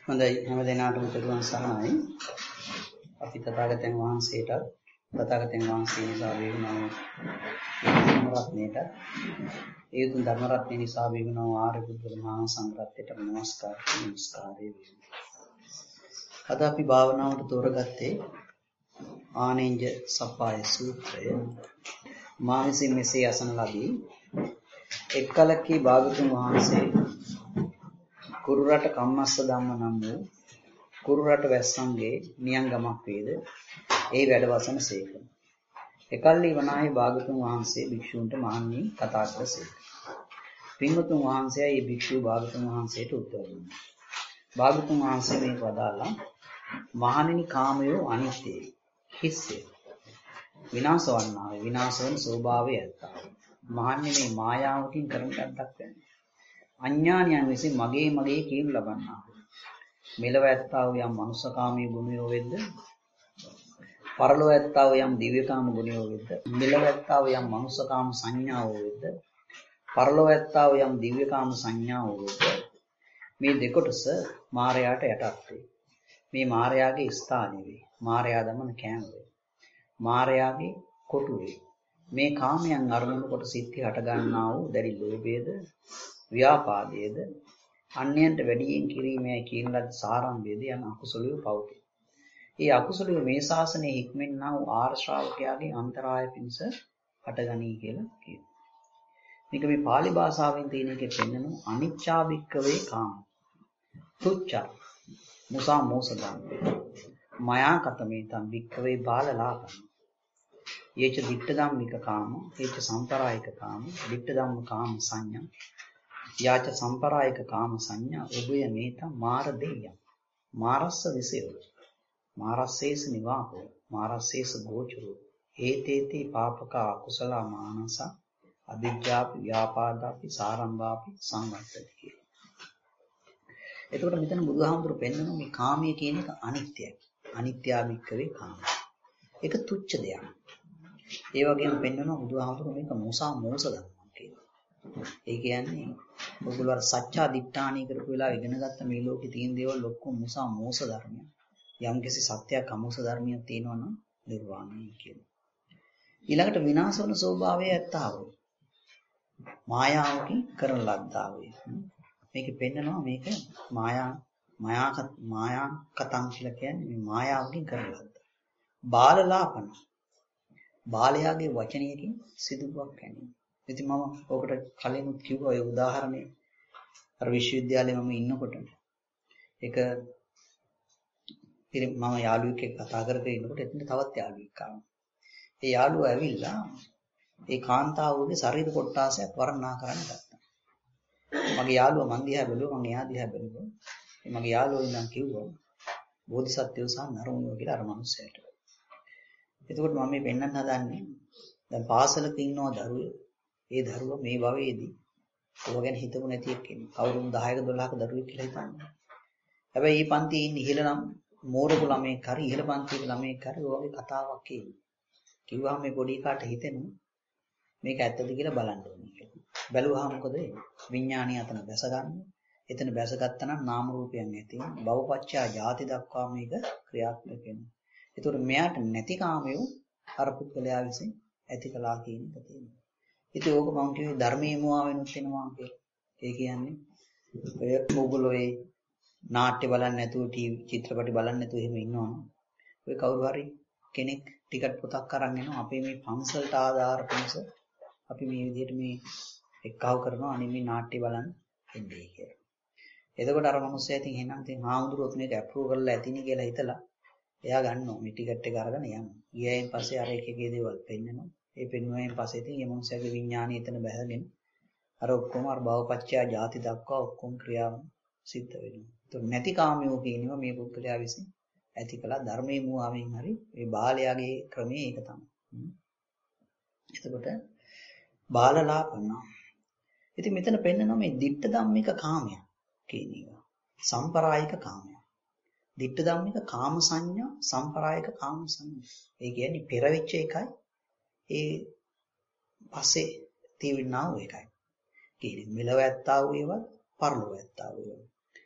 හොඳයි හැම දිනාටම තෙරුවන් සරණයි. අපි තථාගතයන් වහන්සේට තථාගතයන් වහන්සේ නිසා වේවනා ධර්ම රත්නයට ඒ උතුම් ධර්ම රත්නය නිසා වේවනා ආර්ය බුද්ධ මහා සංඝරත්නයට නමස්කාරය වේවා. අද අපි භාවනාවට තෝරගත්තේ ආනෙන්ජ සප්පාය සූත්‍රය. මා විසින් මෙසේ අසන ලදී. එක්කලකී භාගතුන් වහන්සේ කුරුරට කම්මස්ස ධම්ම නම් වූ කුරුරට වැස්සන්ගේ නියංගමක් වේද ඒ වැඩ වසන සේක. එකල්ලි වනාහි භාගතුන් වහන්සේ භික්ෂූන්ට මහණෙනි කතා කළසේක. පින්වතුන් වහන්සේ ඒ භික්ෂූ භාගතුන් වහන්සේට උත්තර දුන්නා. භාගතුන් වහන්සේ මේ වදාළා මහණෙනි කාමයෝ අනිත්‍යයි හිස්සේ විනාශ වන්නාවේ විනාශ වන ස්වභාවය ඇත්තා. මහණෙනි මේ මායාවකින් කරන කද්දක් නැහැ. අඥානයන් විසින් මගේ කියනු ලබන්නා. මෙලව ඇත්තා වූ යම් මනුෂ්‍යකාමී ගුණයෝ වෙද්ද, පරලොව ඇත්තා වූ යම් දිව්‍යකාම ගුණයෝ වෙද්ද, මෙලව ඇත්තා වූ යම් මනුෂ්‍යකාම සංඥාවෝ වෙද්ද, පරලොව ඇත්තා වූ යම් දිව්‍යකාම සංඥාවෝ වෙද්ද, මේ දෙකොටස මායයට යටත් වේ. මේ මායාවේ ස්ථානෙ වේ. මායා දමන කෑම වේ. මායාවේ කොටු වේ. මේ කාමයන් අරමුණු කොට සිත්ති හට ගන්නා වූ දැඩි ලෝභයේද ව්‍යාපාදයේද අන්‍යයන්ට වැඩියෙන් කිරීමේ කියන ලද සාරම්භයේද යන අකුසලිය පවතී. ඒ අකුසලිය මේ ශාසනයේ හික්මෙන්නා වූ ආර්ය ශ්‍රාවකයාගේ අන්තරාය පිණිස හටගනී කියලා කියනවා. මේක මේ pāli භාෂාවෙන් තියෙන එකේ පෙන්නන අනිච්චා භික්ඛවේ කාම. තුච්ච මුසා මෝසදම්. මයා කතමේතම් භික්ඛවේ බාලලාපං. යේච දිට්ඨ ධම්මික කාම, යේච සම්පරායික කාම, දිට්ඨ ධම්ම කාම සංඥා යාච සම්පරායික කාම සංඥා උභය මේත මාර දෙයම් මාරස්ස විසයෝ මාරස්සේස නිවාහෝ මාරස්සේස ගෝචරෝ ඒතේති පාපක අකුසල මානස අවිජ්ජාපි ව්‍යාපාදාපි සාරම්භාපි සංවත්තති කියලා. එතකොට මෙතන බුදුහාමුදුරු පෙන්නන මේ කාමයේ කියන එක අනිත්‍යයි. අනිත්‍යාභික්කවේ කාම. ඒක තුච්ච දෙයක්. ඒ වගේම පෙන්නන බුදුහාමුදුරු මේක මොසා මෝස ධර්මයක් කියලා. ඒ කියන්නේ ඔයගොල්ලෝ අර සත්‍යා දිට්ඨානී කරපු වෙලාව ඉගෙන ගත්ත මේ ලෝකේ තියෙන දේවල් ඔක්කොම මුසා මෝස ධර්මයක්. යම්කිසි සත්‍යයක් අමෝස ධර්මයක් තියෙනවා නම් නිර්වාණය කියනවා. ඊළඟට විනාශ වන ස්වභාවය ඇත්තාවෝ. මායාවකින් කරන ලද්දාවේ. මේකෙ පෙන්නනවා මේක මායා කතං කියලා කියන්නේ මේ මායාවකින් කරන ලද්ද. බාලලාපන. බාලයාගේ වචනයකින් සිදුවක් ගැනීම. ඉතින් මම ඔකට කලිනුත් කිව්වා ඒ උදාහරණේ අර විශ්වවිද්‍යාලේ මම ඉන්නකොට ඒක මම යාළුවෙක් එක්ක කතා කරගෙන ඉන්නකොට එතන තවත් යාළුවෙක් ආවා. ඒ යාළුවා ඇවිල්ලා ඒ කාන්තාවගේ ශරීර කොටාසයක් වර්ණනා කරන්න ගත්තා. මගේ යාළුවා මං දිහා බැලුවා මං එයා දිහා බැලුවා. මගේ යාළුවා ඉඳන් කිව්වා බෝධිසත්වයෝ සහ නරමුණෝ කියලා අර මිනිස්සයාට. එතකොට මම මේ පෙන්වන්න හදන්නේ දැන් පාසලක ඉන්නවා දරුවෝ. ඒ දරුවා මේ භවයේදී ඔය ගැන හිතමු නැති එක්කෙනෙක්. අවුරුදු 10ක 12ක දරුවෙක් කියලා හිතන්නේ. හැබැයි මේ පන්තියේ ඉන්න ඉහළ නම් මෝරපු ළමයෙක් හරි ඉහළ පන්තියේ ළමයෙක් හරි ඔය වගේ කතාවක් කියනවා. කිව්වහම මේ පොඩි කාට හිතෙනවා මේක ඇත්තද කියලා බලන්න ඕනේ කියලා. බැලුවහම මොකද විඥාණය අතන බැස ගන්න. එතන බැසගත්තා නම් නාම රූපයන් ඇති වෙනවා. භවපච්චා ජාති දක්වා මේක ක්‍රියාත්මක වෙනවා. ඒතකොට මෙයාට නැති කාමයෝ අර පුද්ගලයා විසින් ඇති කළා කියන එක තියෙනවා. ඉතින් ඕක මම කිව්වේ ධර්මයේ මුවා වෙනුත් වෙනවා කියලා. ඒ කියන්නේ ඔය මොගලෝ ඒ නාට්‍ය බලන්නේ නැතුව චිත්‍රපටි බලන්නේ නැතුව එහෙම ඉන්නවනේ. ඔය කවුරු හරි කෙනෙක් ටිකට් පොතක් අරන් එනවා අපේ මේ පන්සලට ආධාර පිණිස අපි මේ විදිහට මේ එක්කව කරනවා අනේ මේ නාට්‍ය බලන්න එන්නේ කියලා. එතකොට අර මිනිස්සයා ඉතින් එහෙනම් ඉතින් හාමුදුරුවෝත් මේක අප්‍රූව් කරලා ඇතිනේ කියලා හිතලා එයා ගන්නවා මේ ටිකට් එක අරගෙන යනවා. ගියයින් පස්සේ අර එකේ දේවල් පෙන්නනවා. ඒ පෙන්වුවයින් පස්සේ ඉතින් මේ මිනිස්සයාගේ විඥාණය එතන බැහැගෙන අර ඔක්කොම අර භවපච්චයා ජාති දක්වා ඔක්කොම ක්‍රියාව සිද්ධ වෙනවා. ඒත් නැති කාමයෝ කියනවා මේ පුද්ගලයා විසින් ඇති කළා ධර්මයේ මුවාවෙන් හරි මේ බාලයාගේ ක්‍රමයේ ඒක තමයි. එතකොට බාලලාපන. ඉතින් මෙතන පෙන්නනවා මේ දිට්ඨ ධම්මික කාමය කියන එක. සම්පරායික කාමය. දිට්ඨ ධම්මික කාම සංඥා සම්පරායික කාම සංඥා. ඒ කියන්නේ පෙරවිච්ච එකයි ඒ පස්සේ තියෙනා වූ එකයි. කියන්නේ මෙලව ඇත්තා වූ ඒවා පරලොව ඇත්තා වූ ඒවා.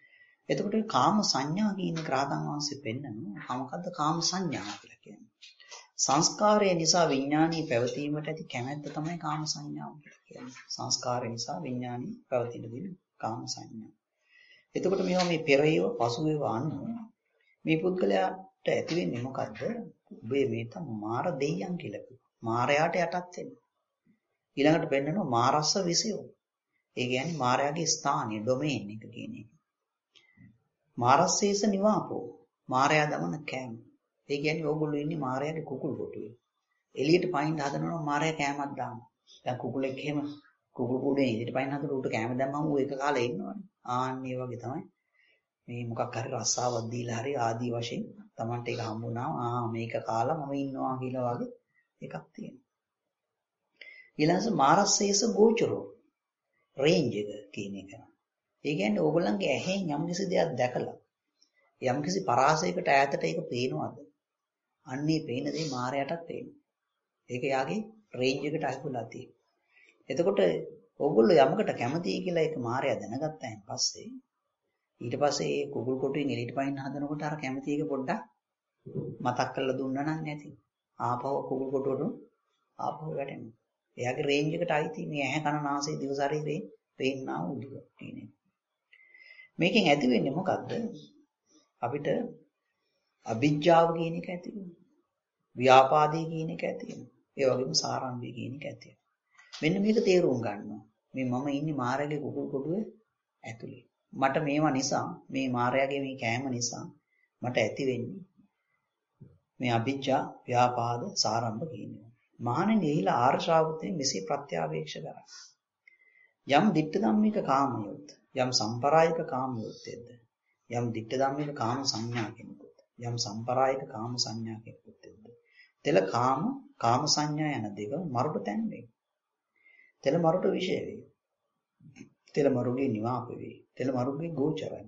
එතකොට කාම සංඥා කියන රහතන් වහන්සේ පෙන්නනවා. මොකද්ද කාම සංඥා කියලා කියන්නේ? සංස්කාරය නිසා විඥානීය පැවතීමට ඇති කැමැත්ත තමයි කාම සංඥාව කියලා කියන්නේ. සංස්කාරය නිසා විඥානීය පැවතින දෙන කාම සංඥා. එතකොට මේවා මේ පෙරේව පසුවේව අනුව මේ පුද්ගලයාට ඇති වෙන්නේ මොකද්ද? ඔබේ මේ තම මාර දෙයියන් කියලා කිව්වා. මාරයාට යටත් වෙන්න. ඊළඟට පෙන්නනවා මාරස්ස විසයෝ. ඒ කියන්නේ මාරයාගේ ස්ථානීය ඩොමේන් එක කියන එක. මාරස්සේස නිවාපෝ. මාරයා දමන කෑම. ඒ කියන්නේ ඕගොල්ලෝ ඉන්නේ මාරයාගේ කුකුල් කොටුවේ. එළියට පයින් හදනවා මාරයා කෑමක් දානවා. දැන් කුකුලෙක් එහෙම කුකුල් කුඩේ එළියට පයින් හදලා උට කෑම දැම්මම ඌ එක කාලේ ඉන්නවනේ. ආන්නේ වගේ තමයි මේ මොකක් හරි රස්සාවක් දීලා හරි ආදී වශයෙන් Tamante එක හම්බුනාම මේක කාලා මම ඉන්නවා කියලා වගේ එකක් තියෙනවා. ඊළඟට මාරස්සේස ගෝචරෝ රේන්ජ් එක කියන එක. ඒ කියන්නේ ඕගොල්ලන්ගේ ඇහෙන් යම්කිසි දෙයක් දැකලා යම්කිසි පරාසයකට ඈතට ඒක පේනවද? අන්නේ පේන දේ මායයටත් පේනවා. ඒක යාගේ රේන්ජ් එකට අහුවලා තියෙනවා. එතකොට ඕගොල්ලෝ යමකට කැමතියි කියලා ඒක මායя දැනගත්තායින් පස්සේ ඊට පස්සේ ඒ කුකුල් කොටුවෙන් එළියට පයින්න හදනකොට අර කැමති එක පොඩ්ඩක් මතක් කරලා දුන්නා නම් නැති. ආපහු කුකුල් කොටුවට ආපහු වැටෙනවා. එයාගේ රේන්ජ් එකට ආйти මේ ඇහැ කන නාසය දිව ශරීරේ පේන්නා උඩ තියෙන. මේකෙන් ඇති වෙන්නේ මොකද්ද? අපිට අවිජ්ජාව කියන එක ඇති වෙනවා. ව්‍යාපාදේ කියන එක ඇති වෙනවා. ඒ වගේම සාරාංශය කියන එක ඇති වෙනවා. මෙන්න මේක තේරුම් ගන්නවා. මේ මම ඉන්නේ මායාවේ කුකුල් කොටුවේ ඇතුලේ. මට මේවා නිසා මේ මායාවේ මේ කෑම නිසා මට ඇති වෙන්නේ මේ අවිජ්ජා ව්‍යාපාද සාරාංශ කියනවා. මහණෙනි එහිලා ආර්ය ශ්‍රාවකයන් මෙසේ ප්‍රත්‍යාවේක්ෂ කරා. යම් දිට්ඨ ධම්මික කාමයොත් යම් සම්පරායික කාමයොත්ද යම් දිට්ඨ ධම්මික කාම සංඥා කෙනෙකුත් යම් සම්පරායික කාම සංඥා කෙනෙකුත්ද තෙල කාම සංඥා යන දෙක මරුට තැන් වේ. තෙල මරුට විශේෂ වේ. තෙල මරුගේ නිවාප වේ. තෙල මරුගේ ගෝචරයි.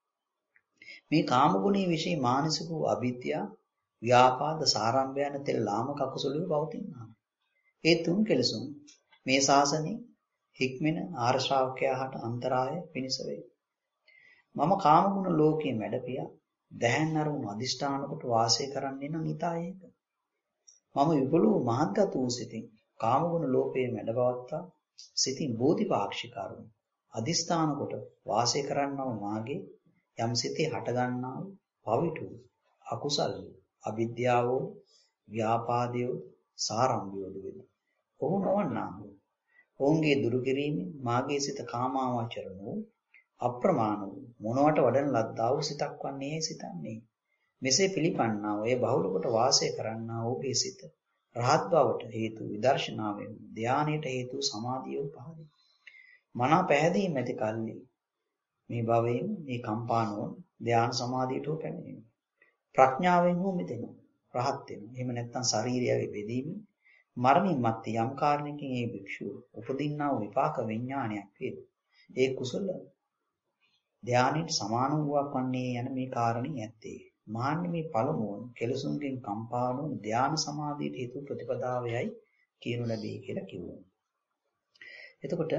මේ කාම ගුණයේ විශේෂ මානසික වූ අවිද්‍යාව ව්‍යාපාද සාරාංශ යන තෙල ලාමක අකුසලයේ පවතිනවා. ඒ තුන් කෙලසුන් මේ ශාසනයේ හික්මෙන ආර්ය ශ්‍රාවකයාට අන්තරාය පිණිස වේ. මම කාම ගුණ ලෝකයේ මැඩපියා දැහැන් අරමුණු අදිෂ්ඨාන කොට වාසය කරන්නේ නම් ඊතායේක. මම විපලු මහත්ගත වූ සිතින් කාම ගුණ ලෝකයේ මැඩපවත්තා සිතින් බෝධිපාක්ෂිකාරුන් අදිෂ්ඨාන කොට වාසය කරන්නව මාගේ යම් සිතේ හට ගන්නා වූ පවිතු අකුසල් අවිද්‍යාව ව්‍යාපාදය සාරම්භයෝද වේ. ඔහු නොවන්නා වූ ඔවුන්ගේ දුරු කිරීමෙන් මාගේ සිත කාමාවචර වූ අප්‍රමාණ වූ මොනවට වඩන ලද්දා වූ සිතක් වන්නේ සිතන්නේ. මෙසේ පිළිපන්නා ඔය බහුල කොට වාසය කරන්නා ඔහුගේ සිත රහත් බවට හේතු විදර්ශනාවෙන් ධානයට හේතු සමාධිය පහදේ. මනා පැහැදීම ඇති කල්ලි මේ භවයෙන් මේ කම්පානෝ ධාන සමාධියට පැමිණෙනවා. ප්‍රඥාවෙන් හෝ මෙතෙනවා. රහත් වෙනවා. එහෙම නැත්නම් ශාරීරිකව බෙදීම මරණින් මත්තේ යම් කාරණයකින් මේ භික්ෂුව උපදින්නා වූ විපාක විඥානයක් වේද. ඒ කුසල ධානයට සමාන වූවක් වන්නේ යන මේ කාරණේ ඇත්තේ. මාන්නේ මේ පළමුවන කෙලසුන්ගෙන් කම්පා වූ ධාන සමාධියට හේතු ප්‍රතිපදාවයයි කියනු ලැබේ කියලා කිව්වා. එතකොට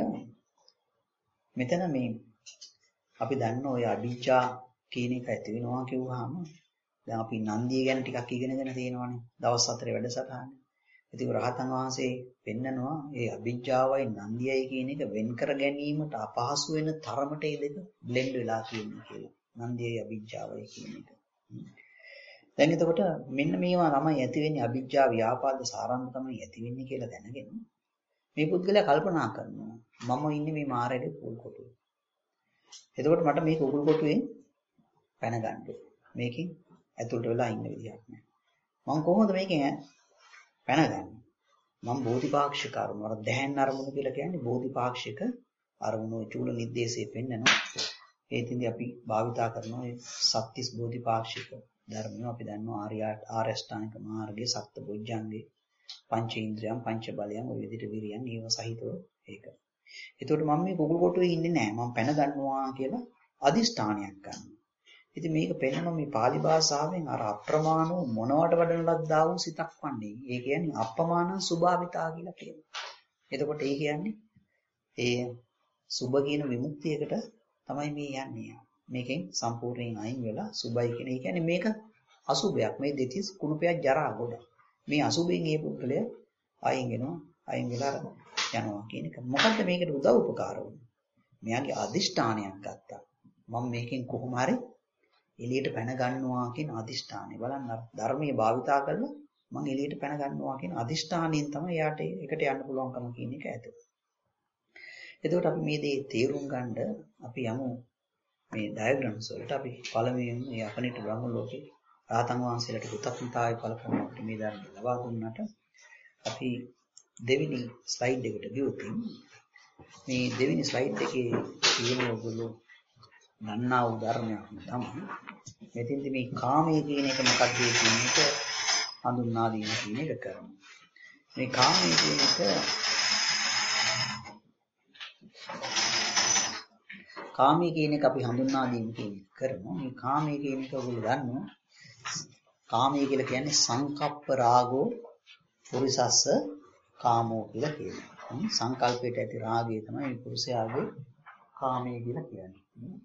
මෙතන මේ අපි දන්න ඔය අභිජ්ජා කියන එක ඇති වෙනවා කිව්වහම දැන් අපි නන්දිය ගැන ටිකක් ඉගෙනගෙන තියෙනවානේ දවස් 4 වැඩසටහන. ඉතින් රහතන් වහන්සේ පෙන්නනවා මේ අභිජ්ජාවයි නන්දියයි කියන එක වෙන් කර ගැනීමට අපහසු වෙන තරමට මේ දෙක බ්ලෙන්ඩ් වෙලා තියෙනවා කියලා. නන්දියයි අභිජ්ජාවයි කියන එක. දැන් එතකොට මෙන්න මේවා තමයි ඇති වෙන්නේ අභිජ්ජා ව්‍යාපාද සාරාංශ තමයි ඇති වෙන්නේ කියලා දැනගෙන මේ පුද්ගලයා කල්පනා කරනවා මම ඉන්නේ මේ මායාවේ කුකුල් කොටුවේ. එතකොට මට මේ කුකුල් කොටුවෙන් පැන ගන්න. මේකෙන් ඇතුළට වෙලා ඉන්න විදියක් නෑ. මම කොහොමද මේකෙන් පැනගන්නේ? මම බෝධිපාක්ෂික අරමුණ වල දැහැන් අරමුණ කියලා කියන්නේ බෝධිපාක්ෂික අරමුණ චූල නිर्देशයේ පෙන්නනවා. ඒ තින්දි අපි භාවිතා කරනවා ඒ සත්‍තිස් බෝධිපාක්ෂික ධර්මය. අපි දන්නවා ආර්ය අෂ්ටාංගික මාර්ගයේ සත්‍ය බොජ්ජංගේ පංච ඉන්ද්‍රියම් පංච බලයන් ඔය විදිහට විරියන් ඒව සහිතව ඒක. ඒතකොට මම මේ කුකුල් කොටුවේ ඉන්නේ නෑ. මම පැන ගන්නවා කියලා අදිෂ්ඨානයක් ගන්නවා. ඉතින් මේක පෙන්නන මේ pāli භාෂාවෙන් අර අප්‍රමාණ මොනවට වඩන ලද්දා වූ සිතක් වන්නේ. ඒ කියන්නේ අප්‍රමාණ සුභාවිතා කියලා කියනවා. එතකොට ඒ කියන්නේ ඒ සුභ කියන විමුක්තියකට තමයි මේ යන්නේ. මේකෙන් සම්පූර්ණයෙන් අයින් වෙලා සුභයි කියන. ඒ කියන්නේ මේක අසුභයක්. මේ දෙතිස් කුණුපයක් ජරා ගොඩ. මේ අසුභයෙන් මේ පුද්ගලය අයින් වෙනවා. අයින් වෙලා යනවා කියන එක. මොකද්ද මේකට උදව් උපකාර වුනේ? මෙයාගේ අදිෂ්ඨානයක් ගත්තා. මම මේකෙන් කොහොම හරි එළියට පැන ගන්නවා කියන අදිෂ්ඨානය. බලන්න ධර්මයේ භාවිතා කරලා මම එළියට පැන ගන්නවා කියන අදිෂ්ඨානයෙන් තමයි යාට එකට යන්න පුළුවන්කම කියන එක ඇත. එතකොට අපි මේ දේ තේරුම් ගන්න අපි යමු මේ ඩයග්‍රෑම්ස් වලට. අපි පළමුවෙන් මේ අපනිට බ්‍රහ්ම ලෝකේ රාතන් වහන්සේලාට කෘතඥතාවය පළ කරනකොට මේ ධර්ම ලබා දුන්නාට අපි දෙවෙනි ස්ලයිඩ් එකට ගියොත් මේ දෙවෙනි ස්ලයිඩ් එකේ තියෙන ඔයගොල්ලෝ නන්නා උදාහරණයක් තමයි මෙතෙන්දි මේ කාමයේ කියන එක මොකක්ද කියන එක හඳුන්වා දීම කියන එක කරමු. මේ කාමයේ කියන එක අපි හඳුන්වා දීම කියන එක කරමු. මේ කාමයේ කියන එක ඔයගොල්ලෝ දන්නවා. කාමයේ කියලා කියන්නේ සංකප්ප රාගෝ පුරිසස්ස කාමෝ කියලා කියනවා. සංකල්පයට ඇති රාගය තමයි මේ පුරුෂයාගේ කාමයේ කියලා කියන්නේ.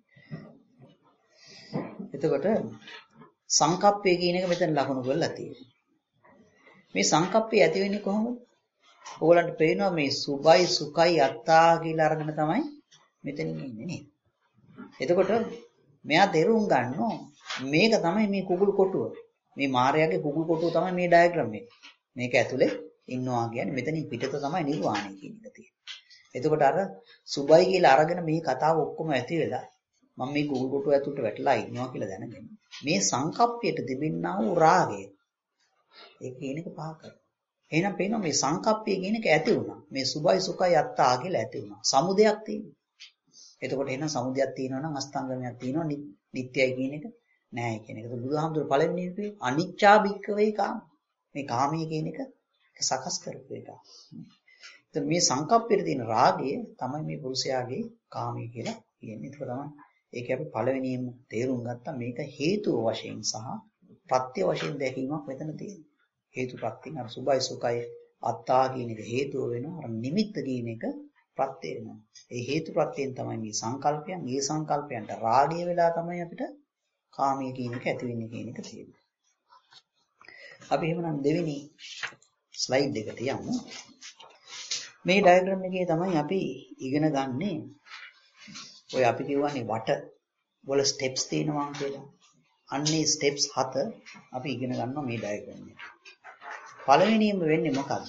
එතකොට සංකප්පය කියන එක මෙතන ලකුණු කරලා තියෙනවා. මේ සංකප්පය ඇති වෙන්නේ කොහොමද? ඕගලන්ට පේනවා මේ සුභයි සුඛයි අත්තා කියලා අරගෙන තමයි මෙතන ඉන්නේ නේද? එතකොට මෙයා තේරුම් ගන්නවා මේක තමයි මේ කුකුල් කොටුව. මේ මායාවේ කුකුල් කොටුව තමයි මේ ඩයග්‍රෑම් එක. මේක ඇතුලේ ඉන්නවා කියන්නේ මෙතනින් පිටත තමයි නිර්වාණය කියන එක තියෙන්නේ. එතකොට අර සුභයි කියලා අරගෙන මේ කතාව ඔක්කොම ඇති වෙලා මම මේ කුකුල් කොටුව ඇතුලට වැටලා ඉන්නවා කියලා දැනගෙන මේ සංකප්පයට තිබෙනා වූ රාගය ඒක කියන එක පහ කරනවා. එහෙනම් පේනවා මේ සංකප්පය කියන එක ඇති වුණා. මේ සුභයි සුඛයි අත්තා කියලා ඇති වුණා. සමුදයක් තියෙනවා. එතකොට එහෙනම් සමුදයක් තියෙනවා නම් අස්තංගමයක් තියෙනවා නිට්ටයයි කියන එක නෑ කියන එක. බුදුහාමුදුරුවෝ පළවෙනි ඉන්නේ අනිච්චා භික්ඛවේ කාම. මේ කාමයේ කියන එක සකස් කරපු එක. එතකොට මේ සංකප්පෙට තියෙන රාගය තමයි මේ පුරුෂයාගේ කාමයේ කියලා කියන්නේ. ඒක තමයි ඒක අපි පළවෙනියෙන්ම තේරුම් ගත්තා. මේක හේතුව වශයෙන් සහ ප්‍රත්‍ය වශයෙන් දැකීමක් මෙතන තියෙනවා. හේතුප්‍රත්‍යයෙන් අර සුභයි සුඛයි අත්තා කියන එක හේතුව වෙනවා. අර නිමිත්ත කියන එක ප්‍රත්‍ය වෙනවා. ඒ හේතුප්‍රත්‍යයෙන් තමයි මේ සංකල්පයන්, මේ සංකල්පයන්ට රාගය වෙලා තමයි අපිට කාමයේ කියන එක ඇති වෙන්නේ කියන එක තියෙනවා. අපි එහෙමනම් දෙවෙනි ස්ලයිඩ් එකට යමු. මේ ඩයග්‍රෑම් එකේ තමයි අපි ඉගෙන ගන්නේ ඔය අපි කියවනේ වට වල ස්ටෙප්ස් තියෙනවා කියලා. අන්නේ ස්ටෙප්ස් 7 අපි ඉගෙන ගන්නවා මේ ඩයග්‍රෑම් එකේ. පළවෙනියෙන්ම වෙන්නේ මොකද්ද?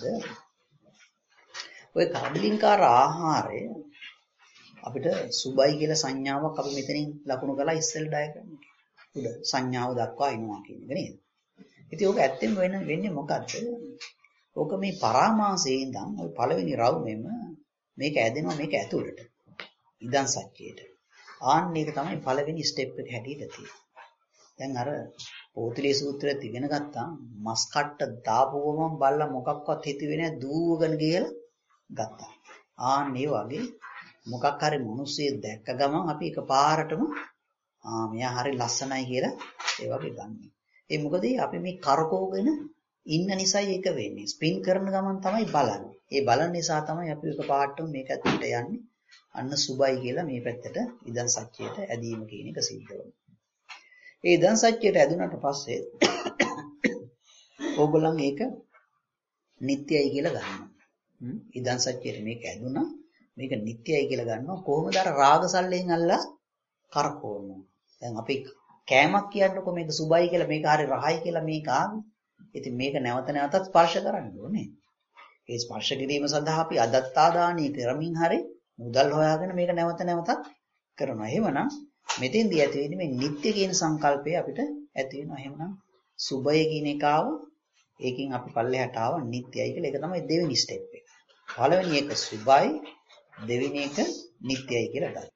ඔය කබලින්කාර ආහාරය අපිට සුබයි කියලා සංඥාවක් අපි මෙතනින් ලකුණු කරලා ඉස්සෙල් ඩයග්‍රෑම් එකේ උඩ සංඥාව දක්වා එනවා කියන එක නේද? ඉතින් ඕක ඇත්තෙන්ම වෙන්නේ මොකද්ද? ඕක මේ පරාමාසයේ ඉඳන් ওই පළවෙනි රවුමෙම මේක ඇදෙනවා මේක ඇතුළට. ඉදන් සත්‍යයට. ආන්න ඒක තමයි පළවෙනි ස්ටෙප් එක හැටියට තියෙන්නේ. දැන් අර පෝතිලේ සූත්‍රයත් ඉගෙන ගත්තා මස් කට්ට දාපුවම බල්ලා මොකක්වත් හිතුවේ නැහැ දූවගෙන ගිහලා ගත්තා. ආන්න ඒ වගේ මොකක් හරි මිනිස්සෙක් දැක්ක ගමන් අපි එකපාරටම මෙයා හරි ලස්සනයි කියලා ඒ වගේ ගන්නවා. ඒ මොකද අපි මේ කරකෝගෙන ඉන්න නිසායි ඒක වෙන්නේ. ස්පින් කරන ගමන් තමයි බලන්නේ. ඒ බලන නිසා තමයි අපි එකපාරටම මේක ඇතුළට යන්නේ. අන්න සුබයි කියලා මේ පැත්තට ඉදන් සත්‍යයට ඇදීම කියන එක සිද්ධ වෙනවා. ඒ ඉදන් සත්‍යයට ඇදුනට පස්සේ ඕගොල්ලන් ඒක නිට්ටයයි කියලා ගන්නවා. ඉදන් සත්‍යයට මේක ඇදුනා මේක නිට්ටයයි කියලා ගන්නවා. කොහොමද අර රාගසල්ලෙන් අල්ලා කරකවනවා. දැන් අපි කෑමක් කියන්නකො මේක සුබයි කියලා මේක හරි රහයි කියලා මේක ආවේ. ඉතින් මේක නැවත නැවතත් ස්පර්ශ කරන්න ඕනේ. ඒ ස්පර්ශ කිරීම සඳහා අපි අදත්තාදානී කරමින් හරි මුදල් හොයාගෙන මේක නැවත නැවතත් කරනවා. එහෙමනම් මෙතෙන්දී ඇති වෙන්නේ මේ නිට්ටය කියන සංකල්පය අපිට ඇති වෙනවා. එහෙමනම් සුබය කියන එක ආව ඒකෙන් අපි පල්ලෙහාට ආව නිට්ටයයි කියලා. ඒක තමයි දෙවෙනි ස්ටෙප් එක. පළවෙනි එක සුබයි දෙවෙනි එක නිට්ටයයි කියලා ගන්න.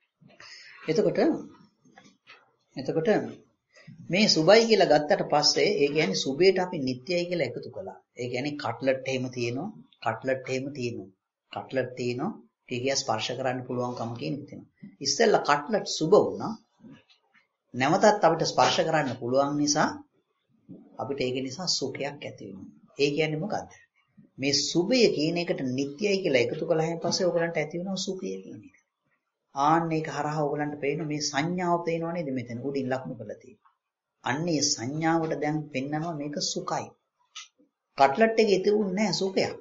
එතකොට මේ සුබයි කියලා ගත්තට පස්සේ ඒ කියන්නේ සුබේට අපි නිට්ටයයි කියලා එකතු කළා. ඒ කියන්නේ කට්ලට් එහෙම තියෙනවා. කට්ලට් තියෙනවා. ඒකේ ස්පර්ශ කරන්න පුළුවන්කම කියන එක තියෙනවා. ඉස්සෙල්ලා කට්ලට් සුබ වුණා. නැවතත් අපිට ස්පර්ශ කරන්න පුළුවන් නිසා අපිට ඒක නිසා සුඛයක් ඇති වෙනවා. ඒ කියන්නේ මොකද්ද? මේ සුභය කියන එකට නිට්ටයයි කියලා එකතු කළායින් පස්සේ ඔයගලන්ට ඇති වෙනවා සුඛය කියන එක. ආන්න ඒක හරහා ඕගලන්ට පේන මේ සංඥාව පේනව නේද මෙතන උඩින් ලකුණු කරලා තියෙන්නේ. අන්න ඒ සංඥාවට දැන් පෙන්නනවා මේක සුඛයි. කට්ලට් එකේ තිබුණ නෑ සුඛයක්.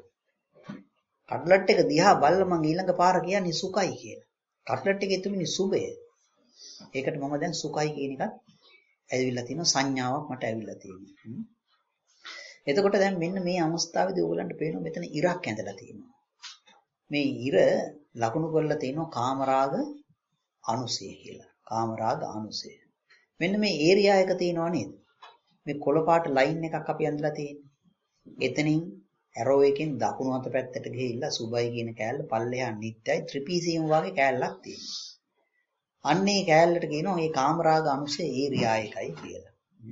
කට්ලට් එක දිහා බලලා මම ඊළඟ පාර කියන්නේ සුඛයි කියලා. කට්ලට් එකේ තිබුණේ සුභය. ඒකට මම දැන් සුඛයි කියන එකත් ඇවිල්ලා තියෙනවා සංඥාවක් මට ඇවිල්ලා තියෙනවා. එතකොට දැන් මෙන්න මේ අවස්ථාවේදී ඕගලන්ට පේනවා මෙතන ඉරක් ඇඳලා තියෙනවා. මේ ඉර ලකුණු කරලා තියෙනවා කාමරාග අනුසය කියලා. කාමරාග අනුසය. මෙන්න මේ ඒරියා එක තියෙනවා නේද? මේ කොළ පාට ලයින් එකක් අපි ඇඳලා තියෙන්නේ. එතනින් ඇරෝ එකෙන් දකුණු අත පැත්තට ගිහිල්ලා සුබයි කියන කෑල්ල පල්ලෙහා නිත්‍යයි ත්‍රිපීසියම් වගේ කෑල්ලක් තියෙනවා. අන්නේ කෑල්ලට කියනවා මේ කාමරාග අනුසය ඒරියා එකයි කියලා.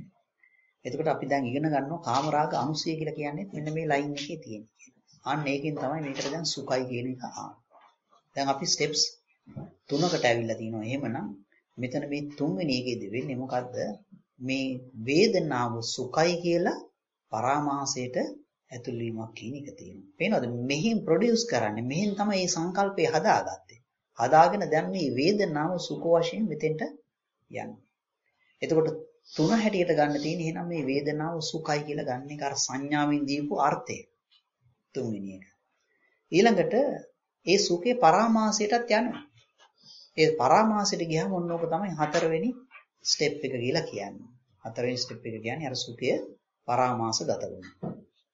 එතකොට අපි දැන් ඉගෙන ගන්නවා කාමරාග අනුසය කියලා කියන්නේ මෙන්න මේ ලයින් එකේ තියෙන. අන්න ඒකෙන් තමයි මේකට දැන් සුඛයි කියන එක ආන්නේ. දැන් අපි ස්ටෙප්ස් 3කට ඇවිල්ලා තිනවා. එහෙමනම් මෙතන මේ තුන්වෙනි එකේදී වෙන්නේ මොකද්ද? මේ වේදනාව සුඛයි කියලා පරාමාසයට ඇතුල් වීමක් කියන එක තියෙනවා. පේනවද? මෙහින් ප්‍රොඩියුස් කරන්නේ මෙහින් තමයි මේ සංකල්පය හදාගත්තේ. හදාගෙන දැන් මේ වේදනාව සුඛ වශයෙන් මෙතෙන්ට යන්නේ. එතකොට තුන හැටියට ගන්න තියෙන එහෙනම් මේ වේදනාව සුඛයි කියලා ගන්න එක අර සංඥාවෙන් දීපු අර්ථය. තුන්වෙනි එක. ඊළඟට ඒ සුඛේ පරාමාසයටත් යනවා. ඒ පරාමාසයට ගියාම ඔන්නෝක තමයි හතරවෙනි ස්ටෙප් එක කියලා කියන්නේ. හතරවෙනි ස්ටෙප් එක කියන්නේ අර සුඛය පරාමාසගත වෙනවා.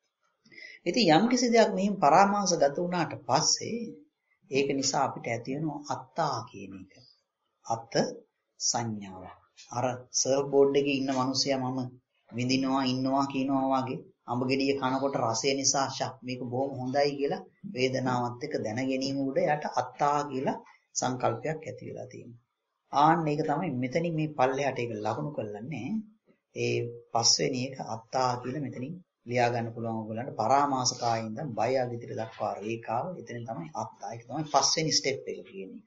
ඉතින් යම් කිසි දෙයක් මෙහින් පරාමාසගත වුණාට පස්සේ ඒක නිසා අපිට ඇති වෙනවා අත්තා කියන එක. අත් සංඥාව. අර සර්ෆ් බෝඩ් එකේ ඉන්න මිනිස්සයා මම විඳිනවා ඉන්නවා කියනවා වගේ අඹ ගෙඩිය කනකොට රසය නිසා මේක බොහොම හොඳයි කියලා වේදනාවත් එක්ක දැන ගැනීම උඩ යට අත්තා කියලා සංකල්පයක් ඇති වෙලා තියෙනවා. ආන්න ඒක තමයි මෙතනින් මේ පල්ලෙහාට ඒක ලකුණු කරලන්නේ. ඒ පස්වෙනි එක අත්තා කියලා මෙතනින් ලියා ගන්න පුළුවන් ඔයගොල්ලන්ට පරාමාස කායින්ද බය අගිතට දක්වා රේඛාව එතනින් තමයි අත්තා. ඒක තමයි පස්වෙනි ස්ටෙප් එක කියන එක.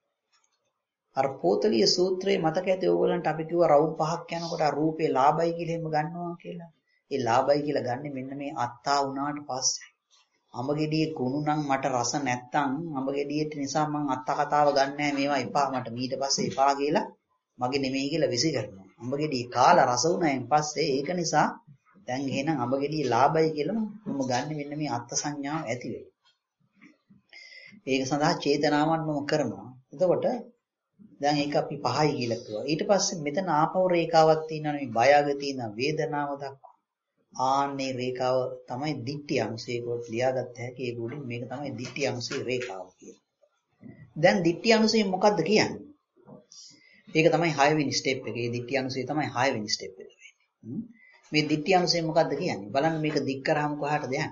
අර පෝතලිය සූත්‍රයේ මතක ඇති ඔයගොල්ලන්ට අපි කිව්වා රවුම් පහක් යනකොට ආ රූපේ ලාභයි කියලා එහෙම ගන්නවා කියලා. ඒ ලාභයි කියලා ගන්නෙ මෙන්න මේ අත්තා වුණාට පස්සේ. අඹ ගෙඩියේ කුණු නම් මට රස නැත්තම් අඹ ගෙඩියට නිසා මං අත්තා කතාව ගන්නෑ මේවා එපා මට ඊට පස්සේ එපා කියලා මගේ නෙමෙයි කියලා විසි කරනවා. අඹ ගෙඩිය කාලා රස වුණායින් පස්සේ ඒක නිසා දැන් එහෙනම් අඹ ගෙඩියේ ලාභයි කියලා මම ගන්නෙ මෙන්න මේ අත්ත සංඥාව ඇති වෙයි. ඒක සඳහා චේතනාවන් මම කරනවා. එතකොට දැන් ඒක අපි පහයි කියලා කිව්වා. ඊට පස්සේ මෙතන ආපව රේඛාවක් තියෙනවනේ මේ බය අග තියෙන වේදනාව දක්වා. ආන්නේ රේඛාව තමයි දිට්ඨි අංශය කොට ලියාගත්ත හැකි. ඒක උඩින් මේක තමයි දිට්ඨි අංශයේ රේඛාව කියන්නේ. දැන් දිට්ඨි අංශය මොකද්ද කියන්නේ? ඒක තමයි 6 වෙනි ස්ටෙප් එක. මේ දිට්ඨි අංශය තමයි 6 වෙනි ස්ටෙප් එක වෙන්නේ. මේ දිට්ඨි අංශය මොකද්ද කියන්නේ? බලන්න මේක දික් කරාම කොහාටද යන්නේ?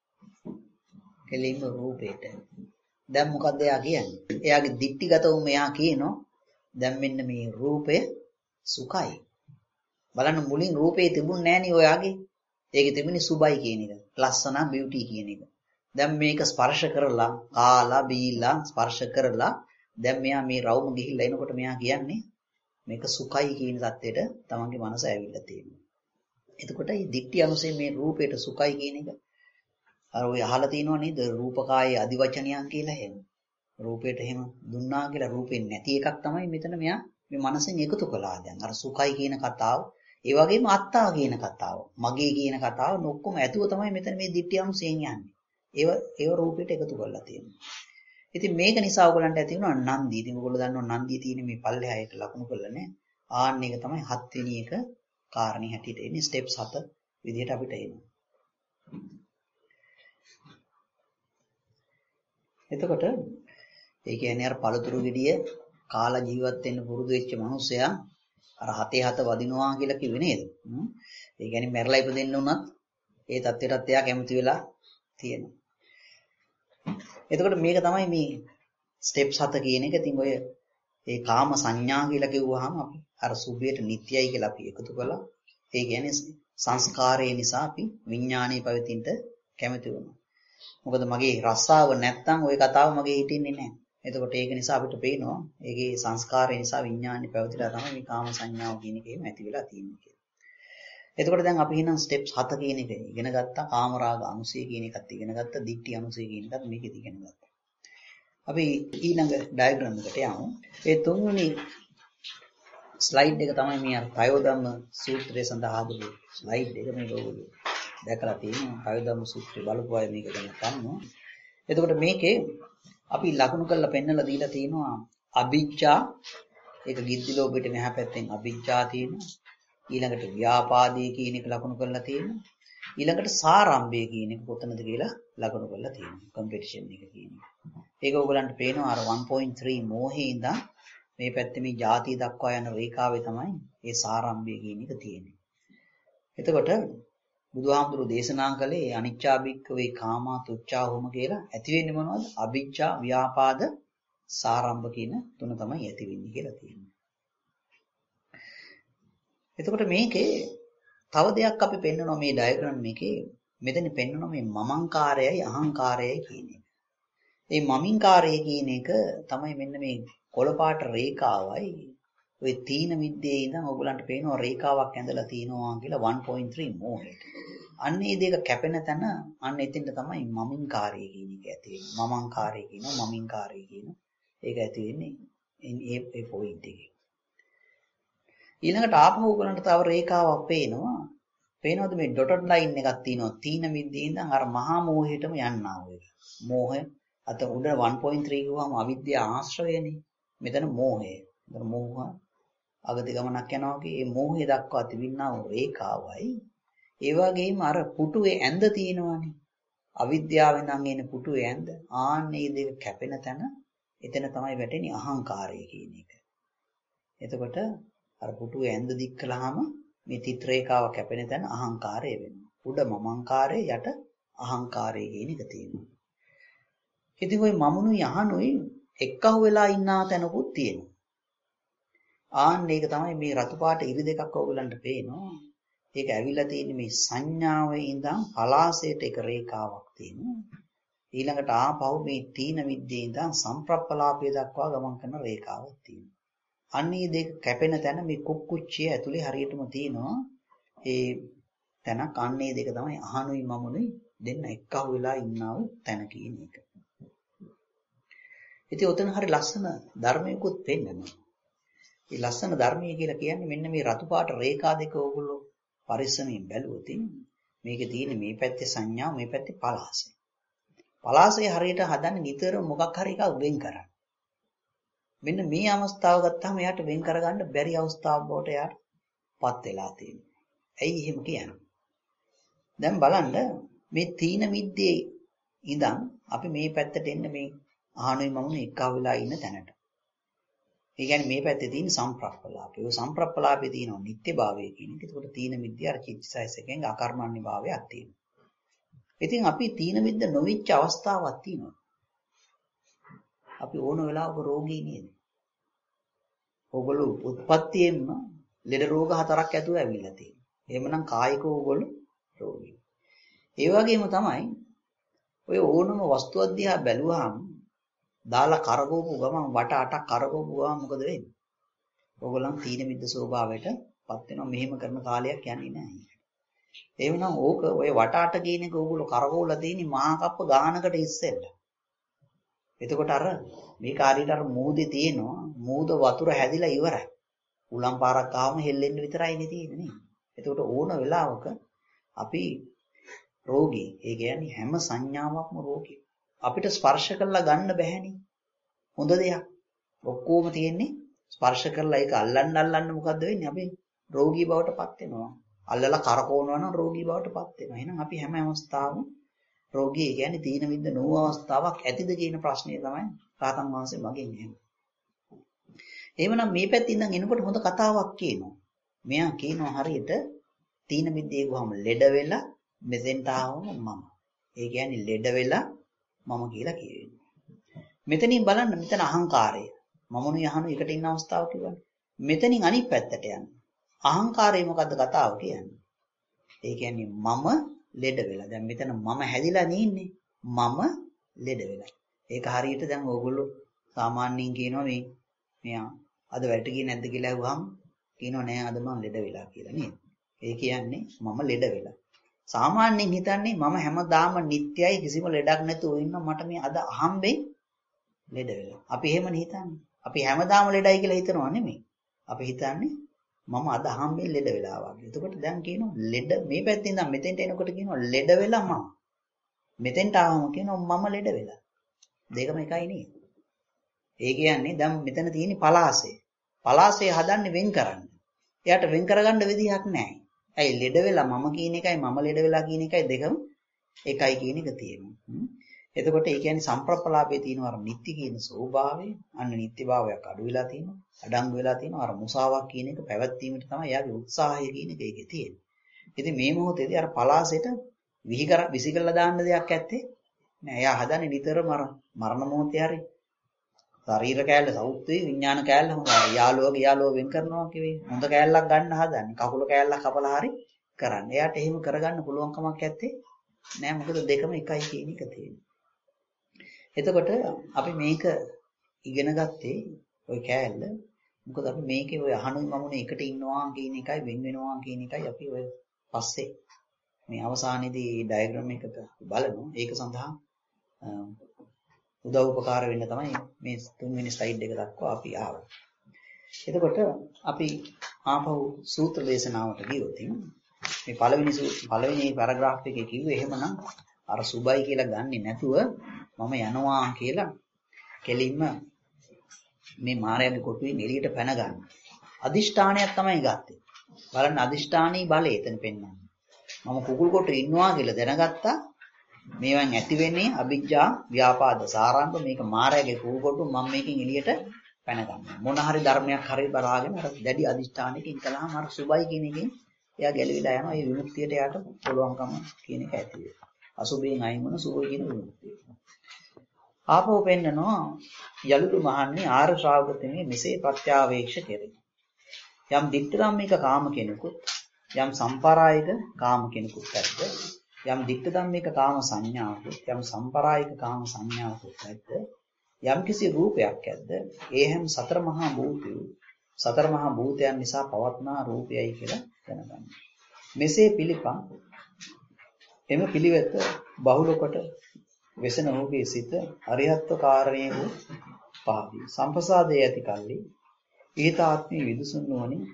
කෙලින්ම රූපේට. දැන් මොකද්ද එයා කියන්නේ? එයාගේ දිට්ඨිගතවම එයා කියනවා දැන් මෙන්න මේ රූපය සුඛයි. බලන්න මුලින් රූපේ තිබුණ නෑනේ ඔයාගේ. ඒකේ තිබුණේ සුබයි කියන එක. ලස්සන බියුටි කියන එක. දැන් මේක ස්පර්ශ කරලා, කාලා, බීලා ස්පර්ශ කරලා දැන් මෙයා මේ රවුම ගිහිල්ලා එනකොට මෙයා කියන්නේ මේක සුඛයි කියන தත්ත්වයට තමන්ගේ මනස ඇවිල්ලා තියෙනවා. එතකොට මේ දිට්ඨි අනුසයෙන් මේ රූපේට සුඛයි කියන එක අර ඔය අහලා තියෙනව නේද? රූපකායේ අදිවචනයන් කියලා එහෙම. රූපේට එහෙම දුන්නා කියලා රූපෙන් නැති එකක් තමයි මෙතන මෙයා මේ මනසෙන් එකතු කළා දැන්. අර සුඛයි කියන කතාව, ඒ වගේම අත්තා කියන කතාව, මගේ කියන කතාව ඔක්කොම ඇතුව තමයි මෙතන මේ දිට්ඨි අනුසයෙන් යන්නේ. ඒව රූපෙට එකතු කරලා තියෙනවා. ඉතින් මේක නිසා ඔයගලන්ට ඇති වෙනවා නන්දි. ඉතින් ඔයගොල්ලෝ දන්නවා නන්දිය තියෙන මේ පල්ලෙහා එක ලකුණු කරලා නේ. ආන්න එක තමයි 7 වෙනි එක කාරණේ හැටියට එන්නේ. ස්ටෙප්ස් 7 විදිහට අපිට එනවා. එතකොට ඒ කියන්නේ අර පළතුරු ගෙඩිය කාලා ජීවත් වෙන්න පුරුදු වෙච්ච මිනිස්සයා අර 7 වදිනවා කියලා කිව්වේ නේද? ඒ කියන්නේ මැරලා ඉපදෙන්න උනත් ඒ தත්ත්වයටත් එයා කැමති වෙලා තියෙනවා. එතකොට මේක තමයි මේ ස්ටෙප් 7 කියන එක. ඉතින් ඔය ඒ කාම සංඥා කියලා කිව්වහම අපි අර සුභයට නිට්ටයයි කියලා අපි එකතු කළා. ඒ කියන්නේ සංස්කාරය නිසා අපි විඥානීය පවතිනට කැමති වෙනවා. මොකද මගේ රස්සාව නැත්තම් ওই කතාව මගේ හිටින්නේ නැහැ. එතකොට ඒක නිසා අපිට පේනවා ඒකේ සංස්කාරය නිසා විඥානේ පැවතිලා තමයි මේ කාම සංඥාව කියන එක එහෙම ඇති වෙලා තියෙන්නේ කියලා. එතකොට දැන් අපි එහෙනම් ස්ටෙප්ස් 7 කියන එක ඉගෙන ගත්තා. කාමරාග අනුසය කියන එකත් ඉගෙන ගත්තා. දිට්ඨි අනුසය කියන එකත් මේකෙත් ඉගෙන ගත්තා. අපි ඊළඟ ඩයග්‍රෑම් එකට යමු. ඒ තුන්වෙනි ස්ලයිඩ් එක තමයි මේ අර පයෝධම්ම සූත්‍රය සඳහා හදපු ස්ලයිඩ් එක. මේක ඔයගොල්ලෝ දැකලා තියෙනවා. පයෝධම්ම සූත්‍රය බලපු අය මේක ගැන දන්නවා. එතකොට මේකේ අපි ලකුණු කරලා පෙන්නලා දීලා තියෙනවා අභිජ්ජා, ඒක ගිද්දි ලෝභයට මෙහා පැත්තෙන් අභිජ්ජා තියෙනවා. ඊළඟට ව්‍යාපාදේ කියන එක ලකුණු කරලා තියෙනවා. ඊළඟට සාරම්භය කියන එක කොතනද කියලා ලකුණු කරලා තියෙනවා. කම්පිටිෂන් එක කියන එක. ඒක ඕගලන්ට පේනවා අර 1.3 මෝහේ ඉඳන් මේ පැත්තේ මේ ಜಾති දක්වා යන රේඛාවේ තමයි මේ සාරම්භය කියන එක තියෙන්නේ. එතකොට බුදුහාමුදුරු දේශනා කළේ අනිච්චා භික්ඛවේ කාමා තුච්ඡා හෝම කියලා ඇති වෙන්නේ මොනවද? අභිජ්ජා, ව්‍යාපාද, සාරම්භ කියන තුන තමයි ඇති වෙන්නේ කියලා තියෙනවා. එතකොට මේකේ තව දෙයක් අපි පෙන්වනවා මේ ඩයග්‍රෑම් එකේ. මෙතන පෙන්වනවා මේ මමංකාරයයි අහංකාරයයි කියන එක. මේ මමින්කාරය කියන එක තමයි මෙන්න මේ කොළපාට රේඛාවයි ඔය තීන මිද්දේ ඉඳන් ඔයගලන්ට පේනවා රේඛාවක් ඇඳලා තිනවා කියලා 1.3 මෝහෙට. අන්න ඒ දෙක කැපෙන තැන අන්න එතෙන්ට තමයි මමින්කාරය කියන එක ඇති වෙන්නේ. මමංකාරය කියනවා මමින්කාරය කියනවා. ඒක ඇති වෙන්නේ ඒ පොයින්ට් එකේ. ඊළඟට ආපහු ඔයගලන්ට තව රේඛාවක් පේනවා. පේනවද මේ ඩොටඩ් ලයින් එකක් තියෙනවා. තීන මිද්දේ ඉඳන් අර මහා මෝහයටම යන්නා වූ එක. මෝහය අත උඩ 1.3 ගුවාම අවිද්‍යාව ආශ්‍රයනේ. මෙතන මෝහය. මෙතන මෝහ අගති ගමනක් යනවා වගේ මේ මෝහය දක්වා තිබිනා වූ රේඛාවයි. ඒ වගේම අර පුටුවේ ඇඳ තියෙනවානේ. අවිද්‍යාවෙන් නම් එන පුටුවේ ඇඳ. ආන්නේ දෙක කැපෙන තැන එතන තමයි වැටෙන්නේ අහංකාරය කියන එක. එතකොට අර පුටුවේ ඇඳ දික් කළාම මේ තිත් රේඛාව කැපෙන තැන අහංකාරය වෙනවා. උඩ මමංකාරය යට අහංකාරය කියන එක තියෙනවා. ඉතින් ওই මමුණුයි යහනුයි එක්කහුව වෙලා ඉන්නා තැනකුත් තියෙනවා. ආන්න ඒක තමයි මේ රතු පාට ඉරි දෙකක් ඔයගලන්ට පේනවා. ඒක ඇවිල්ලා තියෙන්නේ මේ සංඥාවේ ඉඳන් පලාසයට එක රේඛාවක් තියෙනවා. ඊළඟට ආපහු මේ තීන විද්‍යේ ඉඳන් සම්ප්‍රප්පලාපය දක්වා ගමන් කරන රේඛාවක් තියෙනවා. අන්නේ දෙක කැපෙන තැන මේ කුක්කුච්චිය ඇතුලේ හරියටම තියෙනවා. ඒ තැනක් අන්නේ දෙක තමයි අහනුයි මමුණුයි දෙන්න එක්කහුව වෙලා ඉන්නා වූ තැන කියන එක. ඉතින් ඔතන හරි ලස්සන ධර්මයකුත් පෙන්නනවා. මේ ලස්සන ධර්මය කියලා කියන්නේ මෙන්න මේ රතු පාට රේඛා දෙක ඕගොල්ලෝ පරිස්සමින් බැලුවොත් මේකේ තියෙන මේ පැත්තේ සංඥා මේ පැත්තේ පලාසය. පලාසය හරියට හදන්නේ නිතර මොකක් හරි එකක් වෙන් කරන්න. මෙන්න මේ අවස්ථාව ගත්තාම එයාට වෙන් කරගන්න බැරි අවස්ථාවක් බවට එයාටපත් වෙලා තියෙනවා. ඇයි එහෙම කියන්නේ? දැන් බලන්න මේ තීන මිද්දේ ඉඳන් අපි මේ පැත්තට එන්න මේ ආහනුයි මමුණු එක්කව වෙලා ඉන්න තැනට. ඒ කියන්නේ මේ පැත්තේ තියෙන සම්ප්‍රප්පලාපය. ඔය සම්ප්‍රප්පලාපේ තියෙනවා නිත්‍යභාවය කියන එක. ඒකට තීන මිද්‍ය අර චිත්තසයිසකෙන් අකර්මණ්‍ය භාවයක් තියෙනවා. ඉතින් අපි තීන මිද්ද නොවිච්ච අවස්ථාවක් තියෙනවා. අපි ඕන වෙලාවක රෝගී නේද? ඕගොල්ලෝ උත්පත්තියෙන්ම ලෙඩ රෝග 4ක් ඇතුව ඇවිල්ලා තියෙනවා. එහෙමනම් කායිකව ඕගොල්ලෝ රෝගී. ඒ වගේම තමයි ඔය ඕනම වස්තුවක් දිහා බැලුවාම දාලා කරකවපු ගමන් වට 8ක් කරකවපු ගමන් මොකද වෙන්නේ? ඕගොල්ලන් තීන මිද්ද ස්වභාවයටපත් වෙනවා. මෙහෙම කරන කාලයක් යන්නේ නැහැ. එහෙනම් ඕක ඔය වට 8 කියන එක ඕගොල්ලෝ කරකවලා තියෙන්නේ මහා කප්ප ගානකට ඉස්සෙල්ලා. එතකොට අර මේ කාර්යයට අර මූදේ තියෙනවා. මූද වතුර හැදිලා ඉවරයි. උලම් පාරක් ආවම හෙල්ලෙන්න විතරයිනේ තියෙන්නේ නේ. එතකොට ඕන වෙලාවක අපි රෝගී. ඒ කියන්නේ හැම සංඥාවක්ම රෝගී. අපිට ස්පර්ශ කරලා ගන්න බැහැනේ. හොඳ දෙයක්. ඔක්කොම තියෙන්නේ ස්පර්ශ කරලා ඒක අල්ලන්න මොකද්ද වෙන්නේ? අපි රෝගී බවටපත් වෙනවා. අල්ලලා කරකවනවා නම් රෝගී බවටපත් වෙනවා. එහෙනම් අපි හැම අවස්ථාවම රෝගී. ඒ කියන්නේ තීන මිද්ද නොවු අවස්ථාවක් ඇතිද කියන ප්‍රශ්නය තමයි රාතන් වහන්සේ මගෙන් අහන්නේ. එහෙමනම් මේ පැත්තේ ඉඳන් එනකොට හොඳ කතාවක් කියනවා. මෙයා කියනවා හරියට තීන මිද්දේ ගුවම ලෙඩ වෙලා මෙතෙන්ට ආවම මම. ඒ කියන්නේ ලෙඩ වෙලා මම කියලා කියවෙන්නේ. මෙතනින් බලන්න මෙතන අහංකාරය. මමනු යහනු එකට ඉන්න අවස්ථාව කියවනේ. මෙතනින් අනිත් පැත්තට යන්න. අහංකාරය මොකද්ද කතාව කියන්නේ? ඒ කියන්නේ මම ලෙඩ වෙලා. දැන් මෙතන මම හැදිලා නෙන්නේ. මම ලෙඩ වෙලා. ඒක හරියට දැන් ඕගොල්ලෝ සාමාන්‍යයෙන් කියනවා මෙයා අද වැඩට ගියේ නැද්ද කියලා අහුවාම කියනවා නෑ අද මම ලෙඩ වෙලා කියලා නේද? ඒ කියන්නේ මම ලෙඩ වෙලා. සාමාන්‍යයෙන් හිතන්නේ මම හැමදාම නිත්‍යයි කිසිම ලෙඩක් නැතුව ඉන්න මට මේ අද අහම්බෙන් ලෙඩ වෙලා. අපි එහෙමනේ හිතන්නේ. අපි හැමදාම ලෙඩයි කියලා හිතනවා නෙමෙයි. අපි හිතන්නේ මම අද හම්බෙන් ලෙඩ වෙලා වගේ. එතකොට දැන් කියනවා ලෙඩ මේ පැත්තෙන් ඉඳන් මෙතෙන්ට එනකොට කියනවා ලෙඩ වෙලා මම. මෙතෙන්ට ආවම කියනවා මම ලෙඩ වෙලා. දෙකම එකයි නේද? ඒ කියන්නේ දැන් මෙතන තියෙන පලාසය. පලාසය හදන්නේ වෙන් කරන්න. එයාට වෙන් කරගන්න විදිහක් නැහැ. ඇයි ලෙඩ වෙලා මම කියන එකයි මම ලෙඩ වෙලා කියන එකයි දෙකම එකයි කියන එක තියෙනවා. එතකොට ඒ කියන්නේ සම්ප්‍රප්පලාපයේ තියෙන අර නිත්‍ය කියන ස්වභාවය, අන්න නිත්‍යභාවයක් අඩු වෙලා තියෙනවා. අඩංගු වෙලා තියෙනවා. අර මුසාවක් කියන එක පැවැත්වීමට තමයි එයාගේ උත්සාහය කියන එක ඒකේ තියෙන්නේ. ඉතින් මේ මොහොතේදී අර පලාසෙට විසිකලා දාන්න දෙයක් ඇත්තේ නෑ. එයා හදන්නේ නිතරම අර මරණ මොහොතේ හරි ශරීර කෑල්ල සෞත්වේ විඥාන කෑල්ල හොඳයි. යාළුවෝ වෙන් කරනවා කිව්වේ. හොඳ කෑල්ලක් ගන්න හදන්නේ. කකුල කෑල්ලක් කපලා හරි කරන්න. එයාට එහෙම කරගන්න පුළුවන් කමක් නැත්තේ නෑ. මොකද දෙකම එකයි කියන එක තියෙනවා. එතකොට අපි මේක ඉගෙන ගත්තේ ওই කෑල්ල. මොකද අපි මේකේ ওই අහනුයි මමුනේ එකට ඉන්නවා කියන එකයි වෙන් වෙනවා කියන එකයි අපි ඔය පස්සේ මේ අවසානයේදී ඩයග්‍රෑම් එකක බලනවා. ඒක සඳහා උදව් උපකාර වෙන්න තමයි මේ තුන්වෙනි ස්ලයිඩ් එක දක්වා අපි ආවේ. එතකොට අපි ආපහු සූත්‍ර දේශනාවට ගියොත් මේ පළවෙනි පැරග්‍රාෆ් එකේ කිව්වේ එහෙමනම් අර සුබයි කියලා ගන්නෙ නැතුව මම යනවා කියලා කෙලින්ම මේ මායාවේ කොටුවෙන් එළියට පැන ගන්න. අදිෂ්ඨානයක් තමයි ගත්තේ. බලන්න අදිෂ්ඨානී බලය එතන පෙන්වන්නේ. මම කුකුල් කොටුවේ ඉන්නවා කියලා දැනගත්තා. මේවෙන් ඇති වෙන්නේ අවිජ්ජා ව්‍යාපාද සාරාංශ මේක මායාවේ කුකුල් කොටුව මම මේකෙන් එළියට පැන ගන්නවා. මොන හරි ධර්මයක් හරි බලාගෙන අර දැඩි අදිෂ්ඨානයකින් කළාම අර සුබයි කියන එකෙන් එයා ගැලවිලා යනවා. ඒ විමුක්තියට යාට පුළුවන්කම කියන එක ඇති වෙනවා. අසුබයෙන් අයින් වන සුබ කියන විමුක්තිය. ආපහු පෙන්නනවා යලුතු මහන්නේ ආර්ය ශ්‍රාවකතුමේ මෙසේ ප්‍රත්‍යාවේක්ෂ කෙරේ. යම් දිට්ඨ ධම්මික කාම කෙනෙකුත් යම් සම්පරායික කාම කෙනෙකුත් ඇද්ද යම් දිට්ඨ ධම්මික කාම සංඥාවකුත් යම් සම්පරායික කාම සංඥාවකුත් ඇද්ද යම් කිසි රූපයක් ඇද්ද ඒ හැම සතර මහා භූතයන් නිසා පවත්නා රූපයයි කියලා දැනගන්න. මෙසේ පිළිපන් එම පිළිවෙත බහුල කොට වෙසන ඔහුගේ සිත අරිහත්ව කාරණේ වූ පහදී සම්පසාදයේ ඇති කල්ලි ඊතාත්මී විදුසුන්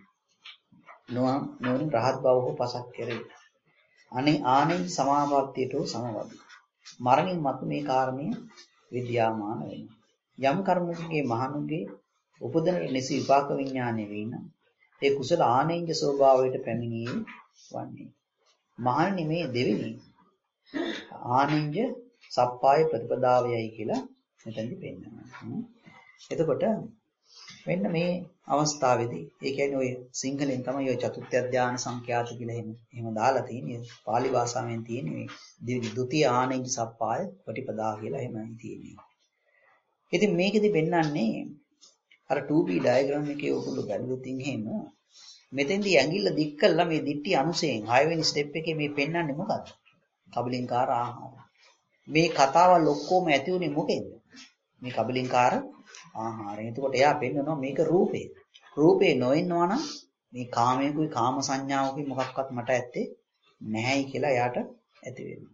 නොවන රහත් බව පසක් කෙරේ. ආනෙන් සමාපත්තියට සමවදී. මරණින් මතු මේ කාරණය විද්‍යාමාන වෙනවා. යම් කර්මකගේ මහණුගේ උපදින නිසි විපාක විඥානය වෙන ඒ කුසල ආනෙන්ජ ස්වභාවයට පැමිණියේ වන්නේ. මහණනි මේ දෙවෙනි ආනෙන්ජ සප්පාය ප්‍රතිපදාවයයි කියලා මෙතනදි පෙන්නනවා. එතකොට මෙන්න මේ අවස්ථාවේදී ඒ කියන්නේ ඔය සිංහලෙන් තමයි ඔය චතුත්ථ ධාන සංඛ්‍යාත කියලා එහෙම දාලා තියෙන්නේ. පාලි භාෂාවෙන් තියෙන්නේ මේ ද්විතීය ආනෙන්ජ සප්පාය ප්‍රතිපදා කියලා එහෙමයි තියෙන්නේ. ඉතින් මේකෙදි පෙන්නන්නේ අර 2B ඩයග්‍රෑම් එකේ ඔයගොල්ලෝ බැලුවොත් එහෙම මෙතෙන්දී ඇඟිල්ල දික් කළා මේ දිට්ටි අනුසයෙන් 6 වෙනි ස්ටෙප් එකේ මේ පෙන්නන්නේ මොකද්ද? කබලින්කාර ආහාර. මේ කතාවල් ඔක්කොම ඇති උනේ මොකෙන්ද? මේ කබලින්කාර ආහාරය. එතකොට එයා පෙන්නනවා මේක රූපේ. රූපේ නොවෙන්නවා නම් මේ කාමයේකුයි කාම සංඥාවකුයි මොකක්වත් මට ඇත්තේ නැහැයි කියලා එයාට ඇති වෙනවා.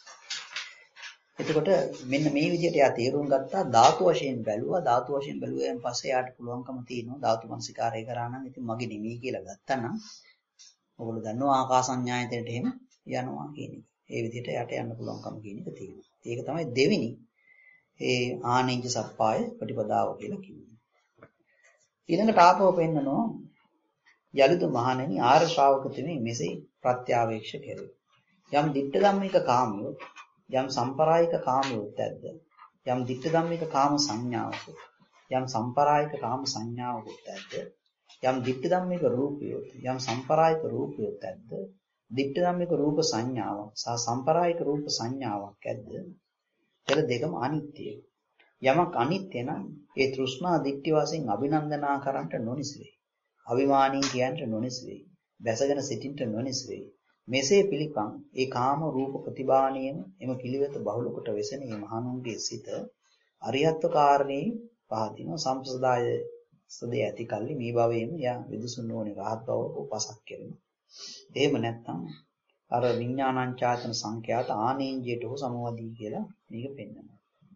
එතකොට මෙන්න මේ විදිහට එයා තේරුම් ගත්තා ධාතු වශයෙන් බැලුවා. ධාතු වශයෙන් බැලුවයින් පස්සේ එයාට පුළුවන්කම තියෙනවා ධාතු මනසිකාරය කරා නම් ඉතින් මගේ නෙමෙයි කියලා ගත්තා නම් ඔයගොල්ලෝ දන්නවා ආකාසඤ්ඤායතනට එහෙම යනවා කියන එක. ඒ විදිහට යට යන්න පුළුවන්කම කියන එක තියෙනවා. ඒක තමයි දෙවෙනි ඒ ආනෙන්ජ සප්පාය ප්‍රතිපදාව කියලා කියන්නේ. ඊළඟට ආපහු පෙන්නනවා යලිතු මහණෙනි ආර්ය ශ්‍රාවකතුමේ මෙසේ ප්‍රත්‍යාවේක්ෂ කෙරේ. යම් දිට්ඨ ධම්මික කාමියෝ යම් සම්පරායික කාමියොත් ඇද්ද යම් දිට්ඨ ධම්මික කාම සංඥාවක යම් සම්පරායික කාම සංඥාවකුත් ඇද්ද යම් දිට්ඨ ධම්මික රූපයොත් යම් සම්පරායික රූපයොත් ඇද්ද දිට්ඨ ධම්මික රූප සංඥාවක් සහ සම්පරායික රූප සංඥාවක් ඇද්ද පෙර දෙකම අනිත්‍යයි. යමක් අනිත්‍ය නම් ඒ තෘෂ්ණා දිට්ඨි වශයෙන් අභිනන්දනා කරන්නට නොනිසි වෙයි. අවිමානී කියන්නට නොනිසි වෙයි. බැසගෙන සිටින්නට නොනිසි වෙයි. මෙසේ පිළිපන් ඒ කාම රූප ප්‍රතිබාණියම එම පිළිවෙත බහුල කොට වෙසෙන මේ මහණුන්ගේ සිත අරියත්ව කාරණේ පහදින සම්ප්‍රදාය සදේ ඇති කල්ලි මේ භවයේම යා විදුසුන් නොවනේ රහත් බව උපසක් කෙරෙනවා. එහෙම නැත්නම් අර විඥානංචාතන සංඛ්‍යාත ආනේන්ජයට හෝ සමවදී කියලා මේක පෙන්වනවා.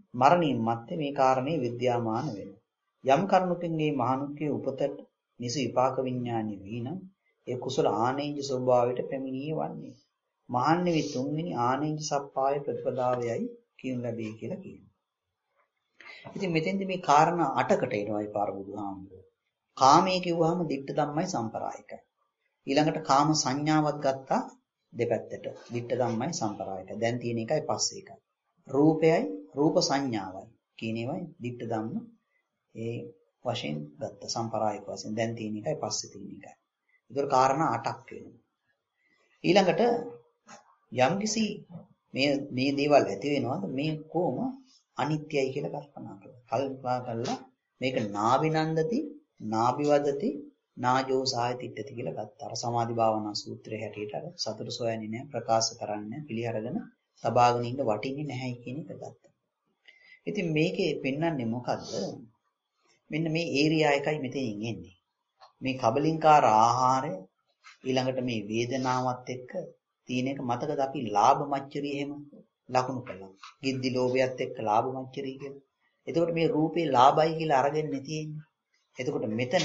මරණින් මත්තේ මේ කාරණේ විද්‍යාමාන වෙනවා. යම් කරුණකින් මේ මහණුකේ උපතට නිසි විපාක විඥානි වීනම් ඒ කුසල ආනේජ ස්වභාවයට පැමිණියේ වන්නේ. මහන්නේ තුන්වෙනි ආනේජ සප්පාය ප්‍රතිපදාවයයි කියනු ලැබේ කියලා කියනවා. ඉතින් මෙතෙන්දි මේ කාරණා 8කට එනවා ඒ පාර බුදුහාමුදුරුවෝ. කාමයේ කිව්වහම දිට්ඨ ධම්මයි සම්ප්‍රායිකයි. ඊළඟට කාම සංඥාවක් ගත්තා දෙපැත්තට. දිට්ඨ ධම්මයි සම්ප්‍රායිකයි. දැන් තියෙන එකයි පස්සේ එකයි. රූපයයි රූප සංඥාවයි කියන ඒවායි දිට්ඨ ධම්ම ඒ වශයෙන් ගත්ත සම්ප්‍රායික වශයෙන් දැන් තියෙන එකයි පස්සේ තියෙන එකයි. ඒතර කාරණා 8ක් වෙනවා. ඊළඟට යම්කිසි මේ දේවල් ඇති වෙනවද මේ කොහොම අනිත්‍යයි කියලා කල්පනා කරලා. කල්පනා කළා මේක නාවිනන්දති, නාබිවදති, නාජෝ සායතිට්ඨති කියලා ගත්තා. අර සමාධි භාවනා සූත්‍රයේ හැටියට අර සතර සොයන්නේ නැහැ, ප්‍රකාශ කරන්නේ පිළිඅරගෙන තබාගෙන ඉන්න වටින්නේ නැහැ කියන එක ගත්තා. ඉතින් මේකේ පෙන්වන්නේ මොකද්ද? මෙන්න මේ ඒරියා එකයි මෙතනින් එන්නේ. මේ කබලින්කාර ආහාරය ඊළඟට මේ වේදනාවත් එක්ක තියෙන එක මතකද අපි ලාභ මච්චරිය එහෙම ලකුණු කළා. ගිද්දි ලෝභයත් එක්ක ලාභ මච්චරිය කියලා. එතකොට මේ රූපේ ලාභයි කියලා අරගෙන තියෙන්නේ. එතකොට මෙතන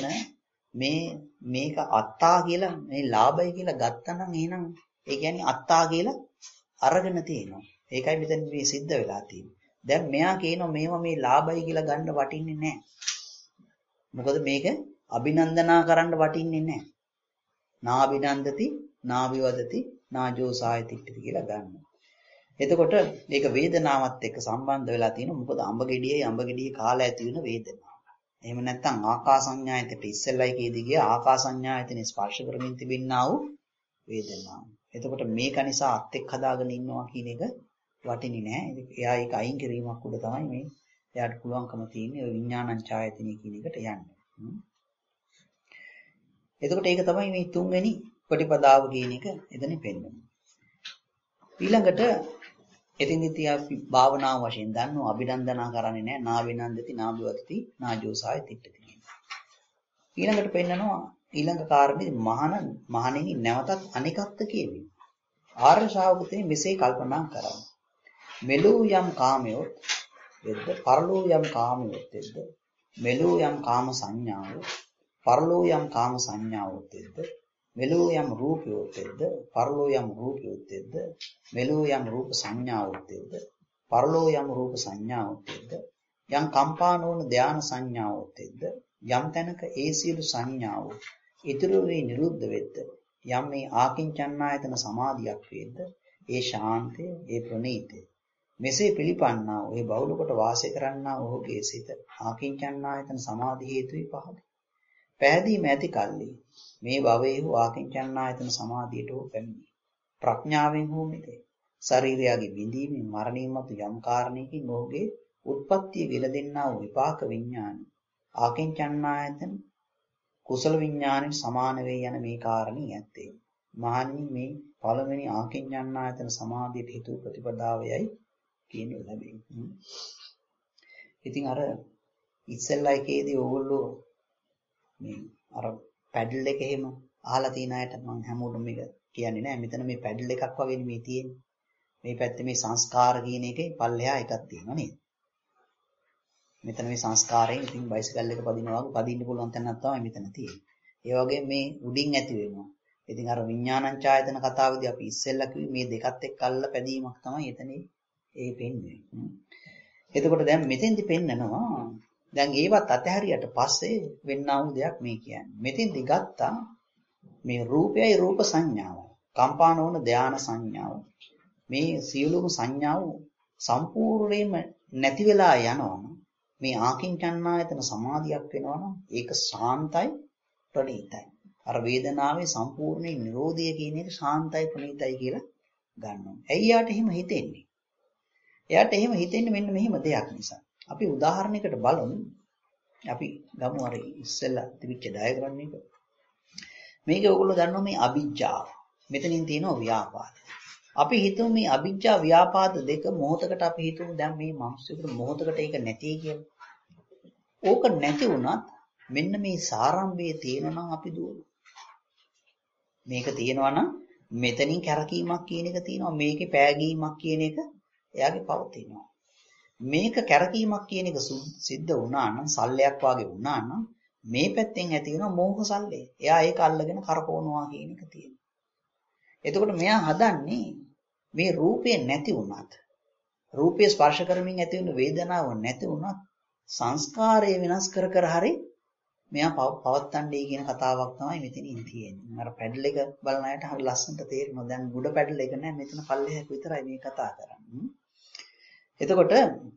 මේක අත්තා කියලා මේ ලාභයි කියලා ගත්තා නම් එහෙනම් ඒ කියන්නේ අත්තා කියලා අරගෙන තියෙනවා. ඒකයි මෙතන මේ සිද්ධ වෙලා තියෙන්නේ. දැන් මෙයා කියනවා මේවා මේ ලාභයි කියලා ගන්න වටින්නේ නැහැ. මොකද මේක අභිනන්දනා කරන්න වටින්නේ නැහැ. නාබිනන්දති, නාබිවදති, නාජෝ සායතිට්ඨති කියලා ගන්නවා. එතකොට මේක වේදනාවත් එක්ක සම්බන්ධ වෙලා තියෙනවා. මොකද අඹ ගෙඩියේ කාලා ඇති වෙන වේදනාව. එහෙම නැත්නම් ආකාසඤ්ඤායතට ඉස්සෙල්ලයි කීදී ගිය ආකාසඤ්ඤායතන ස්පර්ශ කරමින් තිබෙනා වූ වේදනාව. එතකොට මේක නිසා අත් එක්ක හදාගෙන ඉන්නවා කියන එක වටින්නේ නැහැ. එයා ඒක අයින් කිරීමක් උඩ තමයි මේ එයාට පුළුවන්කම තියෙන්නේ ඔය විඥානං ඡායතනෙ කියන එකට යන්න. එතකොට ඒක තමයි මේ තුන්වෙනි ප්‍රතිපදාව කියන එක එතනින් පෙන්නන්නේ. ඊළඟට එතින්දී අපි භාවනාව වශයෙන් දන්නෝ අභිනන්දනා කරන්නේ නැහැ. නාවිනන්දති, නාබිවදති, නාජෝසාය තිට්ඨති. ඊළඟට පෙන්නනවා ඊළඟ කාරණේ මහණෙනි නැවතත් අනිකක්ද කියමින්. ආර්ය ශ්‍රාවකයන් මෙසේ කල්පනා කරා. මෙලෝ යම් කාමයොත් වෙද්ද, පරලෝ යම් කාමයොත් වෙද්ද, මෙලෝ යම් කාම සංඥාවොත්, පරලෝ යම් කාම සංඥාවොත් වෙද්ද, මෙලෝ යම් රූපයොත් වෙද්ද, පරලෝ යම් රූපයොත් වෙද්ද, මෙලෝ යම් රූප සංඥාවොත් වෙද්ද, පරලෝ යම් රූප සංඥාවොත් වෙද්ද, යම් කම්පානෝන ධාන සංඥාවොත් වෙද්ද, යම් තැනක ඒ සියලු සංඥාව ඉතුරු වී නිරුද්ධ වෙද්ද, යම් මේ ආකින්චන්නායතන සමාධියක් වේද්ද, ඒ ශාන්තය, ඒ ප්‍රණීතය මෙසේ පිළිපන්නා ඔය බෞල කොට වාසය කරන්නා ඔහුගේ සිත ආකින්චන්නායතන සමාධි හේතුයි පහද. පැහැදීම ඇති කල්ලි මේ භවයේ වූ ආකින්චන්නායතන සමාධියට හෝ පැමිණි. ප්‍රඥාවෙන් හෝ මිදේ. ශරීරයගේ බිඳීමෙන් මරණින් මතු යම් කාරණයකින් ඔහුගේ උත්පත්තිය ගෙල දෙන්නා වූ විපාක විඥාන ආකින්චන්නායතන කුසල විඥාණයට සමාන වේ යන මේ කාරණේ ඇත්තේ. මහණනි මේ පළවෙනි ආකින්චන්නායතන සමාධියට හේතු ප්‍රතිපදාවයයි කියනු ලැබේ. ඉතින් අර ඉස්සෙල්ලා එකේදී ඕගොල්ලෝ මේ අර පැඩල් එක එහෙම අහලා තියෙන අයට මම හැමෝටම මේක කියන්නේ නෑ. මෙතන මේ පැඩල් එකක් වගේ නෙමෙයි තියෙන්නේ. මේ පැත්තේ මේ සංස්කාර කියන එකේ පල්ලෙහා එකක් තියෙනවා නේද? මෙතන මේ සංස්කාරයෙන් ඉතින් බයිසිකල් එක පදිනවා වගේ පදින්න පුළුවන් තැනක් තමයි මෙතන තියෙන්නේ. ඒ වගේ මේ උඩින් ඇති වෙනවා. ඉතින් අර විඥානං ඡායතන කතාවේදී අපි ඉස්සෙල්ලා කිව්වේ මේ දෙකත් එක්ක අල්ල පැදීමක් තමයි එතනේ ඒ පෙන්වන්නේ. එතකොට දැන් මෙතෙන්දි පෙන්නනවා දැන් ඒවත් අතහැරියට පස්සේ වෙන්නා වූ දෙයක් මේ කියන්නේ. මෙතෙන්දි ගත්තා මේ රූපයයි රූප සංඥාව, කම්පාන වන ධාන සංඥාව. මේ සියලුම සංඥාව සම්පූර්ණයෙන්ම නැති වෙලා යනවා. මේ ආකින්චන්නායතන සමාධියක් වෙනවා නම් ඒක ශාන්තයි ප්‍රණීතයි. අර වේදනාවේ සම්පූර්ණ නිරෝධය කියන එක ශාන්තයි ප්‍රණීතයි කියලා ගන්නවා. ඇයි යාට එහෙම හිතෙන්නේ? එයාට එහෙම හිතෙන්නේ මෙන්න මෙහෙම දෙයක් නිසා. අපි උදාහරණයකට බලමු. අපි ගමු අර ඉස්සෙල්ලා තිබිච්ච ඩයග්‍රෑම් එක. මේක ඔයගොල්ලෝ දන්නවා මේ අවිජ්ජාව. මෙතනින් තියෙනවා ව්‍යාපාද. අපි හිතමු මේ අවිජ්ජා ව්‍යාපාද දෙක මොහොතකට අපි හිතමු දැන් මේ මිනිස්සුන්ට මොහොතකට ඒක නැති කියලා. ඕක නැති වුණත් මෙන්න මේ සාරම්භයේ තියෙනවා නම් අපි දුවනවා. මේක තියෙනවා නම් මෙතනින් කැරකීමක් කියන එක තියෙනවා. මේකේ පෑගීමක් කියන එක එයාගේ පවතිනවා. මේක කැරකීමක් කියන එක සිද්ධ වුණා නම් සල්ලයක් වාගේ වුණා නම් මේ පැත්තෙන් ඇති වෙන මෝහ සල්ලේ. එයා ඒක අල්ලගෙන කරකවනවා කියන එක තියෙනවා. එතකොට මෙයා හදන්නේ මේ රූපේ නැති වුණත් රූපේ ස්පර්ශ කරමින් ඇති වෙන වේදනාව නැති වුණත් සංස්කාරය වෙනස් කර කර හරි මෙයා පවත්තන්නේ කියන කතාවක් තමයි මෙතනින් තියෙන්නේ. අර පැඩල් එක බලන අයට හරි ලස්සනට තේරෙනවා. දැන් උඩ පැඩල් එක නෑ මෙතන පල්ලෙහාක විතරයි මේ කතා කරන්නේ. එතකොට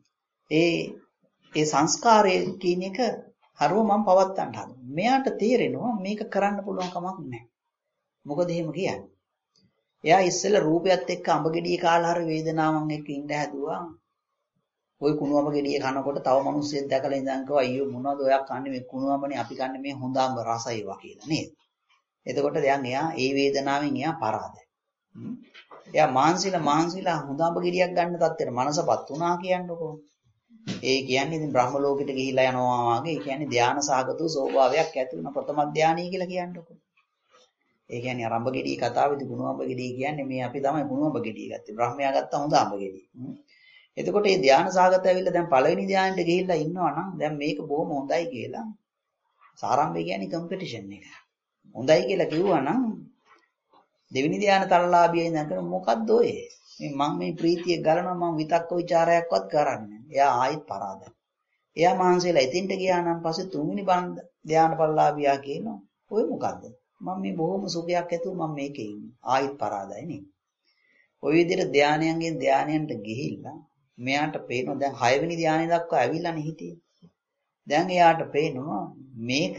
ඒ සංස්කාරය කියන එක හරුව මම පවත්තන්න හදනවා. මෙයාට තේරෙනවා මේක කරන්න පුළුවන් කමක් නැහැ. මොකද එහෙම කියන්නේ? එයා ඉස්සෙල්ලා රූපයත් එක්ක අඹ ගෙඩිය කාලා හරි වේදනාවන් එක්ක ඉඳ හැදුවා. ওই කුණු අඹ ගෙඩිය කනකොට තව මිනිස්සෙක් දැකලා ඉඳන් කිව්වා අයියෝ මොනවද ඔයා කන්නේ මේ කුණු අඹනේ අපි කන්නේ මේ හොඳ අඹ රසයිවා කියලා නේද? එතකොට දැන් එයා ඒ වේදනාවෙන් එයා පරාදයි. එයා මාන්සිලා හොඳ අඹ ගෙඩියක් ගන්න තත්ත්වෙට මනසපත් වුණා කියන්නකෝ. ඒ කියන්නේ ඉතින් බ්‍රහ්ම ලෝකෙට ගිහිලා යනවා වගේ. ඒ කියන්නේ ධානා සාගත ස්වභාවයක් ඇති වෙන ප්‍රථම ධානී කියලා කියන්නකෝ. ඒ කියන්නේ අර අඹ ගෙඩිය කතාවේදී කුණු අඹ ගෙඩිය කියන්නේ මේ අපි තමයි කුණු අඹ ගෙඩිය ගත්තේ. බ්‍රහ්මයා ගත්තා හොඳ අඹ ගෙඩිය. එතකොට මේ ධානා සාගත ඇවිල්ලා දැන් පළවෙනි ධානයට ගිහිල්ලා ඉන්නවා නම් දැන් මේක බොහොම හොඳයි කියලා. සාරාම්භය කියන්නේ කම්පිටිෂන් එක. හොඳයි කියලා කිව්වා නම් දෙවෙනි ධාන තරලාභියයි නැතර මොකද්ද ඔය? මම මේ ප්‍රීතිය ගලනවා මම විතක්ක ਵਿਚාරයක්වත් කරන්නේ නැහැ. එයා ආයෙත් පරාදයි. එයා මහන්සියලා එතින්ට ගියා නම් පස්සේ තුන්වෙනි ධාන පරලාභියා කියනවා ඔය මොකද්ද? මම මේ බොහොම සුඛයක් ඇතුව මම මේකේ ඉන්නේ. ආයෙත් පරාදයි නේ. ඔය විදිහට ධානයන්ගෙන් ධානයන්ට ගිහිල්ලා මෙයාට පේනවා දැන් 6 වෙනි ධානය දක්වා ඇවිල්ලානේ හිටියේ. දැන් එයාට පේනවා මේක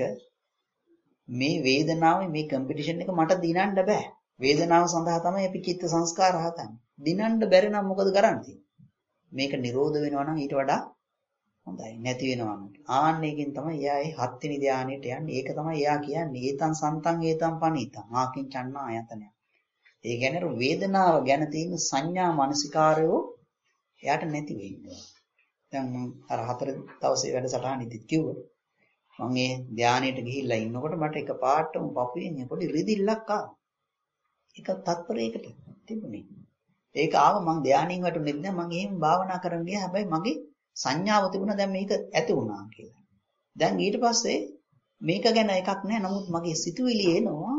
මේ වේදනාවේ මේ කම්පිටිෂන් එක මට දිනන්න බෑ. වේදනාව සඳහා තමයි අපි චිත්ත සංස්කාර හදන්නේ. දිනන්න බැරි නම් මොකද කරන්නේ? මේක නිරෝධ වෙනවා නම් ඊට වඩා හොඳයි. නැති වෙනවා නම්. ආන්නේකින් තමයි එයා ඒ 7 වෙනි ධානයට යන්නේ. ඒක තමයි එයා කියන්නේ. ඒතං සන්තං ඒතං පනීතං. ආකින් චන්නා ආයතනය. ඒ කියන්නේ වේදනාව ගැන තියෙන සංඥා මානසිකාරයෝ එයාට නැති වෙන්නේ. දැන් මම අර 4 දවසේ වැඩසටහනෙදිත් කිව්වා. මම මේ ධානයට ගිහිල්ලා ඉන්නකොට මට එකපාරටම පපුවෙන් පොඩි රිදිල්ලක් ආවා. ඒක තත්පරයකට තිබුණේ. ඒක ආව මං ධානයෙන් වැටුනේ නැහැ. මං එහෙම භාවනා කරන්න ගියා. හැබැයි මගේ සංඥාව තිබුණා දැන් මේක ඇති වුණා කියලා. දැන් ඊට පස්සේ මේක ගැන එකක් නැහැ. නමුත් මගේ සිතුවිලි එනවා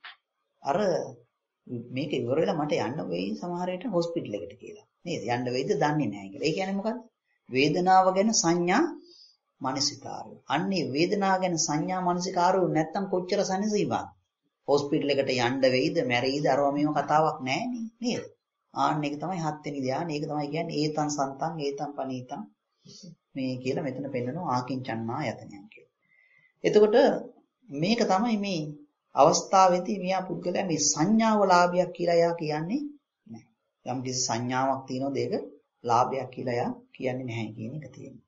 අර මේක ඉවර වෙලා මට යන්න වෙයි සමහර විට හොස්පිටල් එකට කියලා. නේද? යන්න වෙයිද දන්නේ නැහැ කියලා. ඒ කියන්නේ මොකද්ද? වේදනාව ගැන සංඥා මානසිකාරය. අන්නේ වේදනාව ගැන සංඥා මානසිකාරය නැත්තම් කොච්චර සැනසීමක්. හොස්පිටල් එකට යන්න වෙයිද, මැරෙයිද අරව මේව කතාවක් නැහැ නේද? ආන්න එක තමයි 7 වෙනි ධ්‍යාන. ඒක තමයි කියන්නේ ඒතං සන්තං ඒතං පනීතං මේ කියලා මෙතන පෙන්නනවා ආකින්චන්නා යතනයන් කියලා. එතකොට මේක තමයි මේ අවස්ථාවේදී මියා පුද්ගලයා මේ සංඥාව ලාභයක් කියලා එයා කියන්නේ නැහැ. යම් කිසි සංඥාවක් තියෙනවද ඒක ලාභයක් කියලා එයා කියන්නේ නැහැ කියන එක තියෙනවා.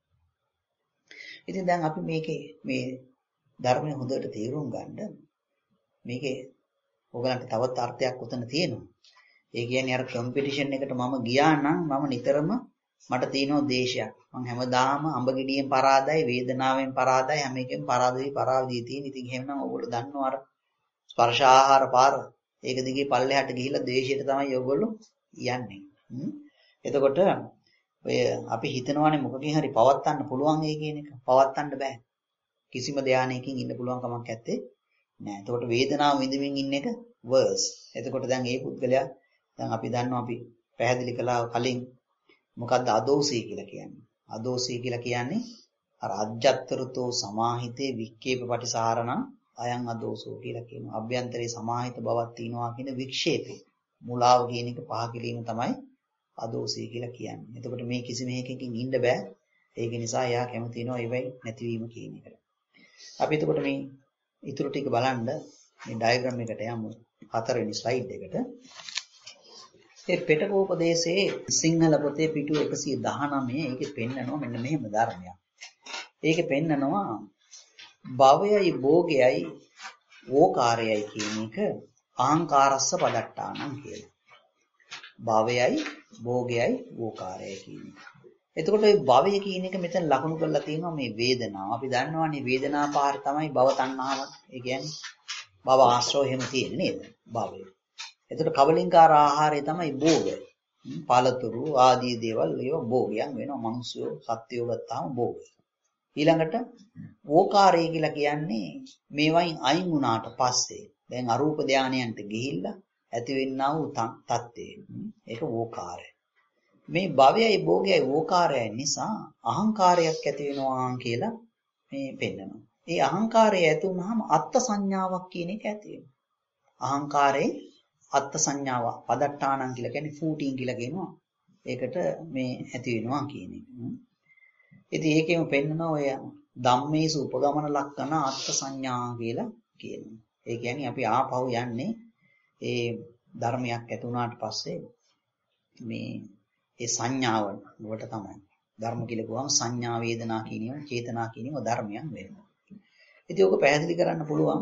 ඉතින් දැන් අපි මේකේ මේ ධර්මය හොඳට තේරුම් ගන්න මේකේ ඔයගලන්ට තවත් අර්ථයක් උතන තියෙනවා. ඒ කියන්නේ අර කම්පිටිෂන් එකට මම ගියා නම් මම නිතරම මට තියෙනවා දේශයක්. මම හැමදාම අඹ ගෙඩියෙන් පරාදයි, වේදනාවෙන් පරාදයි, හැම එකෙන් පරාදයි තියෙන. ඉතින් එහෙමනම් ඔයගොල්ලෝ දන්නවා අර ස්පර්ශ ආහාර පාර. ඒක දිගේ පල්ලෙහාට ගිහිල්ලා දේශයට තමයි ඔයගොල්ලෝ යන්නේ. එතකොට ඔය අපි හිතනවානේ මොකකින් හරි පවත්තන්න පුළුවන් ඒ කියන එක. පවත්තන්න බෑ. කිසිම ධානයකින් ඉන්න පුළුවන් කමක් නැත්තේ නෑ. එතකොට වේදනාව විඳින්මින් ඉන්න එක වර්ස්. එතකොට දැන් මේ පුද්ගලයා දැන් අපි දන්නවා අපි පැහැදිලි කළා කලින් මොකද්ද අදෝසී කියලා කියන්නේ. අදෝසී කියලා කියන්නේ අර අජ්ජත්තරතෝ සමාහිතේ වික්කේප පටිසාරණ අයං අදෝසෝ කියලා කියනවා. අභ්‍යන්තරේ සමාහිත බවක් තියනවා කියන වික්ෂේපේ. මුලාව කියන එක පහ කිරීම තමයි අදෝසී කියලා කියන්නේ. එතකොට මේ කිසිම එකකින් ඉන්න බෑ. ඒක නිසා එයා කැමති වෙනවා ඒවයි නැතිවීම කියන එකට. අපි එතකොට මේ ඊටු ටික බලන්න මේ ඩයග්‍රෑම් එකට යමු. 4 වෙනි ස්ලයිඩ් එකට. ඒ පිටකෝපදේශයේ සිංහල පොතේ පිටු 119 ඒකේ පෙන්නනවා මෙන්න මෙහෙම ධර්මයක්. ඒකේ පෙන්නනවා භවයයි භෝගයයි ඕකාරයයි කියන එක අහංකාරස්ස පදට්ටානම් කියලා. භවයයි භෝගයයි ඕකාරයයි කියන එක. එතකොට මේ භවය කියන එක මෙතන ලකුණු කරලා තියෙනවා මේ වේදනාව. අපි දන්නවානේ වේදනා පාර තමයි භව තණ්හාව. ඒ කියන්නේ භව ආශ්‍රව එහෙම තියෙන්නේ නේද? භවය. එතකොට කබලින්කාර ආහාරය තමයි භෝගය. පළතුරු ආදී දේවල් ඒවා භෝගයන් වෙනවා. මිනිස්සු සත්‍යය ගත්තාම භෝගය. ඊළඟට ඕකාරය කියලා කියන්නේ මේවයින් අයින් වුණාට පස්සේ දැන් අරූප ධානයන්ට ගිහිල්ලා ඇතිවෙන්නා වූ තත්ත්වය. ඒක ඕකාරය. මේ භවයයි භෝගයයි ඕකාරයයි නිසා අහංකාරයක් ඇති වෙනවා කියලා මේ පෙන්නනවා. ඒ අහංකාරය ඇති වුනහම අත්ත් සංඥාවක් කියන එක ඇති වෙනවා. අහංකාරේ අත්ත් සංඥාව පදට්ටානං කියලා කියන්නේ ෆූටින් කියලා කියනවා. ඒකට මේ ඇති වෙනවා කියන එක. ඉතින් ඒකෙම පෙන්නන ඔය ධම්මේසු උපගමන ලක්කන අත්ත් සංඥා කියලා කියනවා. ඒ කියන්නේ අපි ආපහු යන්නේ ඒ ධර්මයක් ඇති වුණාට පස්සේ මේ ඒ සංඥාවන් වලට තමයි. ධර්ම කියලා කිව්වම සංඥා වේදනා කියනවා, චේතනා කියනවා ධර්මයන් වෙනවා. ඉතින් ඔක පැහැදිලි කරන්න පුළුවන්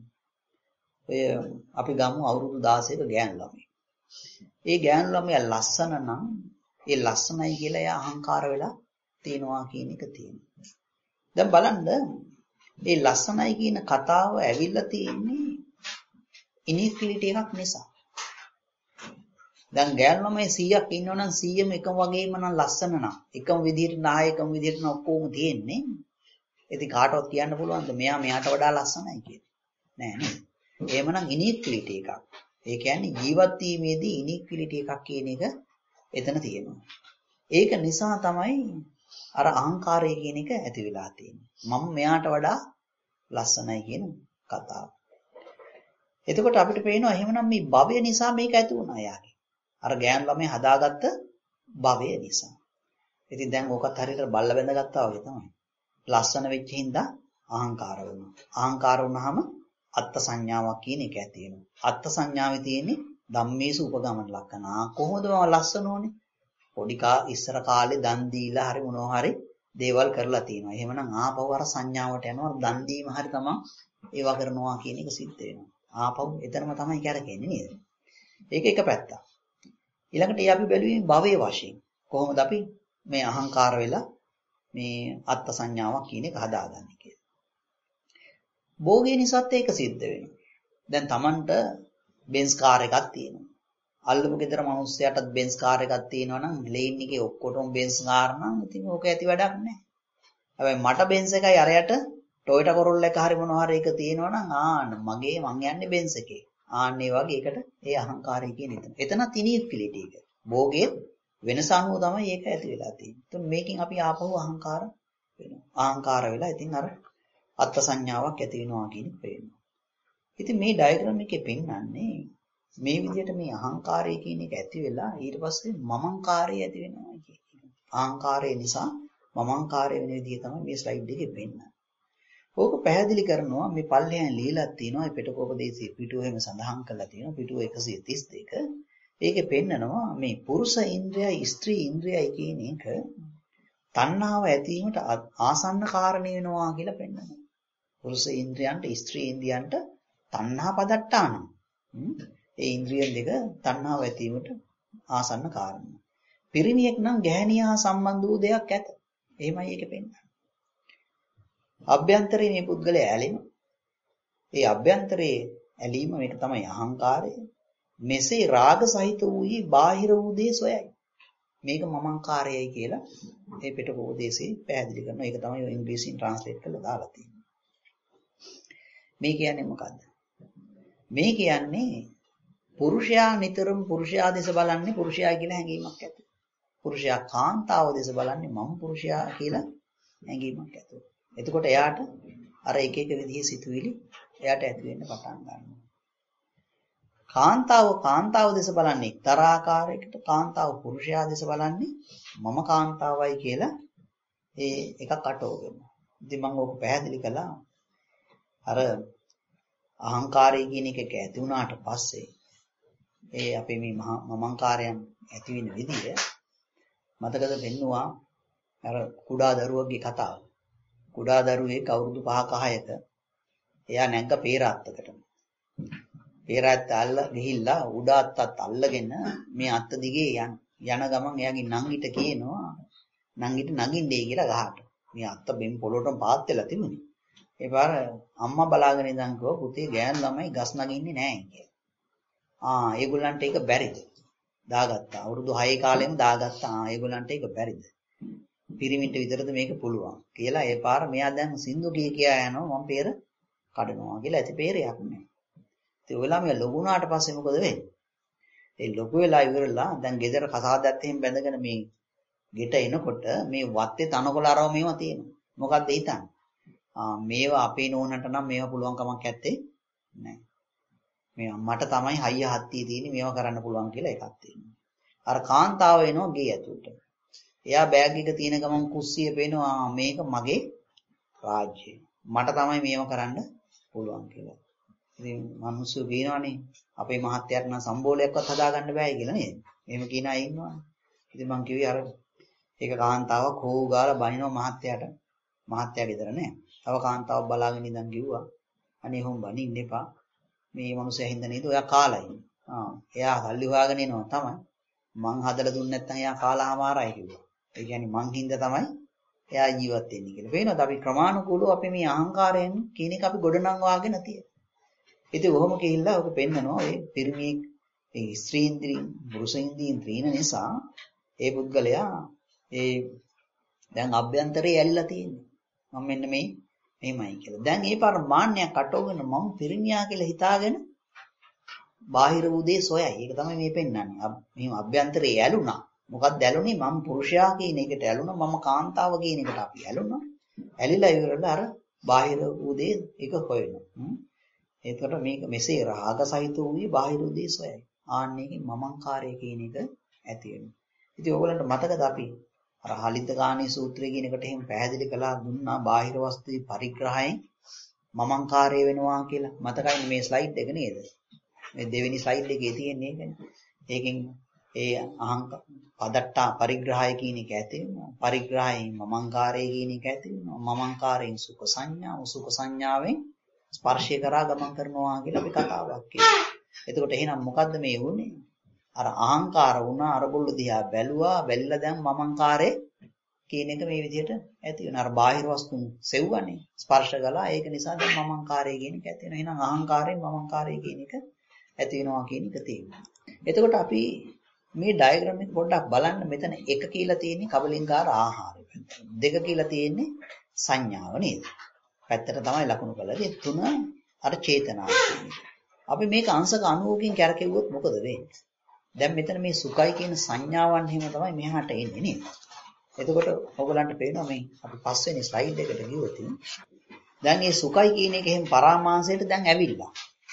ඔය අපි ගමු අවුරුදු 16ක ගෑනු ළමයි. ඒ ගෑනු ළමයා ලස්සන නම් ඒ ලස්සනයි කියලා එයා අහංකාර වෙලා තියනවා කියන එක තියෙනවා. දැන් බලන්න මේ ලස්සනයි කියන කතාව ඇවිල්ලා තියෙන්නේ ඉනික්විලිටි එකක් නිසා. දැන් ගෑනු ළමයි 100ක් ඉන්නවනම් 100ම එකම වගේම නම් ලස්සන නම් එකම විදිහට නාය එකම විදිහට නම් ඔක්කොම තියෙන්නේ. ඉතින් කාටවත් කියන්න පුළුවන්ද මෙයා මෙයාට වඩා ලස්සනයි කියලා? නෑ නේද? එහෙමනම් ඉනික්විලිටි එකක්. ඒ කියන්නේ ජීවත් වීමේදී ඉනික්විලිටි එකක් කියන එක එතන තියෙනවා. ඒක නිසා තමයි අර අහංකාරය කියන එක ඇති වෙලා තියෙන්නේ. මම මෙයාට වඩා ලස්සනයි කියන කතාව. එතකොට අපිට පේනවා එහෙමනම් මේ භවය නිසා මේක ඇති වුණා යාගේ. අර ගෑනු ළමයි හදාගත්ත භවය නිසා. ඉතින් දැන් ඕකත් හරියට බල්ල බැඳගත්තා වගේ තමයි. ලස්සන වෙච්ච හින්දා අහංකාර වෙනවා. අහංකාර වුණාම අත්ත් සංඥාවක් කියන එක ඇති වෙනවා. අත්ත් සංඥාවේ තියෙන්නේ ධම්මේසු උපගමන ලක්කනා. කොහොමද මම ලස්සන ඕනේ? පොඩි ඉස්සර කාලේ දන් දීලා හරි මොනවා හරි දේවල් කරලා තියෙනවා. එහෙමනම් ආපහු අර සංඥාවට යනවා. දන් දීම හරි තමයි ඒවා කරනවා කියන එක සිද්ධ වෙනවා. ආපහු එතනම තමයි කරකෙන්නේ නේද? ඒක එක පැත්තක්. ඊළඟට අපි බැලුවේ භවයේ වශයෙන්. කොහොමද අපි මේ අහංකාර වෙලා මේ අත්ත් සංඥාවක් කියන එක හදාගන්නේ කියලා. භෝගය නිසාත් ඒක සිද්ධ වෙනවා. දැන් Tamanට බෙන්ස් කාර් එකක් තියෙනවා. අල්ලපු ගෙදර මිනිස්සයාටත් බෙන්ස් කාර් එකක් තියෙනවා නම් ලේන් එකේ ඔක්කොටම බෙන්ස් කාර් නම් ඉතින් ඕක ඇති වැඩක් නැහැ. හැබැයි මට බෙන්ස් එකයි අරයට ටොයෝටා කොරෝලා එක හරි මොනවා හරි එක තියෙනවා නම් මගේ මං යන්නේ බෙන්ස් එකේ. ආන්නේ වගේ එකට ඒ අහංකාරය කියන එතනත් ඉනික්විලිටි එක. භෝගයේ වෙනස අනුව තමයි ඒක ඇති වෙලා තියෙන්නේ. එතකොට මේකෙන් අපි ආපහු අහංකාර වෙනවා. අහංකාර වෙලා ඉතින් අර අත්ත් සංඥාවක් ඇති වෙනවා කියන එක පේනවා. ඉතින් මේ ඩයග්‍රෑම් එකේ පෙන්නන්නේ මේ විදිහට මේ අහංකාරය කියන එක ඇති වෙලා ඊට පස්සේ මමංකාරය ඇති වෙනවා කියන එක. අහංකාරය නිසා මමංකාරය වෙන විදිහ තමයි මේ ස්ලයිඩ් එකේ පෙන්නන්නේ. ඕක පැහැදිලි කරනවා මේ පල්ලෙයන් ලියලා තියෙනවා මේ පිටකෝපදේශයේ පිටුව එහෙම සඳහන් කරලා තියෙනවා පිටුව 132. ඒකේ පෙන්නනවා මේ පුරුෂ ඉන්ද්‍රයයි ස්ත්‍රී ඉන්ද්‍රයයි කියන එක තණ්හාව ඇතිවීමට ආසන්න කාරණේ වෙනවා කියලා පෙන්නනවා. පුරුෂ ඉන්ද්‍රයන්ට ස්ත්‍රී ඉන්ද්‍රයන්ට තණ්හා පදට්ටාන. ඒ ඉන්ද්‍රියන් දෙක තණ්හාව ඇතිවීමට ආසන්න කාරණා. පිරිමියෙක් නම් ගැහණියා සම්බන්ධ වූ දෙයක් ඇත. එහෙමයි ඒකේ පෙන්නන්නේ. අභ්‍යන්තරයේ මේ පුද්ගලයා ඇලෙනවා. ඒ අභ්‍යන්තරයේ ඇලීම මේක තමයි අහංකාරය. මෙසේ රාග සහිත වූයි බාහිර වූ දේ සොයයි. මේක මමංකාරයයි කියලා මේ පිටකෝපදේශේ පැහැදිලි කරනවා. ඒක තමයි ඉංග්‍රීසියෙන් ට්‍රාන්ස්ලේට් කරලා දාලා තියෙන්නේ. මේ කියන්නේ මොකද්ද? මේ කියන්නේ පුරුෂයා නිතරම පුරුෂයා දෙස බලන්නේ පුරුෂයා කියලා හැඟීමක් ඇති. පුරුෂයා කාන්තාව දෙස බලන්නේ මම පුරුෂයා කියලා හැඟීමක් ඇති. එතකොට එයාට අර එක එක විදිහේ සිතුවිලි එයාට ඇති වෙන්න පටන් ගන්නවා. කාන්තාව දෙස බලන්නේ එක්තරා ආකාරයකට, කාන්තාව පුරුෂයා දෙස බලන්නේ මම කාන්තාවයි කියලා ඒ එකක් අටවගෙනවා. ඉතින් මම ඕක පැහැදිලි කළා. අර අහංකාරය කියන එක ඇති වුණාට පස්සේ ඒ අපේ මේ මමංකාරයන් ඇති වෙන විදිය මතකද පෙන්නවා අර කුඩා දරුවෙක්ගේ කතාව. කුඩා දරුවෙක් අවුරුදු 5ක 6ක එයා නැංග පේරාත්තකට. පේරාත්ත අල්ල ගිහිල්ලා උඩ අත්තත් අල්ලගෙන මේ අත්ත දිගේ යන ගමන් එයාගේ නංගිට කියනවා නංගිට නගින්නේ කියලා ගහට. මේ අත්ත බෙන් පොළොටම පාත් වෙලා තිබුණේ. ඒ පාර අම්මා බලාගෙන ඉඳන් කිව්වා පුතේ ගෑන් ළමයි ගස් නගින්නේ නැහැ කියලා. ඒගොල්ලන්ට ඒක බැරිද? දාගත්තා. අවුරුදු 6 කාලෙම දාගත්තා. ඒගොල්ලන්ට ඒක බැරිද? පිරිමින්ට විතරද මේක පුළුවන් කියලා ඒ පාර මෙයා දැන් සින්දු කියා යනවා මම පෙර කඩනවා කියලා. ඇති පෙරයක් නෑ. ඉතින් ඔය ළමයා ලොකු වුණාට පස්සේ මොකද වෙන්නේ? ඒ ලොකු වෙලා ඉවරලා දැන් ගෙදර කසාදත් එහෙම බැඳගෙන මේ ගෙට එනකොට මේ වත්තේ තනකොළ අරව මේවා තියෙනවා. මොකද්ද හිතන්නේ? මේවා අපේ නෝනට නම් මේවා පුළුවන් කමක් නැත්තේ නෑ. මේවා මට තමයි හයිය හත්තිය තියෙන්නේ මේවා කරන්න පුළුවන් කියලා එකක් තියෙනවා. අර කාන්තාව එනවා ගේ ඇතුළට. එයා බෑග් එක තියෙන ගමන් කුස්සිය පේනවා මේක මගේ රාජ්‍යය. මට තමයි මේවා කරන්න පුළුවන් කියලා. ඉතින් මිනිස්සු කියනවානේ අපේ මහත්තයාට නම් සම්බෝලයක්වත් හදාගන්න බෑ කියලා නේද? එහෙම කියන අය ඉන්නවනේ. ඉතින් මං කිව්වේ අර ඒක කාන්තාවක් හොව ගාලා බනිනවා මහත්තයාට. මහත්තයා ගෙදර නෑ. තව කාන්තාවක් බලාගෙන ඉඳන් කිව්වා අනේ හොම් බනින්න එපා. මේ මිනිස්සයා හින්දා නේද ඔයා කාලා ඉන්නේ. එයා සල්ලි හොයාගෙන එනවා තමයි. මං හදලා දුන්නේ නැත්නම් එයා කාලාමාරයි කිව්වා. ඒ කියන්නේ මං හින්දා තමයි එයා ජීවත් වෙන්නේ කියලා. පේනවද අපි ක්‍රමානුකූලව අපි මේ අහංකාරයෙන් කියන එක අපි ගොඩනංවාගෙන තියෙනවා. ඉතින් ඔහොම කියලා ඔක පෙන්නනවා ඒ පිරිමියෙක් ඒ ස්ත්‍රීන්ද්‍රීන් පුරුෂින්ද්‍රීන් ත්‍රින නිසා ඒ පුද්ගලයා ඒ දැන් අභ්‍යන්තරේ ඇලිලා තියෙන්නේ. මම මෙන්න මේ මෙහෙමයි කියලා. දැන් ඒ පාර මාන්නයක් අටවගෙන මම පිරිමියා කියලා හිතාගෙන බාහිර උදේ සොයයි. ඒක තමයි මේ පෙන්නන්නේ. මෙහෙම අභ්‍යන්තරේ ඇලුනා. මොකක්ද ඇලුනේ? මම පුරුෂයා කියන එකට ඇලුනා. මම කාන්තාව කියන එකට අපි ඇලුනා. ඇලිලා ඉවරලා අර බාහිර උදේ ඒක හොයනවා. එතකොට මේක මෙසේ රාග සහිත වූයේ බාහිර උදේ සොයයි. ආන්නේකින් මමංකාරය කියන එක ඇති වෙනවා. ඉතින් ඕගොල්ලන්ට මතකද අපි අර හලිතගානී සූත්‍රය කියන එකට එහෙම පැහැදිලි කළා දුන්නා බාහිර වස්තුවේ පරිග්‍රහයෙන් මමංකාරය වෙනවා කියලා. මතකයි මේ ස්ලයිඩ් එක නේද? මේ දෙවෙනි ස්ලයිඩ් එකේ තියෙන්නේ ඒකනේ. ඒකෙන් ඒ පදට්ටා පරිග්‍රහය කියන එක ඇති වෙනවා. පරිග්‍රහයෙන් මමංකාරය කියන එක ඇති වෙනවා. මමංකාරයෙන් සුඛ සංඥාව, සුඛ සංඥාවෙන් ස්පර්ශය කරා ගමන් කරනවා කියලා අපි කතාවක් කියනවා. එතකොට එහෙනම් මොකද්ද මේ වුනේ? අර අහංකාර වුණා අර බොල්ල දිහා බැලුවා බැලිලා දැන් මමංකාරේ කියන එක මේ විදිහට ඇති වෙනවා. අර බාහිර වස්තුන් සෙව්වනේ ස්පර්ශ කළා ඒක නිසා දැන් මමංකාරය කියන එක ඇති වෙනවා. එහෙනම් අහංකාරයෙන් මමංකාරය කියන එක ඇති වෙනවා කියන එක තියෙනවා. එතකොට අපි මේ ඩයග්‍රෑම් එක පොඩ්ඩක් බලන්න මෙතන 1 කියලා තියෙන්නේ කබලින්කාර ආහාරය පැත්ත. 2 කියලා තියෙන්නේ සංඥාව නේද? පැත්තට තමයි ලකුණු කළේ. 3 අර චේතනාව කියන්නේ. අපි මේක අංශක 90කින් කැරකෙව්වොත් මොකද වෙන්නේ? දැන් මෙතන මේ සුඛයි කියන සංඥාවන් හිම තමයි මෙහාට එන්නේ නේද? එතකොට ඔයගලන්ට පේනවා මේ අපි පස්වෙනි ස්ලයිඩ් එකට ගියොත් දැන් මේ සුඛයි කියන එක එහෙම පරාමාසයට දැන් ඇවිල්ලා.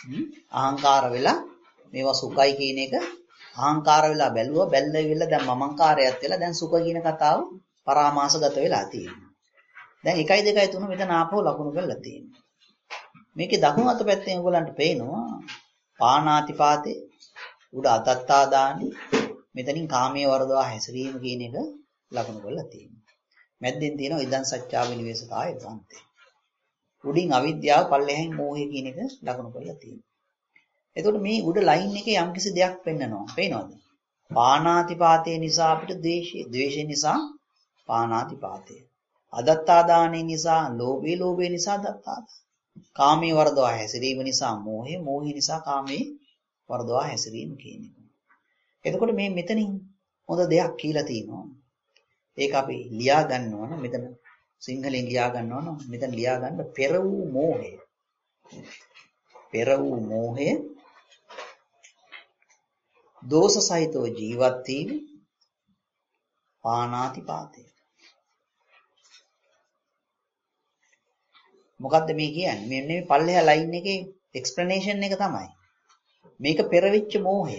අහංකාර වෙලා මේවා සුඛයි කියන එක අහංකාර වෙලා බැලුවා බැලලා දැන් මමංකාරයත් වෙලා දැන් සුඛ කියන කතාව පරාමාසගත වෙලා තියෙනවා. දැන් 1 2 3 මෙතන ආපහු ලකුණු කරලා තියෙනවා. මේකේ දකුණු අත පැත්තෙන් ඔයගලන්ට පේනවා පාණාතිපාතේ උඩ අතත්තා දානි මෙතනින් කාමයේ වර්ධවා හැසිරීම කියන එක ලකුණු කරලා තියෙනවා. මැද්දෙන් තියෙනවා ඉදන් සත්‍යාව නිවේසකාය ග්‍රන්ථය. උඩින් අවිද්‍යාව පල්ලෙහෙන් මෝහය කියන එක ලකුණු කරලා තියෙනවා. එතකොට මේ උඩ ලයින් එකේ යම්කිසි දෙයක් පෙන්නනවා. පේනවද? පාණාතිපාතේ නිසා අපිට ද්වේෂය, ද්වේෂය නිසා පාණාතිපාතය. අදත්තාදානය නිසා ලෝභය, ලෝභය නිසා දත්තාදාන. කාමයේ වර්ධවා හැසිරීම නිසා මෝහය, මෝහය නිසා කාමයේ වර්ධවා හැසිරීම කියන එක. එතකොට මේ මෙතනින් හොඳ දෙයක් කියලා තියෙනවා. ඒක අපි ලියා ගන්න ඕන. මෙතන සිංහලෙන් ලියා ගන්න ඕන. මෙතන ලියා ගන්න පෙර වූ මෝහය. පෙර වූ මෝහය දෝෂ සහිතව ජීවත් වීම පාණාතිපාතය. මොකද්ද මේ කියන්නේ? මෙන්න මේ පල්ලෙහා ලයින් එකේ එක්ස්ප්ලනේෂන් එක තමයි. මේක පෙරවිච්ච මෝහය.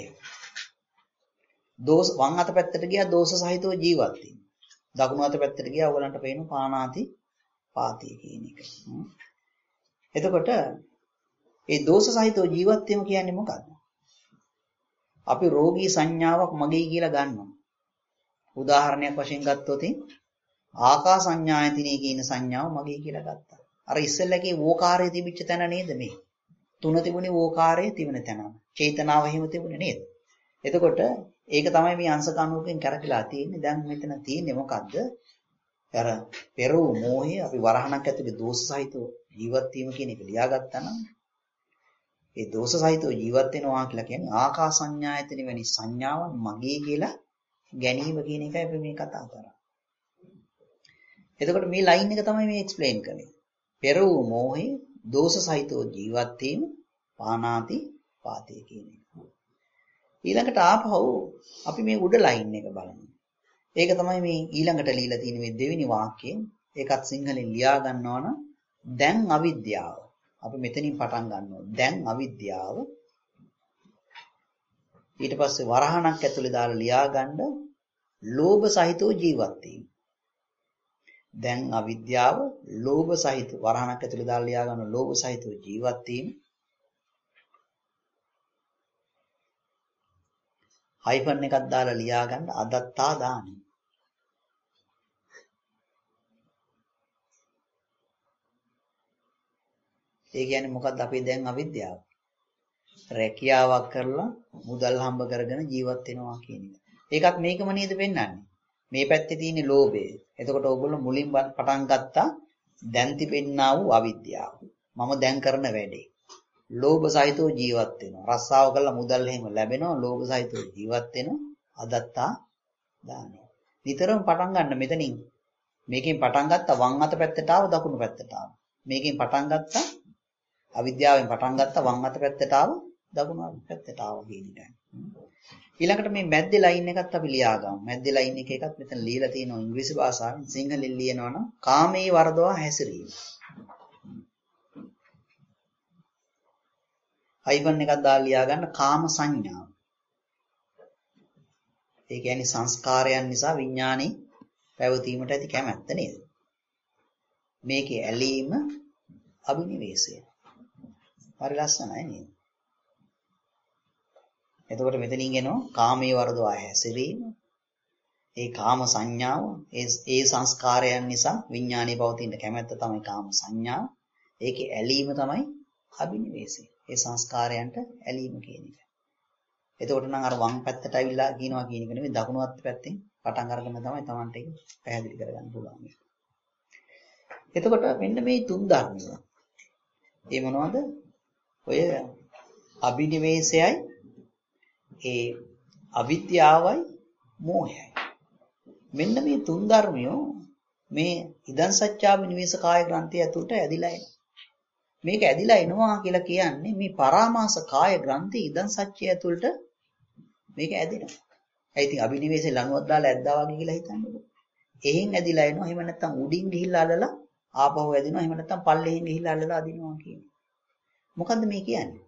දෝෂ වම් අත පැත්තට ගියා දෝෂ සහිතව ජීවත් වීම. දකුණු අත පැත්තට ගියා ඔයගලන්ට පේන පාණාතිපාතය කියන එක. එතකොට ඒ දෝෂ සහිතව ජීවත් වීම කියන්නේ මොකක්ද? අපි රෝගී සංඥාවක් මගේ කියලා ගන්නවා. උදාහරණයක් වශයෙන් ගත්තොත් ආකා සංඥායතිනේ කියන සංඥාව මගේ කියලා ගත්තා. අර ඉස්සෙල්ලගේ වෝකාරය තිබිච්ච තැන නේද මේ? තුන තිබුණේ වෝකාරය තිබෙන තැන. චේතනාව එහෙම තිබුණේ නේද? එතකොට ඒක තමයි මේ අංශ කණුවකින් කරකලා තියෙන්නේ. දැන් මෙතන තියෙන්නේ මොකද්ද? අර පෙර වූ මෝහය අපි වරහණක් ඇතුලේ දෝෂ සහිතව ජීවත් වීම කියන එක ලියාගත්තා නම් ඒ දෝෂ සහිතව ජීවත් වෙනවා කියලා කියන්නේ ආකාසඤ්ඤායතන වෙනි සංඥාවන් මගේ කියලා ගැනීම කියන එකයි අපි මේ කතා කරන්නේ. එතකොට මේ ලයින් එක තමයි මේ එක්ස්ප්ලেইন කරන්නේ. පෙර වූ මෝහේ දෝෂ සහිතව ජීවත් වීම පානාති පාතේ කියන එක. ඊළඟට ආපහු අපි මේ උඩ ලයින් එක බලමු. ඒක තමයි මේ ඊළඟට ලියලා තියෙන මේ දෙවෙනි වාක්‍යයෙන්. ඒකත් සිංහලෙන් ලියා ගන්නවා නම් දැන් අවිද්‍යාව. අපි මෙතනින් පටන් ගන්නවා. දැන් අවිද්‍යාව. ඊට පස්සේ වරහණක් ඇතුලේ දාලා ලියා ගන්න ලෝභ සහිතව ජීවත් වීම. දැන් අවිද්‍යාව ලෝභ සහිත වරහණක් ඇතුලේ දාලා ලියා ගන්න ලෝභ සහිතව ජීවත් වීම. හයිෆන් එකක් දාලා ලියා ගන්න අදත්තා දානයි. ඒ කියන්නේ මොකක්ද අපේ දැන් අවිද්‍යාව? රැකියාවක් කරලා මුදල් හම්බ කරගෙන ජීවත් වෙනවා කියන එක. ඒකත් මේකම නේද පෙන්වන්නේ. මේ පැත්තේ තියෙන ලෝභය. එතකොට ඕගොල්ලෝ මුලින් පටන් ගත්තා දැන් තිබෙන්නා වූ අවිද්‍යාව. මම දැන් කරන වැඩේ. ලෝභ සහිතව ජීවත් වෙනවා. රස්සාව කරලා මුදල් එහෙම ලැබෙනවා. ලෝභ සහිතව ජීවත් වෙනවා. අදත්තා දානයි. නිතරම පටන් ගන්න මෙතනින්. මේකෙන් පටන් ගත්තා වම් අත පැත්තට ආව දකුණු පැත්තට ආව. මේකෙන් පටන් ගත්තා අවිද්‍යාවෙන් පටන් ගත්තා වම් අත පැත්තට ආව දකුණු අත පැත්තට ආව කියන එක. ඊළඟට මේ මැද්දේ ලයින් එකත් අපි ලියා ගමු. මැද්දේ ලයින් එකත් මෙතන ලියලා තියෙනවා ඉංග්‍රීසි භාෂාවෙන්. සිංහලෙන් ලියනවා නම් කාමයේ වර්ධවා හැසිරීම. හයිෆන් එකක් දාලා ලියා ගන්න කාම සංඥාව. ඒ කියන්නේ සංස්කාරයන් නිසා විඥානේ පැවතීමට ඇති කැමැත්ත නේද? මේකේ ඇලීම අභිනිවේෂය. හරි ලස්සනයි නේද? එතකොට මෙතනින් එනවා කාමයේ වර්ධවා හැසිරීම. ඒ කාම සංඥාව, ඒ සංස්කාරයන් නිසා විඥානේ පවතින කැමැත්ත තමයි කාම සංඥාව. ඒකේ ඇලීම තමයි අභිනිවේෂය. ඒ සංස්කාරයන්ට ඇලීම කියන එක. එතකොට නම් අර වම් පැත්තට අවිලා කියනවා කියන එක නෙමෙයි දකුණු අත් පැත්තෙන් පටන් අරගෙන තමයි Tamanට ඒක පැහැදිලි කරගන්න පුළුවන්. එතකොට මෙන්න මේ තුන් ධර්මය. ඒ මොනවද? ඔය අභිනිවේෂයයි, ඒ අවිද්‍යාවයි, මෝහයයි. මෙන්න මේ තුන් ධර්මය මේ ඉදන් සත්‍යාවිනිවේෂ කාය ග්‍රන්ථය ඇතුළට ඇදිලා එනවා. මේක ඇදිලා එනවා කියලා කියන්නේ මේ පරාමාස කාය ග්‍රන්ථි ඉදන් සත්‍ය ඇතුළට මේක ඇදෙනවා. ඒ ඉතින් අභිනිවේෂේ ලණුවක් දාලා ඇද්දා වගේ කියලා හිතන්නකො. එහෙන් ඇදිලා එනවා. එහෙම නැත්නම් උඩින් ගිහිල්ලා අල්ලලා ආපහු ඇදිනවා. එහෙම නැත්නම් පල්ලෙහින් ගිහිල්ලා අල්ලලා අදිනවා කියන්නේ. මොකද්ද මේ කියන්නේ?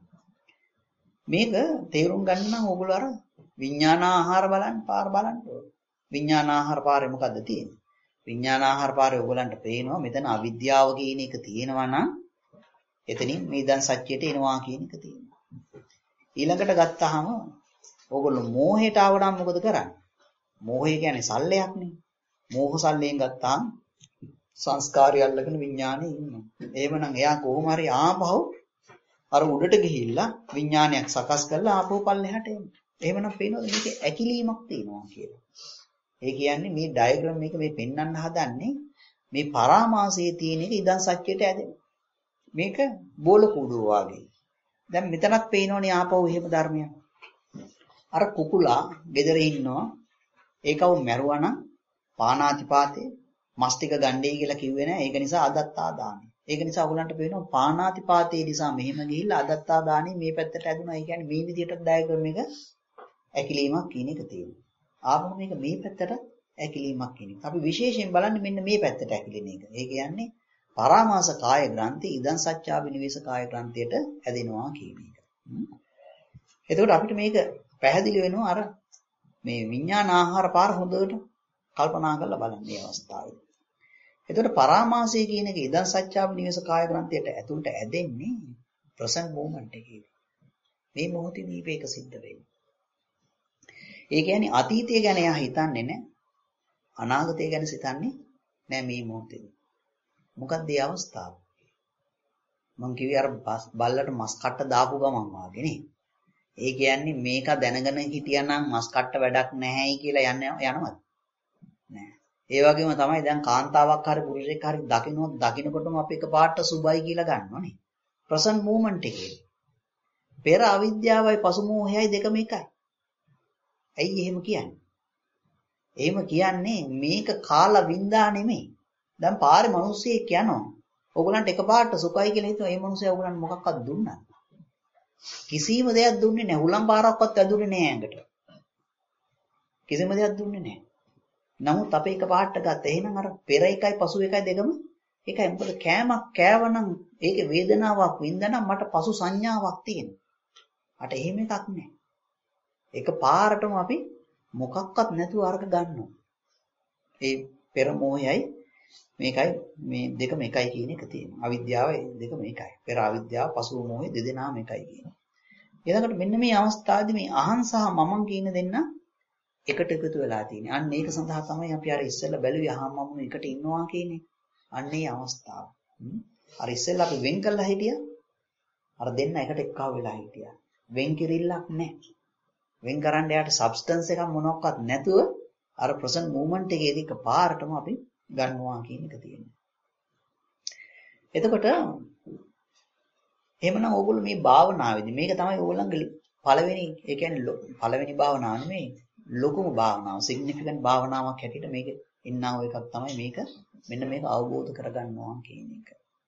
මේක තේරුම් ගන්න නම් ඕගොල්ලෝ අර විඥානාහාර පාර බලන්න ඕනේ. විඥානාහාර පාරේ මොකද්ද තියෙන්නේ? විඥානාහාර පාරේ ඕගොල්ලන්ට පේනවා මෙතන අවිද්‍යාව කියන එක තියෙනවා නම් එතනින් මේ දැන් සත්‍යයට එනවා කියන එක තියෙනවා. ඊළඟට ගත්තාම ඕගොල්ලෝ මෝහයට ආවනම් මොකද කරන්නේ? මෝහය කියන්නේ සල්ලයක් නේ. මෝහ සල්ලයෙන් ගත්තාම සංස්කාරය අල්ලගෙන විඥානේ ඉන්නවා. එහෙමනම් එයා කොහොම හරි ආපහු අර උඩට ගිහිල්ලා විඥානයක් සකස් කරලා ආපහු පල්ලෙහාට එනවා. එහෙමනම් පේනවද මේකේ ඇකිලීමක් තියෙනවා කියලා. ඒ කියන්නේ මේ ඩයග්‍රෑම් එක මේ පෙන්වන්න හදන්නේ මේ පරාමාසයේ තියෙන එක ඉදන් සත්‍යයට ඇදෙනවා. මේක බෝල කුඩුව වගේ. දැන් මෙතනත් පේනවනේ ආපහු එහෙම ධර්මයක්. අර කුකුලා ගෙදර ඉන්නවා. ඒකව මැරුවනම් පානාතිපාතේ මස් ටික ගන්නේ කියලා කිව්වේ නෑ. ඒක නිසා අදත්තා දාන්නේ. ඒක නිසා ඔයගලන්ට පේනවා පානාතිපාතේ නිසා මෙහෙම ගිහිල්ලා අදත්තා දාන්නේ මේ පැත්තට ඇදුනා. ඒ කියන්නේ මේ විදිහට ඩයග්‍රෑම් එක ඇකිලීමක් කියන එක තියෙනවා. ආපහු මේක මේ පැත්තට ඇකිලීමක් කියන එක. අපි විශේෂයෙන් බලන්නේ මෙන්න මේ පැත්තට ඇකිලෙන එක. ඒ කියන්නේ පරාමාස කාය ග්‍රන්ථි ඉදන් සත්‍යාවිනිවේෂ කාය ග්‍රන්ථියට ඇදෙනවා කියන එක. එතකොට අපිට මේක පැහැදිලි වෙනවා අර මේ විඥාන ආහාර පාර හොඳට කල්පනා කරලා බලන්න මේ අවස්ථාවේ. එතකොට පරාමාසය කියන එක ඉදන් සත්‍යාවිනිවේෂ කාය ග්‍රන්ථියට ඇතුළට ඇදෙන්නේ ප්‍රසන්ට් මොමන්ට් එකේ. මේ මොහොතේදී මේක සිද්ධ වෙන්නේ. ඒ කියන්නේ අතීතය ගැන එයා හිතන්නේ නැහැ. අනාගතය ගැන සිතන්නේ නැහැ මේ මොහොතේදී. මොකක්ද මේ අවස්ථාව? මං කිව්වේ අර බල්ලට මස් කට්ට දාපු ගමන් වාගේ නේ. ඒ කියන්නේ මේක දැනගෙන හිටියානම් මස් කට්ට වැඩක් නැහැයි කියලා යනවද? නෑ. ඒ වගේම තමයි දැන් කාන්තාවක් හරි පුරුෂයෙක් හරි දකින්නකොටම අපි එකපාරට සුබයි කියලා ගන්නවනේ. ප්‍රසන්ට් මොමන්ට් එකේ. පෙර අවිද්‍යාවයි පසු මෝහයයි දෙකම එකයි. ඇයි එහෙම කියන්නේ? එහෙම කියන්නේ මේක කාලා වින්දා නෙමෙයි. දැන් පාරේ මිනිස්සෙක් යනවා. ඕගලන්ට එකපාරට සුඛයි කියලා හිතුවා. ඒ මිනිස්සයා ඕගලන්ට මොකක්වත් දුන්නා? කිසිම දෙයක් දුන්නේ නැහැ. හුලම් පාරක්වත් ඇදුනේ නැහැ ඇඟට. කිසිම දෙයක් දුන්නේ නැහැ. නමුත් අපේ එකපාරට ගත්ත. එහෙනම් අර පෙර එකයි පසු එකයි දෙකම එකයි. මොකද කෑමක් කෑවනම් ඒකේ වේදනාවක් වින්දනම් මට පසු සංඥාවක් තියෙනවා. අට එහෙම එකක් නැහැ. එක පාරටම අපි මොකක්වත් නැතුව අරක ගන්නවා. ඒ පෙර මොහයයි මේකයි මේ දෙකම එකයි කියන එක තියෙනවා. අවිද්‍යාව දෙකම එකයි. පෙර අවිද්‍යාව පසු මොහය දෙදෙනාම එකයි කියනවා. එතකොට මෙන්න මේ අවස්ථාවේදී මේ අහං සහ මමං කියන දෙන්න එකට එකතු වෙලා තියෙනවා. අන්න ඒක සඳහා තමයි අපි අර ඉස්සෙල්ලා බැලුවේ අහං මමං එකට ඉන්නවා කියන්නේ. අන්න ඒ අවස්ථාව. අර ඉස්සෙල්ලා අපි වෙන් කළා හිටියා. අර දෙන්න එකට එක්කව වෙලා හිටියා. වෙන් කිරිල්ලක් නැහැ. වෙන් කරන්න යාට සබ්ස්ටන්ස් එකක් මොනක්වත් නැතුව අර ප්‍රසන්ට් මූවමන්ට් එකේදී එකපාරටම අපි ගන්නවා කියන එක තියෙනවා. එතකොට එහෙමනම් ඕගොල්ලෝ මේ භාවනාවේදී මේක තමයි ඕගොල්ලන්ගේ පළවෙනි ඒ කියන්නේ පළවෙනි භාවනාව නෙමෙයි ලොකුම භාවනාව සිග්නිෆිකන්ට් භාවනාවක් හැටියට මේක ඉන්නා වූ එකක් තමයි මේක මෙන්න මේක අවබෝධ කරගන්නවා කියන එක.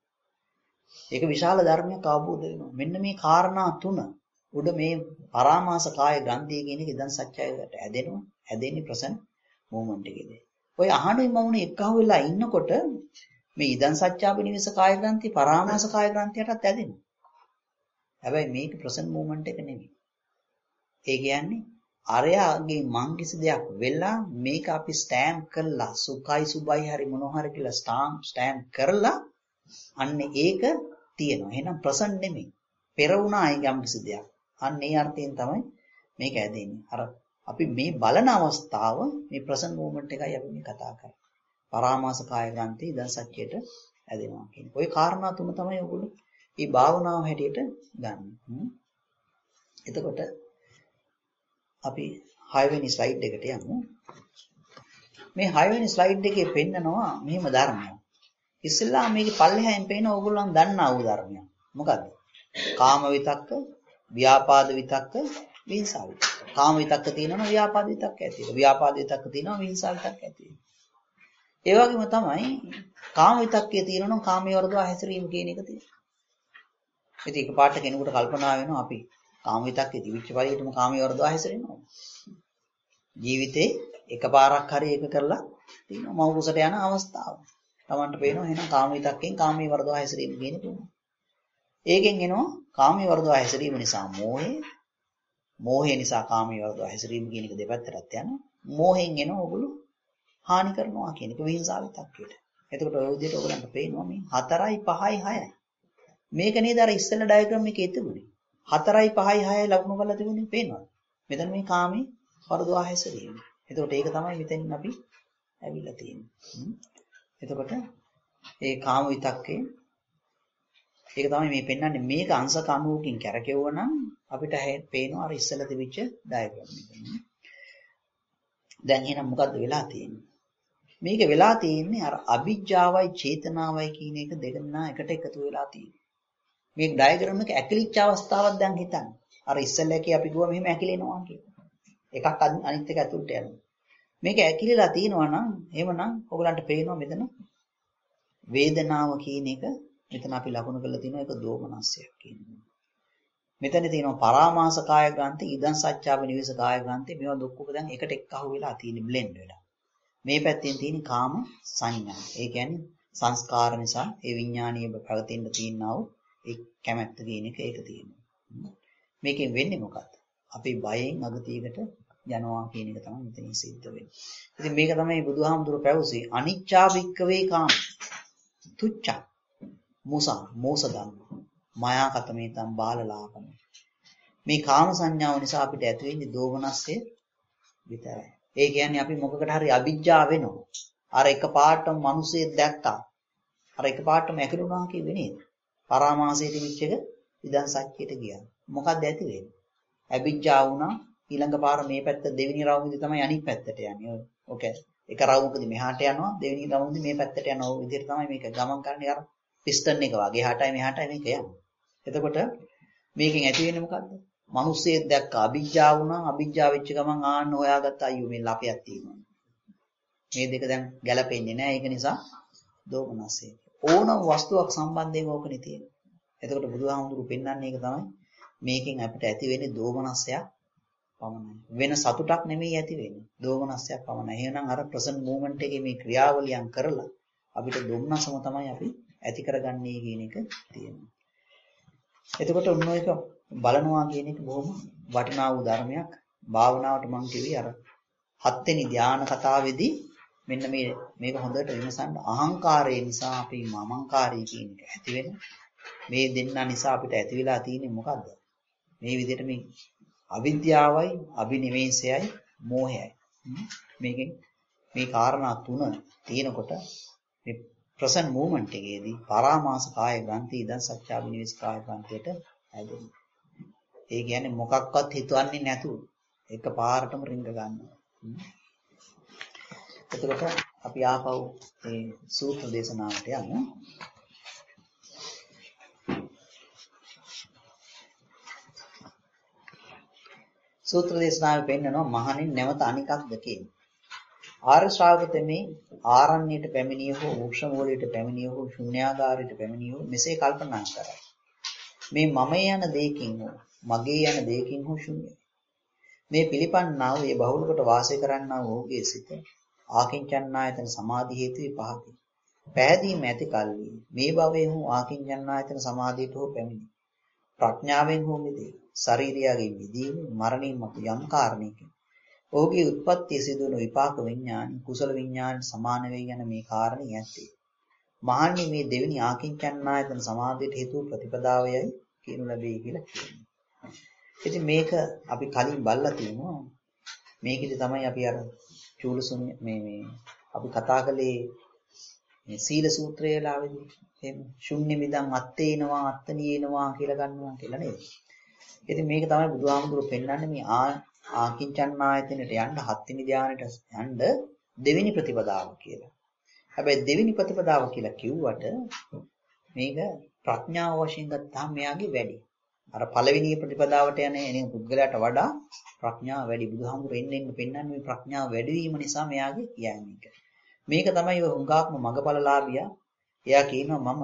ඒක විශාල ධර්මයක් අවබෝධ වෙනවා. මෙන්න මේ කාරණා තුන උඩ මේ පරාමාස කාය ග්‍රන්ථිය කියන එක ඉදන් සත්‍යයට ඇදෙනවා. ඇදෙන්නේ ප්‍රසන්ට් මූවමන්ට් එකේදී. ඔය අහඬේ මවුනේ එක්කහුව වෙලා ඉන්නකොට මේ ඉදන් සත්‍යාබිනිවස කාය ග්‍රන්ථිය පරාමාස කාය ග්‍රන්ථියටත් ඇදෙනවා. හැබැයි මේක ප්‍රසන්ට් මූවමන්ට් එක නෙමෙයි. ඒ කියන්නේ අරයාගේ මං කිසි දෙයක් වෙලා මේක අපි ස්ටෑම්ප් කරලා සුඛයි සුබයි හරි මොනවා හරි කියලා ස්ටෑම්ප් කරලා අන්න ඒක තියෙනවා. එහෙනම් ප්‍රසන්ට් නෙමෙයි. පෙර වුණා යම් කිසි දෙයක්. අන්න ඒ අර්ථයෙන් තමයි මේක ඇදෙන්නේ. අර අපි මේ බලන අවස්ථාව මේ ප්‍රසන්ට් මූවමන්ට් එකයි අපි මේ කතා කරන්නේ. පරාමාස කාය ග්‍රන්ථි ඉදන් සත්‍යයට ඇදෙනවා කියන්නේ. ওই කාරණා තුන තමයි ඔයගොල්ලෝ මේ භාවනාව හැටියට ගන්න. එතකොට අපි 6 වෙනි ස්ලයිඩ් එකට යමු. මේ 6 වෙනි ස්ලයිඩ් එකේ පෙන්නනවා මෙහෙම ධර්මයක්. ඉස්සෙල්ලා මේකේ පල්ලෙහායින් පේන ඕගොල්ලන් දන්නා වූ ධර්මයක්. මොකද්ද? කාම විතක්ක, ව්‍යාපාද විතක්ක, විහිංසා විතක්ක. කාම විතක්ක තියෙනවා ව්‍යාපාද විතක්ක ඇති වෙනවා. ව්‍යාපාද විතක්ක තියෙනවා විහිංසා විතක්ක ඇති වෙනවා. ඒ වගේම තමයි කාම විතක්කේ තියෙනවා කාමයේ වර්ධව හැසිරීම කියන එක තියෙනවා. ඉතින් එකපාරට කෙනෙකුට කල්පනා වෙනවා අපි කාම විතක්කේ දිවිච්ච පරියටම කාමයේ වර්ධව හැසිරෙනවා. ජීවිතේ එකපාරක් හරි ඒක කරලා තියෙනවා මව් කුසට යන අවස්ථාව. Tamanට පේනවා එහෙනම් කාම විතක්කෙන් කාමයේ වර්ධව හැසිරීම කියන එක. ඒකෙන් එනවා කාමයේ වර්ධව හැසිරීම නිසා මෝහය නිසා කාමයේ වර්ධව හැසිරීම කියන එක දෙපැත්තටත් යනවා. මෝහෙන් එනවා ඔගොල්ලෝ හානි කරනවා කියන එක විහිංසාව විතක්කේට. එතකොට ඔය විදිහට ඔයගලන්ට පේනවා මේ 4යි 5යි 6යි. මේක නේද අර ඉස්සෙල්ලා ඩයග්‍රෑම් එකේ තිබුණේ. 4යි 5යි 6යි ලකුණු කරලා තිබුණේ පේනවද? මෙතන මේ කාමයේ වර්ධව හැසිරීම. එතකොට ඒක තමයි මෙතනින් අපි ඇවිල්ලා තියෙන්නේ. එතකොට ඒ කාම විතක්කේ ඒක තමයි මේ පෙන්වන්නේ මේක අංශ 90කින් කැරකෙවුවා නම් අපිට පේනවා අර ඉස්සෙල්ලා තිබිච්ච ඩයග්‍රෑම් එක. දැන් එහෙනම් මොකද්ද වෙලා තියෙන්නේ? මේක වෙලා තියෙන්නේ අර අවිජ්ජාවයි චේතනාවයි කියන එක දෙකනා එකට එකතු වෙලා තියෙන්නේ. මේ ඩයග්‍රෑම් එක ඇකිලිච්ච අවස්ථාවක් දැන් හිතන්න. අර ඉස්සෙල්ලා කී අපි ගුවා මෙහෙම ඇකිලෙනවා කියලා. එකක් අනිත් එක ඇතුළට යනවා. මේක ඇකිලිලා තියෙනවා නම් එහෙමනම් ඔයගලන්ට පේනවා මෙතන වේදනාව කියන එක මෙතන අපි ලකුණු කරලා තියෙනවා ඒක දෝමනස්සයක් කියනවා. මෙතන තියෙනවා පරාමාස කාය ග්‍රන්ථි ඉදන් සත්‍යාව නිවේස කාය ග්‍රන්ථි මේවා දුක්ඛක දැන් එකට එක්කහුව වෙලා තියෙන බ්ලෙන්ඩ් වෙලා. මේ පැත්තෙන් තියෙන කාම සංඥා. ඒ කියන්නේ සංස්කාර නිසා ඒ විඥානීය පැවතෙන්න තියෙනා වූ ඒ කැමැත්ත කියන එක ඒක තියෙනවා. මේකෙන් වෙන්නේ මොකක්ද? අපි බයෙන් අගතියකට යනවා කියන එක තමයි මෙතන සිද්ධ වෙන්නේ. ඉතින් මේක තමයි බුදුහාමුදුරුවෝ පැවසුවේ අනිච්චා වික්කවේ කාම. තුච්ච මුසා මෝස ධම්ම මායා කතමේතම් බාලලාපන. මේ කාම සංඥාව නිසා අපිට ඇති වෙන්නේ දෝමනස්ය විතරයි. ඒ කියන්නේ අපි මොකකට හරි අවිජ්ජා වෙනවා. අර එකපාරටම මිනිස්සෙක් දැක්කා. අර එකපාරටම ඇකිලුණා කිව්වේ නේද? පරාමාසයට විච් එක ඉදන් සත්‍යයට ගියා. මොකක්ද ඇති වෙන්නේ? අවිජ්ජා වුණා. ඊළඟ පාර මේ පැත්ත දෙවෙනි රවුමේදී තමයි අනිත් පැත්තට යන්නේ. ඕකේ. එක රවුමකදී මෙහාට යනවා දෙවෙනි රවුමේදී මේ පැත්තට යනවා. ඔය විදිහට තමයි මේක ගමන් කරන්නේ අර පිස්ටන් එක වගේ. එහාටයි මෙහාටයි මේක යන්නේ. එතකොට මේකෙන් ඇති වෙන්නේ මොකද්ද? මිනිස්සෙක් දැක්ක අවිජ්ජා වුණා, අවිජ්ජා වෙච්ච ගමන් ආන්න හොයාගත්ත අයියෝ මේ ලපයක් තියෙනවා. මේ දෙක දැන් ගැලපෙන්නේ නැහැ. ඒක නිසා දෝමනස්සේ. ඕනම වස්තුවක් සම්බන්ධයෙන් ඕකනේ තියෙන්නේ. එතකොට බුදුහාමුදුරු පෙන්වන්නේ ඒක තමයි මේකෙන් අපිට ඇති වෙන්නේ දෝමනස්සයක් පමණයි. වෙන සතුටක් නෙමෙයි ඇති වෙන්නේ. දෝමනස්සයක් පමණයි. එහෙනම් අර ප්‍රසන්ට් මූවමන්ට් එකේ මේ ක්‍රියාවලියන් කරලා අපිට දුම්නසම තමයි අපි ඇති කරගන්නේ කියන එක තියෙනවා. එතකොට ඔන්න ඔයක බලනවා කියන එක බොහොම වටිනා වූ ධර්මයක්. භාවනාවට මම කිව්වේ අර 7 වෙනි ධානය කතාවේදී මෙන්න මේක හොඳට විමසන්න. අහංකාරය නිසා අපි මමංකාරී කියන එක ඇති වෙන මේ දෙන්න නිසා අපිට ඇති වෙලා තියෙන්නේ මොකද්ද? මේ විදිහට මේ අවිද්‍යාවයි, අභිනිවේෂයයි, මෝහයයි. මේකෙන් මේ කාරණා තුන තියෙනකොට මේ ප්‍රසන්ට් මූවමන්ට් එකේදී පරාමාස කාය ග්‍රන්ථි ඉදන් සත්‍යාවිනිවේෂ කාය ග්‍රන්ථියට හැදෙනවා. ඒ කියන්නේ මොකක්වත් හිතවන්නේ නැතුව එක පාරටම රිංග ගන්නවා. එතකොට අපි ආපහු මේ සූත්‍ර දේශනාවට යමු. සූත්‍ර දේශනාවේ පෙන්නනවා මහණෙනි නැවත අනිකක්ද කියන්නේ. ආර්ය ශ්‍රාවකතමේ ආරණ්‍යයට පැමිණිය හෝ වෘක්ෂ මූලයට පැමිණිය හෝ ශුන්‍යාගාරයට පැමිණිය හෝ මෙසේ කල්පනා කරයි. මේ මමයේ යන දෙයකින් හෝ මගේ යන දෙයකින් හෝ ශුන්‍යයි. මේ පිළිපන්නා වූ ඒ බහුල කොට වාසය කරන්නා වූ ඔහුගේ සිත ආකින්චන්නායතන සමාධි හේතුවේ පහති. පැහැදීම ඇති කල්හි මේ භවයේ හෝ ආකින්චන්නායතන සමාධියට හෝ පැමිණි. ප්‍රඥාවෙන් හෝ මිදේ. ශරීරයගේ මිදීම මරණින් මතු යම් කාරණයකින් ඔහුගේ උත්පත්ති සිදුවන විපාක විඥාන කුසල විඥානට සමාන වේ යන මේ කාරණේ ඇත්තේ. මහන්නේ මේ දෙවෙනි ආකින්චන්නායතන සමාධියට හේතු ප්‍රතිපදාවයයි කියනු ලැබේ කියලා කියනවා. ඉතින් මේක අපි කලින් බලලා තියෙනවා. මේකෙදි තමයි අපි අර චූලසුන්‍ය මේ අපි කතා කළේ මේ සීල සූත්‍රය ලාවේදී එහෙම ශුන්‍ය මිදං අත්තේනවා අත්තනියේනවා කියලා ගන්නවා කියලා නේද? ඉතින් මේක තමයි බුදුහාමුදුරුවෝ පෙන්වන්නේ මේ ආකින්චන්නායතනට යන්න 7 වෙනි ධානයට යන්න දෙවෙනි ප්‍රතිපදාව කියලා. හැබැයි දෙවෙනි ප්‍රතිපදාව කියලා කිව්වට මේක ප්‍රඥාව වශයෙන් ගත්තාම මෙයාගේ වැඩි. අර පළවෙනි ප්‍රතිපදාවට යන්නේ පුද්ගලයාට වඩා ප්‍රඥාව වැඩි. බුදුහාමුදුරුවෝ එන්නේ පෙන්වන්නේ මේ ප්‍රඥාව වැඩි වීම නිසා මෙයාගේ කියන්නේ. මේක තමයි ඔය හුඟාක්ම මගපලලාභියා. එයා කියනවා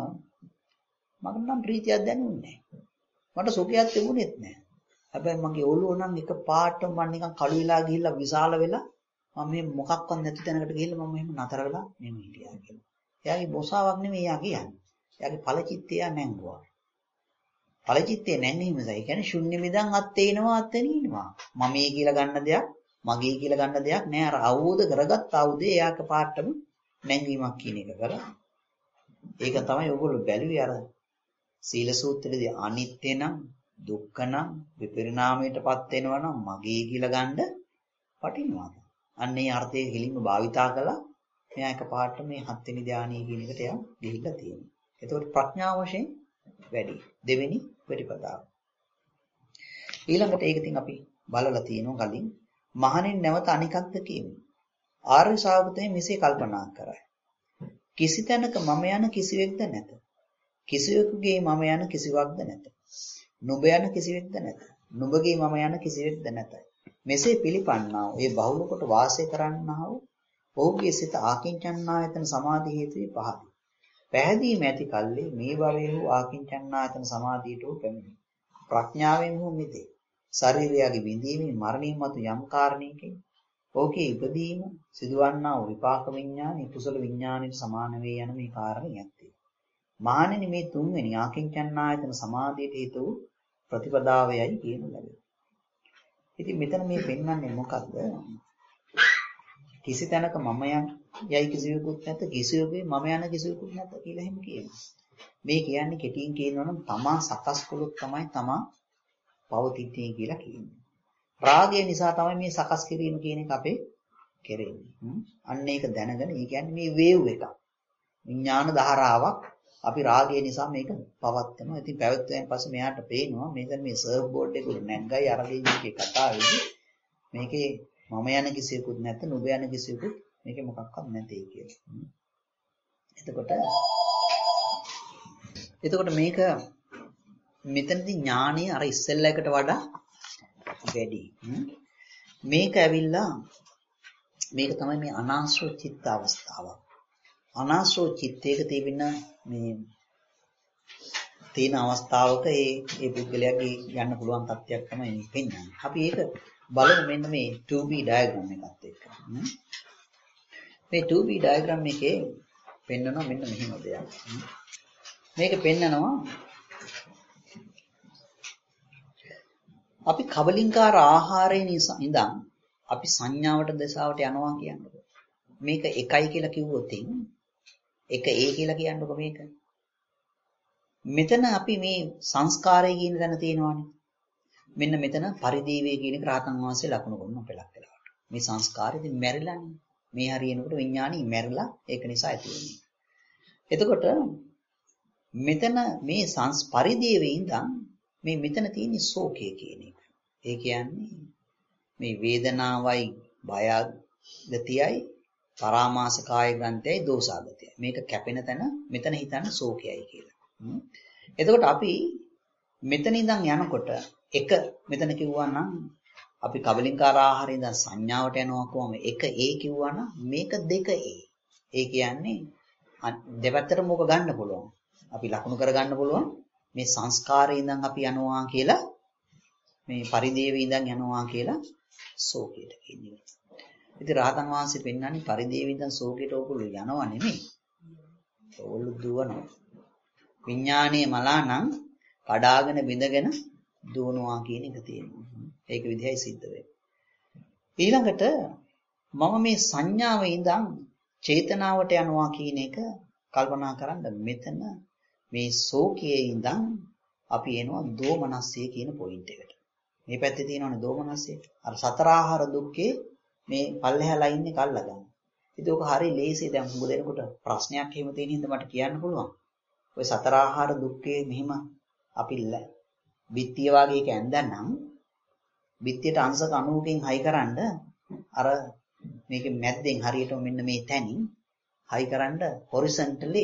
මට නම් ප්‍රීතියක් දැනුන්නේ නැහැ. මට සුඛයක් තිබුණෙත් නැහැ. හැබැයි මගේ ඔළුව නම් එක පාට මම නිකන් කළු වෙලා ගිහිල්ලා විශාල වෙලා මම මේ මොකක්වත් නැති තැනකට ගිහිල්ලා මම එහෙම නතර වෙලා නෙමෙයි හිටියා කියලා. එයාගේ බොසාවක් නෙමෙයි එයා කියන්නේ. එයාගේ ඵලචිත්තය නැංගුවා. ඵලචිත්තය නැංගීම නිසා ඒ කියන්නේ ශුන්‍ය මිදං අත්තේනවා අත්තනීනවා. මමයි කියලා ගන්න දෙයක්, මගේ කියලා ගන්න දෙයක් නෑ. අර අවබෝධ කරගත්ත අවුදේ එයාක පාටම නැංගීමක් කියන එක කරා. ඒක තමයි ඔයගොල්ලෝ බැලුවේ අර සීල සූත්‍රයේදී අනිත්‍ය නම් දුක්ඛ නම් විපරිණාමයටපත් වෙනවා නම් මගේ කියලා ගන්න වටිනවා. අන්න ඒ අර්ථයේ හිලින්ම භාවිතා කළා. මෙයා එකපාරට මේ 7 වෙනි ධානයේ කියන එකට යා ගිහිල්ලා තියෙනවා. එතකොට ප්‍රඥාව වශයෙන් වැඩි. දෙවෙනි ප්‍රතිපදාව. ඊළඟට ඒක ඉතින් අපි බලලා තියෙනවා කලින්. මහණෙනි නැවත අනිකක්ද කියමු. ආර්ය ශ්‍රාවකයන් මෙසේ කල්පනා කරයි. කිසි තැනක මම යන කිසිවෙක්ද නැත. කිසිවෙකුගේ මම යන කිසිවක්ද නැත. නුඹ යන කිසිවෙක්ද නැත. නුඹගේ මම යන කිසිවෙක්ද නැත. මෙසේ පිළිපන්නා වූ ඒ බහුල කොට වාසය කරන්නා වූ ඔහුගේ සිත ආකින්චන්නායතන සමාධි හේතුවේ පහදි. පැහැදීම ඇති කල්ලි මේ භවයේ වූ ආකින්චන්නායතන සමාධියට වූ පැමිණි. ප්‍රඥාවෙන් වූ මිදේ. ශරීරයගේ විඳීමේ මරණින් මතු යම් කාරණයකින් ඔහුගේ ඉපදීම සිදුවන්නා වූ විපාක විඥානි කුසල විඥානයට සමාන වේ යන මේ කාරණේ ඇත්තේ. මහණෙනි මේ තුන්වෙනි ආකින්චන්නායතන සමාධියට හේතු වූ ප්‍රතිපදාවයයි කියනු ලැබේ. ඉතින් මෙතන මේ පෙන්වන්නේ මොකක්ද? කිසි තැනක මම යයි කිසිවෙකුත් නැත, කිසිවෙකුගේ මම යන කිසිවෙකුත් නැත කියලා එහෙම කියනවා. මේ කියන්නේ කෙටියෙන් කියනවා නම් තමා සකස් කළොත් තමයි තමා පවතින්නේ කියලා කියන්නේ. රාගය නිසා තමයි මේ සකස් කිරීම කියන එක අපේ කෙරෙන්නේ. අන්න ඒක දැනගෙන ඒ කියන්නේ මේ වේව් එක. විඥාන ධාරාවක් අපි රාගය නිසා මේක පවත්නවා. ඉතින් පැවැත්වෙන් පස්සේ මෙයාට පේනවා මේක මේ සර්ෆ් බෝඩ් එක උඩ නැග්ගයි අරගෙන මේකේ කතාවේදී මේකේ මම යන කිසියකුත් නැත, නුඹ යන කිසියකුත් මේකේ මොකක්වත් නැtei කියලා. එතකොට මේක මෙතනදී ඥානය අර ඉස්සෙල්ලා එකට වඩා වැඩි. මේක ඇවිල්ලා මේක තමයි මේ අනාශ්‍රව චිත්ත අවස්ථාව. අනාශ්‍රව චිත්තයක තිබෙන මේ තියෙන අවස්ථාවක ඒ පුද්ගලයාගේ යන්න පුළුවන් තත්ත්වයක් තමයි මේ පෙන්වන්නේ. අපි ඒක බලමු මෙන්න මේ 2B diagram එකත් එක්ක. මේ 2B diagram එකේ පෙන්වනවා මෙන්න මෙහෙම දෙයක්. මේක පෙන්නනවා අපි කබලින්කාර ආහාරයෙන් ඉඳන් අපි සංඥාවට දසාවට යනවා කියන්නේ. මේක එකයි කියලා කිව්වොත් එක A කියලා කියන්නකො මේක. මෙතන අපි මේ සංස්කාරය කියන තැන තියෙනවානේ. මෙන්න මෙතන පරිදේවය කියන එක රහතන් වහන්සේ ලකුණු කරන පළක් වෙලාවට. මේ සංස්කාරෙදි මැරිලානේ. මේ හරියනකොට විඥානි මැරිලා ඒක නිසා ඇති වෙන්නේ. එතකොට මෙතන මේ පරිදේවේ ඉඳන් මේ මෙතන තියෙන ශෝකය කියන එක. ඒ කියන්නේ මේ වේදනාවයි බය ගතියයි පරාමාස කාය ග්‍රන්ථයයි දෝසාගතයයි. මේක කැපෙන තැන මෙතන හිතන්න ශෝකයයි කියලා. එතකොට අපි මෙතන ඉඳන් යනකොට එක මෙතන කිව්වා නම් අපි කබලින්කාර ආහාරයෙන් ඉඳන් සංඥාවට යනවා කොහොම එක A කිව්වා නම් මේක දෙක A. ඒ කියන්නේ දෙපැත්තටම මොක ගන්න පුළුවන්. අපි ලකුණු කර ගන්න පුළුවන් මේ සංස්කාරයෙන් ඉඳන් අපි යනවා කියලා මේ පරිදේවේ ඉඳන් යනවා කියලා ශෝකයට කියන්නේ. ඉතින් රහතන් වහන්සේ පෙන්වන්නේ පරිදේවේ ඉඳන් ශෝකයට ඕගොල්ලෝ යනවා නෙමෙයි. ඕගොල්ලෝ දුවනවා. විඥානයේ මලා නම් කඩාගෙන බිඳගෙන දුවනවා කියන එක තියෙනවා. ඒක විදිහයි සිද්ධ වෙන්නේ. ඊළඟට මම මේ සංඥාවේ ඉඳන් චේතනාවට යනවා කියන එක කල්පනා කරන්න මෙතන මේ ශෝකයේ ඉඳන් අපි එනවා දෝමනස්සය කියන පොයින්ට් එකට. මේ පැත්තේ තියෙනවනේ දෝමනස්සය. අර සතර ආහාර දුක්ඛේ මේ පල්ලෙහාලා ඉන්නේ කල්ලා. ඉතින් ඔක හරිය ලේසියි. දැන් හුඟ දෙනකොට ප්‍රශ්නයක් එහෙම තියෙන හින්දා මට කියන්න පුළුවන්. ඔය සතර ආහාර දුක්ඛේ මෙහිම අපි බිත්තිය වගේ එක ඇඳන්නම් බිත්තියට අංශක 90කින් හයිකරනද අර මේක මැද්දෙන් හරියට මෙන්න මේ තැනින් හයිකරනද හොරිසොන්ටලි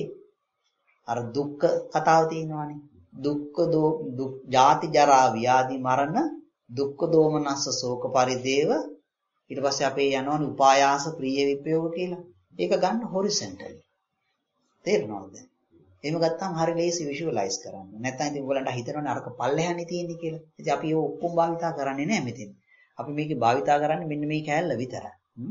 අර දුක්ඛ කතාව තියෙනවානේ. දුක්ඛ ජාති ජරා ව්‍යාධි මරණ දුක්ඛ දෝමනස්ස ශෝක පරිදේව ඊට පස්සේ අපේ යනවනේ උපායාස ප්‍රිය විපයෝග කියලා. ඒක ගන්න හොරිසොන්ටලි. තේරෙනවද? එහෙම ගත්තාම හරිය ලේසි විෂුවලයිස් කරන්න. නැත්නම් ඉතින් ඔයගලන්ට හිතනවනේ අරක පල්ලෙහානේ තියෙන්නේ කියලා. ඉතින් අපි ඒක ඔක්කොම භාවිතා කරන්නේ නැහැ මෙතෙන්. අපි මේකේ භාවිතා කරන්නේ මෙන්න මේ කෑල්ල විතරයි.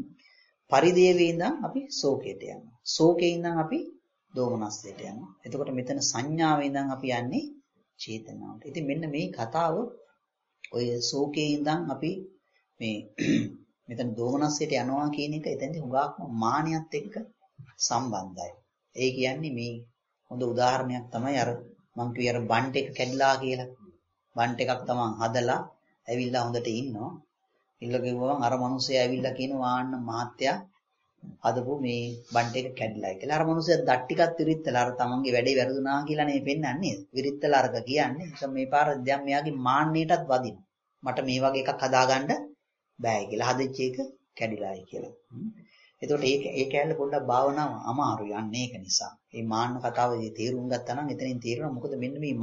පරිදේවේ ඉඳන් අපි ශෝකයට යනවා. ශෝකේ ඉඳන් අපි දෝමනස්සයට යනවා. එතකොට මෙතන සංඥාවේ ඉඳන් අපි යන්නේ චේතනාවට. ඉතින් මෙන්න මේ කතාව ඔය ශෝකේ ඉඳන් අපි මේ මෙතන දෝමනස්සයට යනවා කියන එක එතෙන්දී හුඟක්ම මානියත් එක්ක සම්බන්ධයි. ඒ කියන්නේ මේ හොඳ උදාහරණයක් තමයි අර මං කිව්වේ අර බන්ට් එක කැඩිලා කියලා. බන්ට් එකක් තමන් හදලා ඇවිල්ලා හොඳට ඉන්නවා. ඉල්ල කිව්වම අර මිනිස්සයා ඇවිල්ලා කියනවා ආන්න මහත්තයා හදපු මේ බන්ට් එක කැඩිලායි කියලා. අර මිනිස්සයා දත් ටිකක් විරිත්තලා අර තමන්ගේ වැඩේ වැරදුනා කියලා නේ පෙන්නන්නේ. විරිත්තලා අරක කියන්නේ. ඒක මේ පාර දැන් මෙයාගේ මාන්නයටත් වදිනවා. මට මේ වගේ එකක් හදාගන්න බෑ කියලා. හදච්ච එක කැඩිලායි කියලා. එතකොට ඒ කැලේ පොඩ්ඩක් භාවනාව අමාරුයි. යන්නේ ඒක නිසා. මේ මාන්න කතාවේදී තේරුම් ගත්තා නම් එතනින් තේරෙනවා මොකද මෙන්න මේ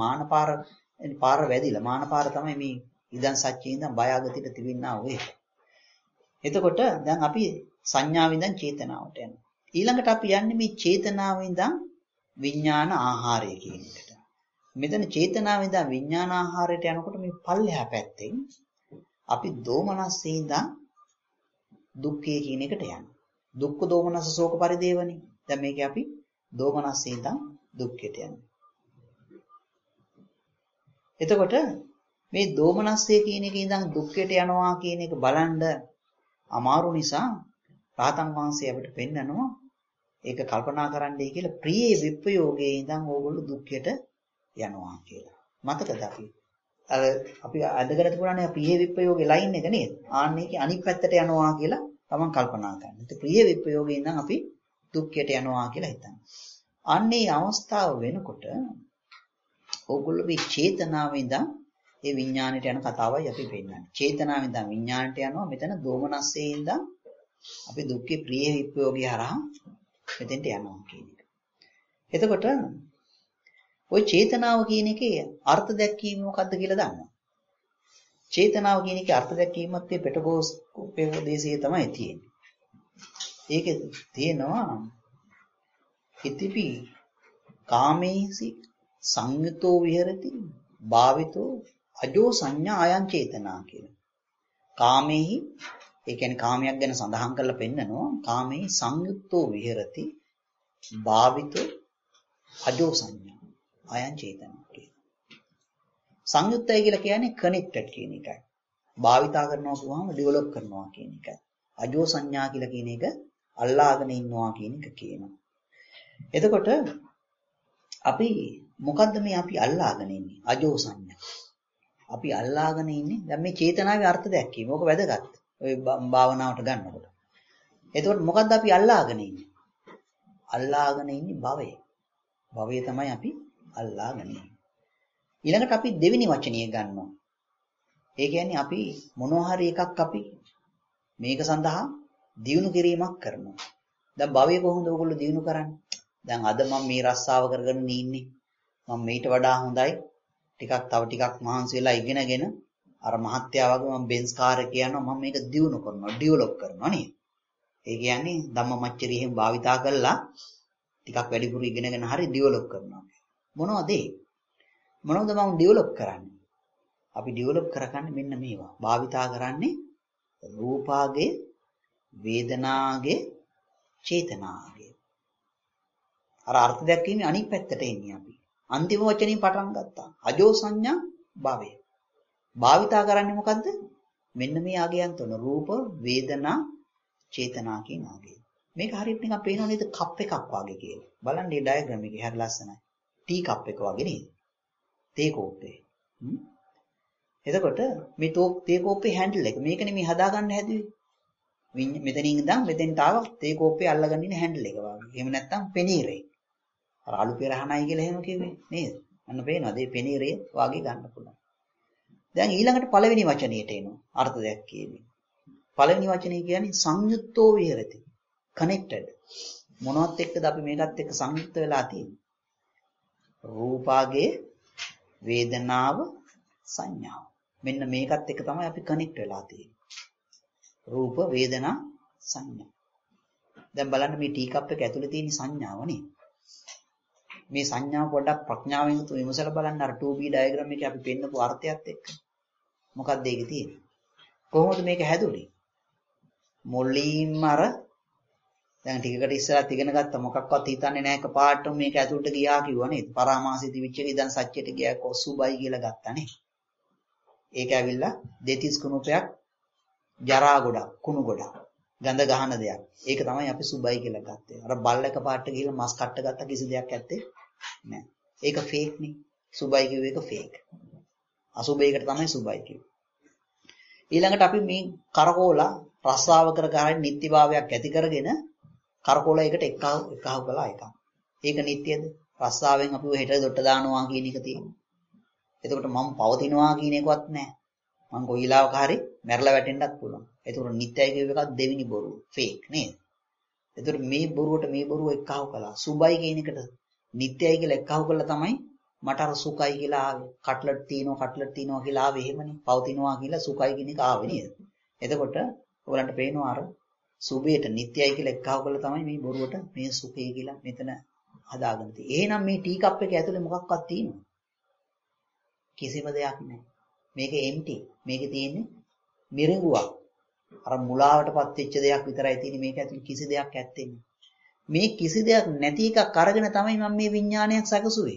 පාර වැදිලා. මාන පාර තමයි මේ ඉදන් සත්‍යයේ ඉඳන් බය අගතිට තිබින්නා ඔය. එතකොට දැන් අපි සංඥාවෙන් ඉඳන් චේතනාවට යනවා. ඊළඟට අපි යන්නේ මේ චේතනාවෙන් ඉඳන් විඥාන ආහාරය කියන එකට. මෙතන චේතනාවෙන් ඉඳන් විඥාන ආහාරයට යනකොට මේ පල්ලෙහා පැත්තෙන් අපි දෝමනස්සේ ඉඳන් දුක්ඛය කියන එකට යනවා. දුක්ඛ දෝමනස්ස ශෝක පරිදේවනේ. දැන් මේකේ අපි දෝමනස්සේ ඉඳන් දුක්ඛයට යනවා. එතකොට මේ දෝමනස්සේ කියන එකේ ඉඳන් දුක්ඛයට යනවා කියන එක බලන්න අමාරු නිසා රාතන් වහන්සේ අපිට පෙන්නනවා ඒක කල්පනා කරන්නයි කියලා ප්‍රිය විප්‍රයෝගයේ ඉඳන් ඕගොල්ලෝ දුක්ඛයට යනවා කියලා. මතකද අපි අදගෙන තිබුණානේ ප්‍රිය විප්‍රයෝගේ ලයින් එක නේද? ආන්න ඒකේ අනිත් පැත්තට යනවා කියලා තමන් කල්පනා කරන්න. ඒත් ප්‍රිය විප්‍රයෝගයේ ඉඳන් අපි දුක්ඛයට යනවා කියලා හිතන්න. අන්නේ අවස්ථාව වෙනකොට ඕගොල්ලෝ මේ චේතනාවෙන් ඉඳන් ඒ විඥාණයට යන කතාවයි අපි පෙන්නන්නේ. චේතනාවෙන් ඉඳන් විඥාණයට යනවා. මෙතන දෝමනස්සේ ඉඳන් අපි දුක්ඛේ ප්‍රිය විප්‍රයෝගය හරහා මෙතෙන්ට යනවා කියන එක. එතකොට ওই චේතනාව කියන එකේ අර්ථ දැක්වීම මොකද්ද කියලා දන්නවා. චේතනාව කියන එකේ අර්ථ දැක්වීමත් මේ පෙටගෝස් උපදේශයේ තමයි තියෙන්නේ. ඒකේ තියෙනවා ඉතිපි කාමේසි සංයුතෝ විහෙරති භාවිතෝ අජෝ සංඥා අයං චේතනා කියලා. කාමේහි ඒ කියන්නේ කාමයක් ගැන සඳහන් කරලා පෙන්නනවා. කාමේහි සංයුක්තෝ විහෙරති භාවිතෝ අජෝ සංඥා අයං චේතනා කියලා. සංයුක්තයි කියලා කියන්නේ කනෙක්ටඩ් කියන එකයි. භාවිතා කරනවා කියවම ඩෙවලොප් කරනවා කියන එකයි. අජෝ සංඥා කියලා කියන එක අල්ලාගෙන ඉන්නවා කියන එක කියනවා. එතකොට අපි මොකද්ද මේ අපි අල්ලාගෙන ඉන්නේ? අජෝ සංඥා. අපි අල්ලාගෙන ඉන්නේ දැන් මේ චේතනාවේ අර්ථ දැක්කීම. ඕක වැදගත්. ඔය භාවනාවට ගන්නකොට. එතකොට මොකද්ද අපි අල්ලාගෙන ඉන්නේ? අල්ලාගෙන ඉන්නේ භවය. භවය තමයි අපි අල්ලාගෙන ඉන්නේ. ඊළඟට අපි දෙවෙනි වචනිය ගන්නවා. ඒ කියන්නේ අපි මොනවා හරි එකක් අපි මේක සඳහා දියුණු කිරීමක් කරනවා. දැන් භවය කොහොමද ඔයගොල්ලෝ දියුණු කරන්නේ? දැන් අද මම මේ රස්සාව කරගෙන ඉන්නේ. මම මේට වඩා හොඳයි. තව ටිකක් මහන්සි වෙලා ඉගෙනගෙන අර මහත්යා වගේ මම බෙන්ස් කාර් එක යනවා. මම මේක දියුණු කරනවා, ඩෙවලොප් කරනවා නේද? ඒ කියන්නේ ධම්මමච්චරියෙන් භාවිතා කරලා ටිකක් වැඩිපුර ඉගෙනගෙන හරි ඩෙවලොප් කරනවා. මොනවද ඒ? මොනවද මම ඩෙවලොප් කරන්නේ? අපි ඩෙවලොප් කරගන්නේ මෙන්න මේවා. භාවිතා කරන්නේ රූපාගේ, වේදනාගේ, චේතනාගේ. අර අර්ථ දැක්වීමේ අනිත් පැත්තට එන්නේ අපි. අන්තිම වචනේ පටන් ගත්තා. අජෝ සංඥා භවය. භාවිතා කරන්නේ මොකද්ද? මෙන්න මේ ආගයන් තුන. රූප, වේදනා, චේතනා කියන ආගය. මේක හරියට නිකන් පේනව නේද කප් එකක් වගේ කියලා. බලන්න මේ ඩයග්‍රෑම් එකේ හරි ලස්සනයි. ටී කප් එක වගේ නේද? තේ කෝප්පේ. එතකොට මේ තේ කෝප්පේ හැන්ඩල් එක මේකනේ මේ හදාගන්න හැදුවේ. මෙතනින් ඉඳන් මෙතෙන්ට ආව තේ කෝප්පේ අල්ලගන්න ඉන්න හැන්ඩල් එක වගේ. එහෙම නැත්නම් පෙනීරේ. අර අලු පෙරහනයි කියලා එහෙම කිව්වේ නේද? අන්න පේනවාද? මේ පෙනීරේ වගේ ගන්න පුළුවන්. දැන් ඊළඟට පළවෙනි වචනයට එනවා. අර්ථ දැක්කීමේ. පළවෙනි වචනේ කියන්නේ සංයුක්තෝ විහෙරති. කනෙක්ටඩ්. මොනවත් එක්කද අපි මේකත් එක්ක සංයුක්ත වෙලා තියෙන්නේ? රූපාගේ, වේදනාව, සංඥාව. මෙන්න මේකත් එක්ක තමයි අපි කනෙක්ට් වෙලා තියෙන්නේ. රූප, වේදනා, සංඥා. දැන් බලන්න මේ ටී කප් එක ඇතුලේ තියෙන සංඥාව නේ. මේ සංඥාව පොඩ්ඩක් ප්‍රඥාවෙන් විමසලා බලන්න අර 2B ඩයග්‍රෑම් එකේ අපි පෙන්නපු අර්ථයත් එක්ක. මොකක්ද ඒකේ තියෙන්නේ? කොහොමද මේක හැදුනේ? මුලින්ම අර දැන් ටිකකට ඉස්සරහත් ඉගෙන ගත්ත මොකක්වත් හිතන්නේ නැහැ එකපාරටම මේක ඇතුළට ගියා කිව්වා නේද? පරාමාසී දිවිච්ච එක ඉඳන් සත්‍යයට ගියා කොසුබයි කියලා ගත්තා නේ. ඒක ඇවිල්ලා දෙතිස් කුණුපයක් ජරා ගොඩක් කුණු ගොඩක් ගඳ ගහන දෙයක්. ඒක තමයි අපි සුබයි කියලා ගත්තේ. අර බල්ල එකපාරට ගිහලා මස් කට්ට ගත්ත කිසි දෙයක් ඇත්තේ නැහැ. ඒක ෆේක් නේ. සුබයි කිව්ව එක ෆේක්. අසුබයකට තමයි සුබයි කිව්වේ. ඊළඟට අපි මේ කරකෝලා රස්සාව කර ගන්න නිත්‍යභාවයක් ඇති කරගෙන කරකෝලා එකට එකහව කළා එකක්. ඒක නිත්‍යද? රස්සාවෙන් අපි හෙට දොට්ට දානවා කියන එක තියෙනවා. එතකොට මම පවතිනවා කියන එකවත් නැහැ. මම කොයිලාවක හරි මැරලා වැටෙන්නත් පුළුවන්. එතකොට නිත්‍යයි කියව එකත් දෙවෙනි බොරුව. ෆේක් නේද? එතකොට මේ බොරුවට මේ බොරුව එකහව කළා. සුබයි කියන එකට නිත්‍යයි කියලා එකහව කළා තමයි මට අර සුඛයි කියලා ආවේ. කට්ලට් තියනවා කියලා ආවේ එහෙමනේ. පවතිනවා කියලා සුඛයි කියන එක ආවේ නේද? එතකොට ඔයගලන්ට පේනවා අර සුභයට නිත්‍යයි කියලා එකහව කළා තමයි මේ බොරුවට මේ සුඛය කියලා මෙතන හදාගෙන තියෙන්නේ. එහෙනම් මේ ටී කප් එක ඇතුලේ මොකක්වත් තියෙනවද? කිසිම දෙයක් නැහැ. මේක එම්ටි. මේකේ තියෙන්නේ මිරිඟුවක්. අර මුලාවටපත් වෙච්ච දෙයක් විතරයි තියෙන්නේ. මේක ඇතුලේ කිසි දෙයක් ඇත්තේ නැහැ. මේ කිසි දෙයක් නැති එකක් අරගෙන තමයි මම මේ විඥානයක් සැකසුවේ.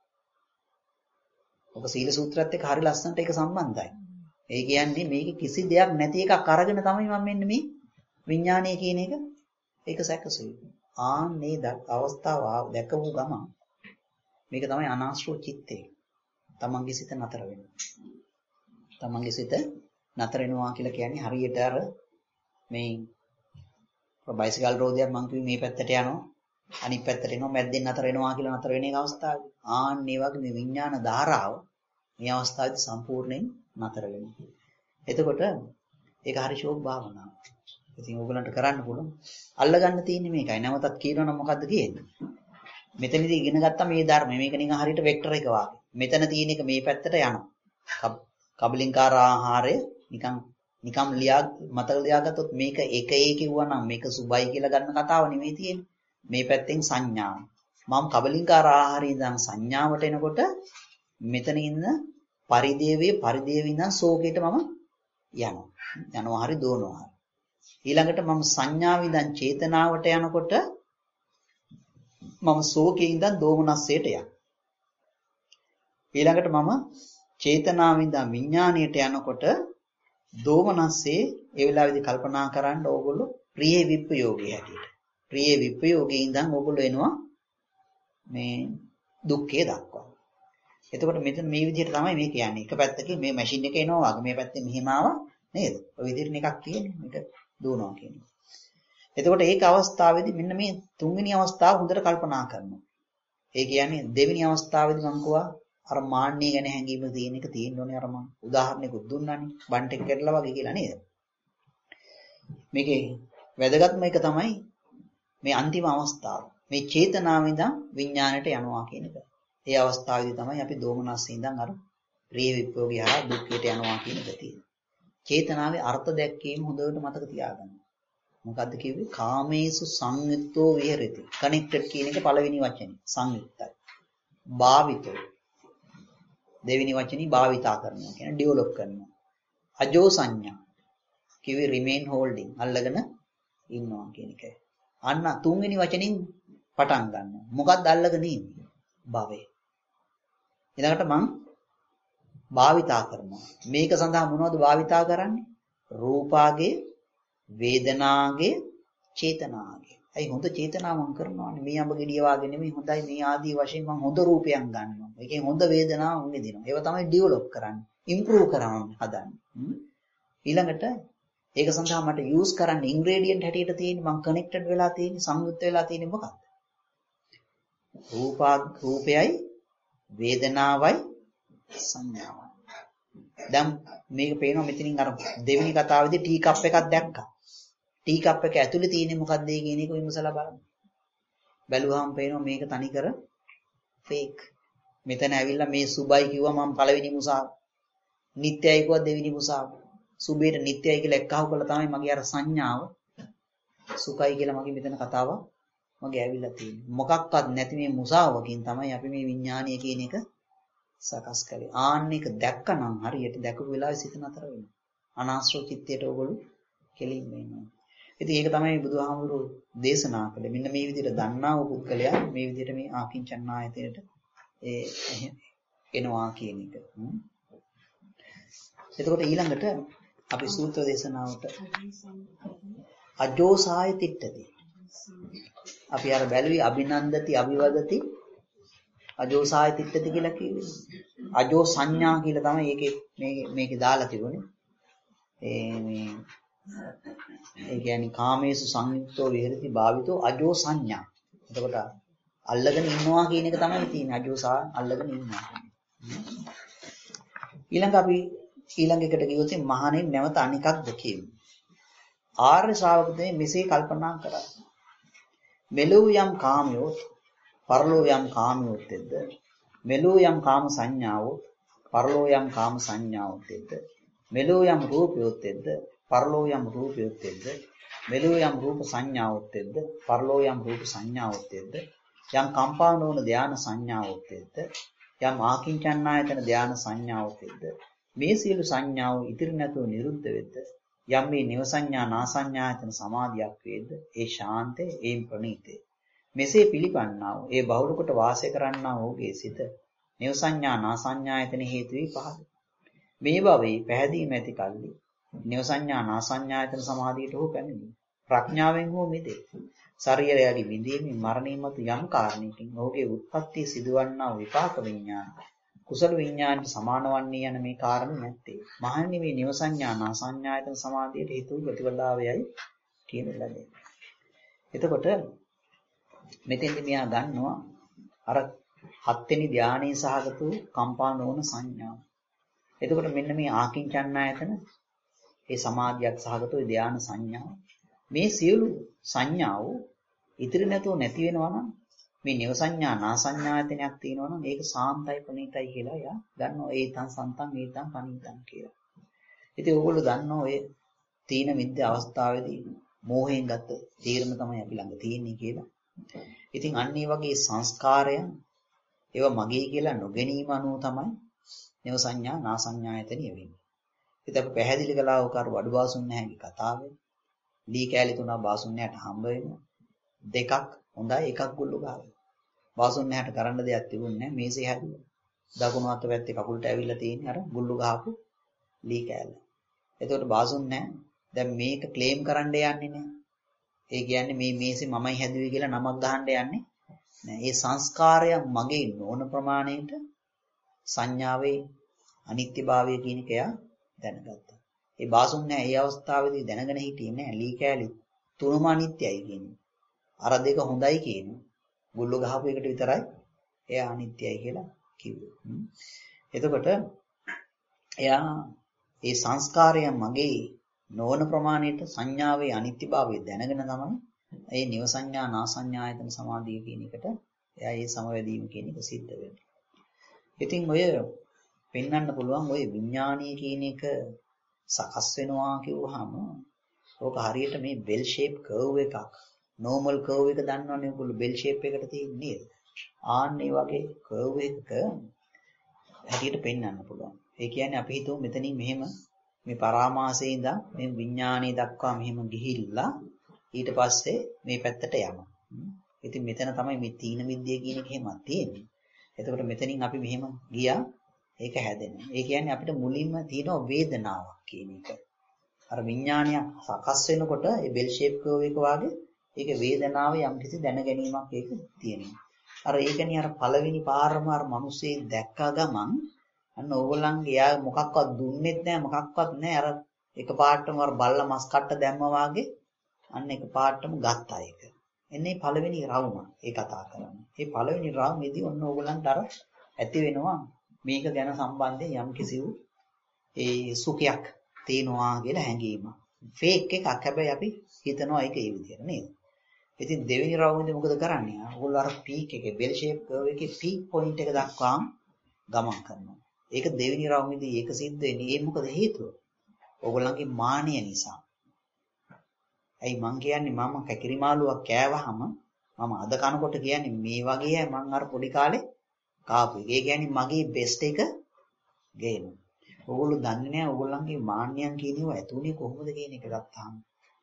ඔක සීල සූත්‍රයත් එක්ක හරි ලස්සනට ඒක සම්බන්ධයි. ඒ කියන්නේ මේක කිසි දෙයක් නැති එකක් අරගෙන තමයි මම මෙන්න මේ විඥානය කියන එක ඒක සැකසුවේ. ආන්නේ අවස්ථාව දැකපු ගමන් මේක තමයි අනාශ්‍රව චිත්තය. තමන්ගේ සිත නතර වෙනවා. තමන්ගේ සිත නතර වෙනවා කියලා කියන්නේ හරියට අර මේ බයිසිකල් රෝදයක් මං කිව්වේ මේ පැත්තට යනවා අනිත් පැත්තට එනවා මැද්දෙන් නතර වෙනවා කියලා නතර වෙන එක අවස්ථාවේ. ආන්නේ වගේ මේ විඥාන ධාරාව මේ අවස්ථාවේදී සම්පූර්ණයෙන් නතර වෙනවා. එතකොට ඒක හරි ෂෝක් භාවනාවක්. ඉතින් ඕගලන්ට කරන්න පුළුවන්. අල්ලගන්න තියෙන්නේ මේකයි. නැවතත් කියනවනම් මොකද්ද කියන්නේ? මෙතනදී ඉගෙන ගත්තා මේ ධර්මය. මේක නිකන් හරියට වෙක්ටර් එක වගේ. මෙතන තියෙන එක මේ පැත්තට යනවා. කබලින්කාර ආහාරය නිකන් මතක ලියාගත්තොත් මේක එක කිව්වනම් මේක සුබයි කියලා ගන්න කතාව නෙමෙයි තියෙන්නේ. මේ පැත්තෙන් සංඥාව. මම කබලින්කාර ආහාරයෙන් ඉඳන් සංඥාවට එනකොට මෙතන ඉන්න පරිදේවයේ ඉඳන් ශෝකයට මම යනවා හරි දෝනවා හරි. ඊළඟට මම සංඥාවෙන් ඉඳන් චේතනාවට යනකොට මම ශෝකයෙන් ඉඳන් දෝමනස්සයට යනවා. ඊළඟට මම චේතනාවෙන් ඉඳන් විඥාණයට යනකොට දෝමනස්සේ ඒ වෙලාවේදී කල්පනා කරන්න ඕගොල්ලෝ ප්‍රිය විප්පයෝගී හැටියට. ප්‍රිය විප්පයෝගී ඉඳන් ඕගොල්ලෝ එනවා මේ දුක්ඛය දක්වා. එතකොට මෙතන මේ විදිහට තමයි මේ කියන්නේ. එක පැත්තකින් මේ මැෂින් එක එනවා වගේ මේ පැත්තෙන් මෙහෙම ආවා නේද? ඔය විදිහට එකක් තියෙන්නේ. මේක දුවනවා කියන්නේ. එතකොට ඒක අවස්ථාවේදී මෙන්න මේ තුන්වෙනි අවස්ථාව හොඳට කල්පනා කරනවා. ඒ කියන්නේ දෙවෙනි අවස්ථාවේදී මම කිව්වා අර මාන්නය ගැන හැඟීම තියෙන එක තියෙන්න ඕනේ අර මම උදාහරණයක් දුන්නානේ බන්ට් එක කරලා වගේ කියලා නේද? මේකේ වැදගත්ම එක තමයි මේ අන්තිම අවස්ථාව. මේ චේතනාවෙන් ඉඳන් විඥාණයට යනවා කියන එක. ඒ අවස්ථාවේදී තමයි අපි දෝමනස්සේ ඉඳන් අර ප්‍රිය විප්‍රෝගී හා දුක්ඛයට යනවා කියන එක තියෙන්නේ. චේතනාවේ අර්ථ දැක්වීම හොඳට මතක තියාගන්න. මොකද්ද කිව්වේ? කාමේසු සංයුක්තෝ විහෙරති. කනෙක්ටඩ් කියන එක පළවෙනි වචනේ සංයුක්තයි. භාවිතෝ දෙවෙනි වචනේ භාවිතා කරනවා කියන ඩෙවලොප් කරනවා. අජෝ සංඥා කිව්වේ රිමේන් හෝල්ඩින් අල්ලගෙන ඉන්නවා කියන එකයි. අන්න තුන්වෙනි වචنين පටන් ගන්නවා. මොකක්ද අල්ලගෙන ඉන්නේ? භවය. ඊළඟට මං භාවිතා කරනවා. මේක සඳහා මොනවද භාවිතා කරන්නේ? රූපාගේ, වේදනාගේ, චේතනාගේ. අයි හොඳ චේතනාව මං කරනවානේ. මේ අඹ ගෙඩිය වාගේ නෙමෙයි හොඳයි මේ ආදී වශයෙන් මං හොඳ රූපයක් ගන්නවා. ඒකෙන් හොඳ වේදනාවක් විඳිනවා. ඒව තමයි ඩෙවලොප් කරන්නේ. ඉම්ප්‍රූව් කරන්න හදන්නේ. ඊළඟට ඒක සඳහා මට යූස් කරන්න ඉන්ග්‍රේඩියන්ට් හැටියට තියෙන්නේ මං කනෙක්ටඩ් වෙලා තියෙන්නේ සංයුක්ත වෙලා තියෙන්නේ මොකක්ද? රූපයයි වේදනාවයි සංඥාවයි. දැන් මේක පේනවා මෙතනින් අර දෙවෙනි කතාවේදී ටී කප් එකක් දැක්කා. ටී කප් එක ඇතුලේ තියෙන්නේ මොකක්ද කියන එක විමසලා බලන්න. බැලුවාම පේනවා මේක තනිකර ෆේක්. මෙතන ඇවිල්ලා මේ සුබයි කිව්වා මම පළවෙනි මුසාව. නිට්ටයයි කිව්වා දෙවෙනි මුසාව. සුබේට නිට්ටයයි කියලා එක්කහුව කළා තමයි මගේ අර සංඥාව සුඛයි කියලා මගේ මෙතන කතාව මගේ ඇවිල්ලා තියෙන්නේ. මොකක්වත් නැති මේ මුසාවකින් තමයි අපි මේ විඥානීය කියන එක සකස් කළේ. ආන්න එක දැක්කනම් හරියට දැකපු වෙලාවේ සිත නතර වෙනවා. අනාශ්‍රව චිත්තයට ඕගොල්ලෝ කෙලින් වෙනවා. ඉතින් ඒක තමයි බුදුහාමුදුරුවෝ දේශනා කළේ. මෙන්න මේ විදිහට දන්නා වූ පුද්ගලයා මේ විදිහට මේ ආකින්චන්නායතයට එනවා කියන එක. එතකොට ඊළඟට අපි සූත්‍ර දේශනාවට අජෝසාය තිට්ඨති. අපි අර බැලුවේ අභිනන්දති අභිවදති අජෝසාය තිට්ඨති කියලා කිව්වේ. අජෝ සංඥා කියලා තමයි මේකේ දාලා තිබුණේ. ඒ කියන්නේ කාමේසු සංයුක්තෝ විහෙරති භාවිතෝ අජෝ සංඥා. එතකොට අල්ලගෙන ඉන්නවා කියන එක තමයි තියෙන්නේ. අජෝසා අල්ලගෙන ඉන්නවා. ඊළඟ එකට ගියොත් මහණෙනි නැවත අනිකක්ද කියමු. ආර්ය ශ්‍රාවකයන් මෙසේ කල්පනා කරා. මෙලොව යම් කාමයෝ පරලෝ යම් කාමයෝත්ද මෙලොව යම් කාම සංඥාවෝ පරලෝ යම් කාම සංඥාවෝත්ද මෙලොව යම් රූපයෝත්ද පරලෝ යම් රූපයෝත්ද මෙලොව යම් රූප සංඥාවෝත්ද පරලෝ යම් රූප සංඥාවෝත්ද යම් කම්පා නොවන ධාන සංඥාවෝත්ද යම් ආකින්චන්නායතන ධාන සංඥාවෝත්ද මේ සියලු සංඥාව ඉතිරි නැතුව නිරුද්ධ වෙද්ද යම් මේ නිව සංඥා නා සංඥායතන සමාධියක් වේද ඒ ශාන්තේ ඒම් ප්‍රණීතේ මෙසේ පිළිපන්නා වූ ඒ බහුල කොට වාසය කරන්නා වූගේ සිත නිව සංඥා නා සංඥායතන හේතු වී පහළ මේ භවයේ පැහැදීම ඇති කල්ලි නිව සංඥා නා සංඥායතන සමාධියට හෝ පැමිණි ප්‍රඥාවෙන් හෝ මිදේ ශරීරයගේ විඳීමේ මරණින් මතු යම් කාරණයකින් ඔහුගේ උත්පත්ති සිදුවන්නා විපාක විඥාන කුසල විඥානට සමාන වන්නේ යන මේ කාරණේ නැත්තේ. මහන්නේ මේ නිව සංඥා නා සංඥායතන සමාධියට හේතු ප්‍රතිවදාවයයි කියන ලදී. එතකොට මෙතෙන්දි මෙයා ගන්නවා අර හත්වෙනි ධානයේ සහගත වූ කම්පා නොවන සංඥාව. එතකොට මෙන්න මේ ආකින්චන්නායතන ඒ සමාධියක් සහගත වූ ධාන සංඥාව. මේ සියලු සංඥාව ඉතිරි නැතුව නැති වෙනවා නම් මේ නිව සංඥා නා සංඥායතනයක් තියෙනවා නම් ඒක සාන්තයි ප්‍රණීතයි කියලා එයා දන්නවා. ඒතං සන්තං ඒතං පණීතං කියලා. ඉතින් ඕගොල්ලෝ දන්නවා ඔය තීන මිද්ද අවස්ථාවේදී මෝහයෙන් ගත්ත තීරණ තමයි අපි ළඟ තියෙන්නේ කියලා. ඉතින් අන්න ඒ වගේ සංස්කාරයන් ඒවා මගේ කියලා නොගැනීම අනුව තමයි නිව සංඥා නා සංඥායතනිය වෙන්නේ. ඉතින් අපි පැහැදිලි කළා ඔක අර වඩු බාසුන් නැහැගේ කතාවේ. ලී කෑලි තුනක් බාසුන් නැහැට හම්බ වෙනවා. දෙකක් හොඳයි එකක් ගුල්ල ගහනවා. බාසුන් නැහැට කරන්න දෙයක් තිබුණේ නැහැ මේසේ හැදුවා. දකුණු අත පැත්තේ කකුලට ඇවිල්ලා තියෙන්නේ අර ගුල්ල ගහපු ලී කෑල්ල. එතකොට බාසුන් නැහැ. දැන් මේක ක්ලේම් කරන්න යන්නේ නැහැ. ඒ කියන්නේ මේ මේසේ මමයි හැදුවේ කියලා නමක් ගහන්න යන්නේ නැහැ. ඒ සංස්කාරය මගේ නොවන ප්‍රමාණයට සංඥාවේ අනිත්‍යභාවය කියන එක එයා දැනගත්තා. ඒ බාසුන් නැහැ ඒ අවස්ථාවේදී දැනගෙන හිටියේ නැහැ ලී කෑලි තුනම අනිත්‍යයි කියන්නේ. අර දෙක හොඳයි කියනවා. ගුල්ල ගහපු එකට විතරයි එයා අනිත්‍යයි කියලා කිව්වේ. එතකොට එයා ඒ සංස්කාරය මගේ නොවන ප්‍රමාණයට සංඥාවේ අනිත්‍යභාවය දැනගෙන තමයි ඒ නිව සංඥා නා සංඥායතන සමාධිය කියන එකට එයා ඒ සමවැදීම කියන එක සිද්ධ වෙන්නේ. ඉතින් ඔය පෙන්වන්න පුළුවන් ඔය විඥානීය කියන එක සකස් වෙනවා කිව්වහම ඕක හරියට මේ බෙල් ෂේප් කර්ව් එකක් normal curve එක දන්නවනේ ඔයගොල්ලෝ bell shape එකට තියෙන්නේ නේද? ආන්න ඒ වගේ curve එකක හැටියට පෙන්වන්න පුළුවන්. ඒ කියන්නේ අපි හිතමු මෙතනින් මෙහෙම මේ පරාමාසයේ ඉඳන් මේ විඥානීය දක්වා මෙහෙම ගිහිල්ලා ඊට පස්සේ මේ පැත්තට යනවා. ඉතින් මෙතන තමයි මේ තීන විද්‍ය කියන එක එහෙමත් තියෙන්නේ. එතකොට මෙතනින් අපි මෙහෙම ගියා ඒක හැදෙනවා. ඒ කියන්නේ අපිට මුලින්ම තියෙන වේදනාවක් කියන එක. අර විඥානය සකස් වෙනකොට ඒ bell shape curve එක වාගේ ඒක වේදනාව යම් කිසි දැන ගැනීමක් ඒක තියෙනවා. අර ඒකනේ අර පළවෙනි පාරම අර මිනිස්සේ දැක්කා ගමන් අන්න ඕගොල්ලන්ගේ යා මොකක්වත් දුන්නෙත් නැහැ මොකක්වත් නැහැ අර එකපාරටම අර බල්ලා මස් කට්ට දැම්මා වාගේ අන්න එකපාරටම ගත්තා ඒක. එන්නේ පළවෙනි රවුම ඒ කතා කරන්නේ. මේ පළවෙනි රවුමේදී ඔන්න ඕගොල්ලන්ට අර ඇති වෙනවා මේක ගැන සම්බන්ධයෙන් යම් කිසි ඒ සුඛයක් තියෙනවා කියලා හැඟීම. ෆේක් එකක් හැබැයි අපි හිතනවා ඒක ඒ විදිහට නේද? ඉතින් දෙවෙනි රවුමේදී මොකද කරන්නේ? ඕගොල්ලෝ අර පීක් එකේ බෙල් ෂේප් කර්ව් එකේ පීක් පොයින්ට් එක දක්වා ගමන් කරනවා. ඒක දෙවෙනි රවුමේදී ඒක සිද්ධ වෙන්නේ. ඒ මොකද හේතුව? ඕගොල්ලන්ගේ මානය නිසා. ඇයි මං කියන්නේ මම කැකිරිමාලුවක් කෑවහම මම අද කනකොට කියන්නේ මේ වගේ මං අර පොඩි කාලේ කාපු එක. ඒ කියන්නේ මගේ බෙස්ට් එක ගේනවා. ඕගොල්ලෝ දන්නේ නැහැ ඕගොල්ලන්ගේ මාන්නයන් කියනවා ඇතුණේ කොහොමද කියන එක ගත්තාම.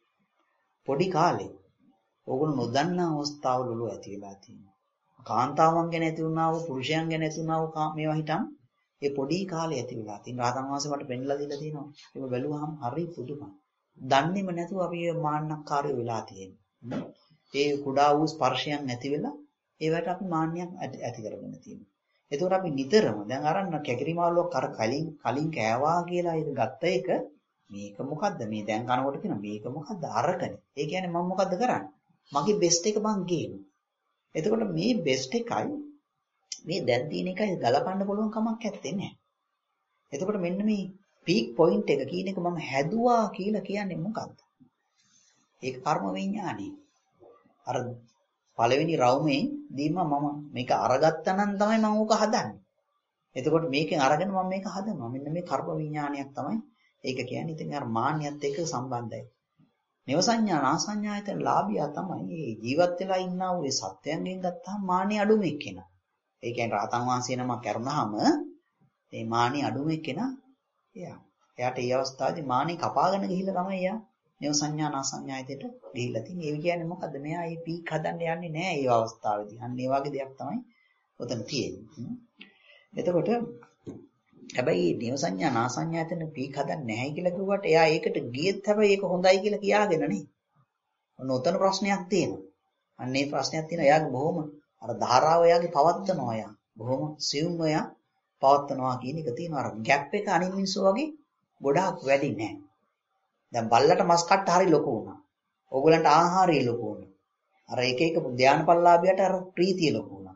පොඩි කාලේ ඕගොල්ලෝ නොදන්නා අවස්ථාවවල ඇති වෙලා තියෙනවා. කාන්තාවන් ගැන ඇති වුණා වූ පුරුෂයන් ගැන ඇති වුණා වූ මේවා හිටන් ඒ පොඩි කාලේ ඇති වෙලා තියෙන රහතන් වහන්සේ මට පෙන්නලා දීලා තියෙනවා. ඒක බැලුවාම හරි පුදුමයි. දන්නේම නැතුව අපි මාන්නක්කාරයෝ වෙලා තියෙනවා. ඒ කුඩා වූ ස්පර්ශයන් නැති වෙලා ඒවට අපි මාන්නයක් ඇති කරගෙන තියෙනවා. ඒකෝර අපි නිතරම දැන් අරන්න කැකිරිමාලුවක් අර කලින් කෑවා කියලා ඒක ගත්ත එක මේක මොකද්ද මේ දැන් කනකොට කියන මේක මොකද්ද අරකනේ. ඒ කියන්නේ මම මොකද්ද කරන්නේ? මගේ බෙස්ට් එක මං ගේනවා. එතකොට මේ බෙස්ට් එකයි මේ දැන් තියෙන එකයි ගලපන්න පුළුවන් කමක් නැත්තේ නෑ. එතකොට මෙන්න මේ පීක් පොයින්ට් එක කියන එක මම හැදුවා කියලා කියන්නේ මොකද්ද? ඒක කර්ම විඥානයි. අර පළවෙනි රවුමේ දීම මම මේක අරගත්තා නම් තමයි මම ඕක හදන්නේ. එතකොට මේකෙන් අරගෙන මම මේක හදනවා. මෙන්න මේ කර්ම විඥානයක් තමයි ඒක කියන්නේ. ඉතින් අර මාන්නයත් එක්ක සම්බන්ධයි. නිව සංඥා නාසඤ්ඤායතන ලාභියා තමයි මේ ජීවත් වෙලා ඉන්නා වූ ඒ සත්‍යයන්ගෙන් ගත්තාම මානෙ අඩුම එක්කෙනා. ඒ කියන්නේ රාතන් වහන්සේ නමක් කරුණාම මේ මානෙ අඩුම එක්කෙනා එයාට ඒ අවස්ථාවේදී මානෙ කපාගෙන ගිහිල්ලා තමයි එයා නිව සංඥා නාසඤ්ඤායතයට ගිහිල්ලා තින්නේ. ඒ කියන්නේ මොකද්ද? මෙයා මේ පීක් හදන්න යන්නේ නැහැ ඒ අවස්ථාවේදී. අන්න ඒ වගේ දෙයක් තමයි උතන තියෙන්නේ. එතකොට හැබැයි නිව සංඥා නාසඤ්ඤායතන පීක් හදන්නේ නැහැ කියලා කිව්වට එයා ඒකට ගියෙත් හැබැයි ඒක හොඳයි කියලා කියාගෙන නේ. ඔන්න උතන ප්‍රශ්නයක් තියෙනවා. අන්න ඒ ප්‍රශ්නයක් තියෙනවා. එයාගේ බොහොම අර ධාරාව එයාගේ පවත්නවා එයා. බොහොම සියුම්ව එයා පවත්නවා කියන එක තියෙනවා. අර ગેප් එක අනිත් මිනිස්සු වගේ ගොඩාක් වැඩි නෑ. දැන් බල්ලට මස් කට්ට හරි ලොකු වුණා. ඕගොල්ලන්ට ආහාරය ලොකු වුණා. අර එක එක ධානපල්ලාභියට අර ප්‍රීතිය ලොකු වුණා.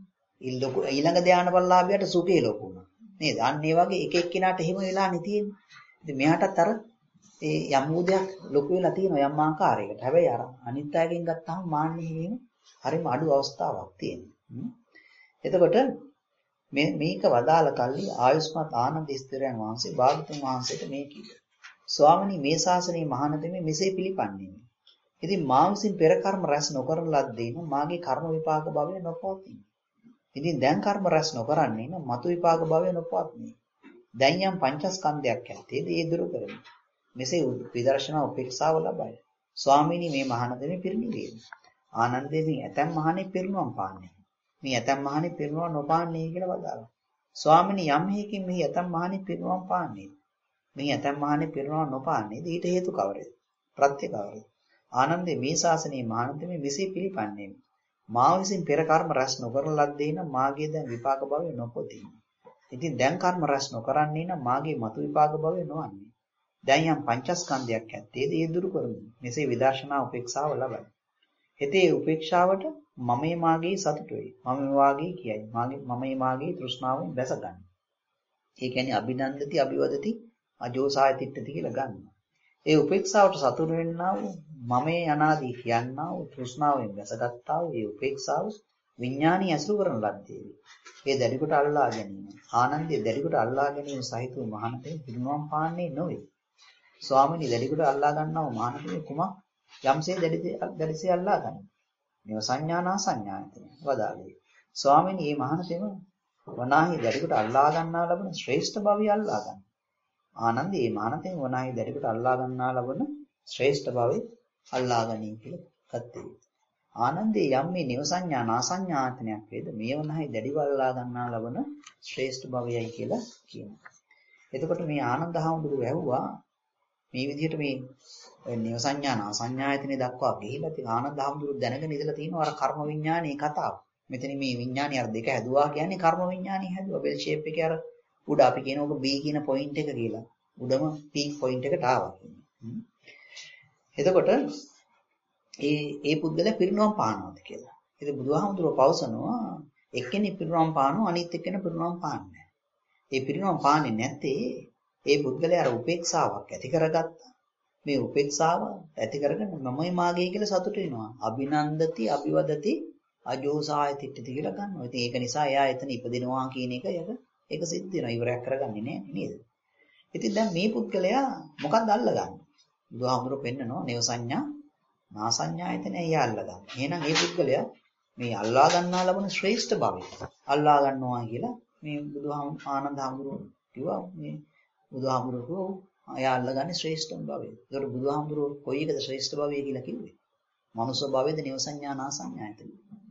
ඊළඟ ධානපල්ලාභියට සුඛය ලොකු වුණා. නේද? අන්න ඒ වගේ එක එක්කිනාට එහෙම වෙලානේ තියෙන්නේ. ඉතින් මෙයාටත් අර ඒ යම් උදයක් ලොකු වෙලා තියෙනවා යම් ආකාරයකට. හැබැයි අර අනිත් අයගෙන් ගත්තාම මාන්නේ එහෙම හරිම අඩු අවස්ථාවක් තියෙනවා. එතකොට මේක වදාළ කල්ලි ආයුෂ්මත් ආනන්ද ස්ථිරයන් වහන්සේ භාගතුන් වහන්සේට මේ කිව්වා. ස්වාමීනි මේ ශාසනයේ මහානතෙමේ මෙසේ පිළිපන්නේ. ඉතින් මා විසින් පෙර කර්ම රැස් නොකරන ලද්දේ නම් මාගේ කර්ම විපාක භවය නොපවතින. ඉතින් දැන් කර්ම රැස් නොකරන්නේ නම් මතු විපාක භවය නොපවතින. දැන් යම් පංචස්කන්ධයක් ඇත්තේද ඒ දුරු කරමි. මෙසේ විදර්ශනා උපේක්ෂාව ලබයි. ස්වාමීනි මේ මහානතෙමේ පිරිනිවීම. ආනන්දේ මේ ඇතැම් මහණේ පිරිනුවම් පාන්නේ. මේ ඇතැම් මහණේ පිරිනුවම් නොපාන්නේ කියලා වදාළා. ස්වාමීනි යම් හේකින් මේ ඇතැම් මහණේ පිරිනුවම් පාන්නේ. මේ ඇතැම් මහණේ පිරිනුවම් නොපාන්නේ ඊට හේතු කවරේද? ප්‍රත්‍ය කවරේද? ආනන්දේ මේ ශාසනයේ මහානතෙමේ මෙසේ පිළිපන්නේ. මා විසින් පෙර කර්ම රැස් නොකරන ලද්දේ නම් මාගේ දැන් විපාක භවය නොපොතින. ඉතින් දැන් කර්ම රැස් නොකරන්නේ නම් මාගේ මතු විපාක භවය නොවන්නේ. දැන් යම් පංචස්කන්ධයක් ඇත්තේද ඒ දුරු කරමු. මෙසේ විදර්ශනා උපේක්ෂාව ලබයි. හිතේ උපේක්ෂාවට මමයේ මාගේ සතුට වෙයි. මම වාගේ කියයි. මමයේ මාගේ තෘෂ්ණාවෙන් දැස ගන්න. ඒ කියන්නේ අභිනන්දති අභිවදති අජෝසාය තිට්ඨති කියලා ගන්නවා. ඒ උපේක්ෂාවට සතුට වෙන්නා වූ මමයේ අනාදී කියන්නා වූ තෘෂ්ණාවෙන් දැසගත්තා වූ ඒ උපේක්ෂාව විඥානීය අසුර කරන ලද්දේ. ඒ දැඩිකොට අල්ලා ගැනීම. ආනන්දයේ දැඩිකොට අල්ලා ගැනීම සහිත වූ මහානතේ පිරිනුවම් පාන්නේ නොවේ. ස්වාමීනි දැඩිකොට අල්ලා ගන්නා වූ මහානතේ කුමක් යම්සේ දැඩිසේ අල්ලා ගන්න. මේව සංඥානා සංඥායතන වදාළේ. ස්වාමීනි මේ මහානතේම වනාහි දැඩිකොට අල්ලා ගන්නා ලබන ශ්‍රේෂ්ඨ භවය අල්ලා ගන්න. ආනන්දේ මේ මහානතේම වනාහි දැඩිකොට අල්ලා ගන්නා ලබන ශ්‍රේෂ්ඨ භවය අල්ලා ගැනීම කියලා ගත්තේ. ආනන්දේ යම් මේ නිව සංඥා නාසඤ්ඤායතනයක් වේද මේ වනාහි දැඩිව අල්ලා ගන්නා ලබන ශ්‍රේෂ්ඨ භවයයි කියලා කියනවා. එතකොට මේ ආනන්ද හාමුදුරුවෝ ඇහුවා මේ විදිහට මේ නිව සංඥා නාසඤ්ඤායතනෙ දක්වා ගිහිල්ලා තියෙන ආනන්ද හාමුදුරුවෝ දැනගෙන ඉඳලා තියෙනවා අර කර්ම විඥානයේ කතාව. මෙතන මේ විඥානය අර දෙක හැදුවා කියන්නේ කර්ම විඥානය හැදුවා. බෙල් ෂේප් එකේ අර උඩ අපි කියන ඕක B කියන පොයින්ට් එක කියලා. උඩම පීක් පොයින්ට් එකට ආවා කියන්නේ. එතකොට ඒ පුද්ගලයා පිරිනුවම් පානවාද කියලා. ඉතින් බුදුහාමුදුරුවෝ පවසනවා එක්කෙනෙක් පිරිනුවම් පානවා අනිත් එක්කෙනා පිරිනුවම් පාන්නේ නැහැ. ඒ පිරිනුවම් පාන්නේ නැත්තේ ඒ පුද්ගලයා අර උපේක්ෂාවක් ඇති කරගත්තා. මේ උපේක්ෂාව ඇති කරගෙන මමයි මාගේ කියලා සතුට වෙනවා. අභිනන්දති අභිවදති අජෝසාය තිට්ඨති කියලා ගන්නවා. ඉතින් ඒක නිසා එයා එතන ඉපදිනවා කියන එක ඒක සිද්ධ වෙනවා. ඉවරයක් කරගන්නේ නැහැ නේද? ඉතින් දැන් මේ පුද්ගලයා මොකක්ද අල්ලගන්නේ? බුදුහාමුදුරුවෝ පෙන්නනවා නේව සංඥා නාසඤ්ඤායතනය එයා අල්ලගන්න. එහෙනම් මේ පුද්ගලයා මේ අල්ලා ගන්නා ලබන ශ්‍රේෂ්ඨ භවය අල්ලා ගන්නවා කියලා මේ ආනන්ද හාමුදුරුවෝ කිව්වා. මේ බුදුහාමුදුරුවෝ අය අල්ලගන්නේ ශ්‍රේෂ්ඨම භවය. ඒකට බුදුහාමුදුරුවෝ කොයි එකද ශ්‍රේෂ්ඨ භවය කියලා කිව්වේ? මනුස්ස භවයේද නිව සංඥා නාසඤ්ඤායතන.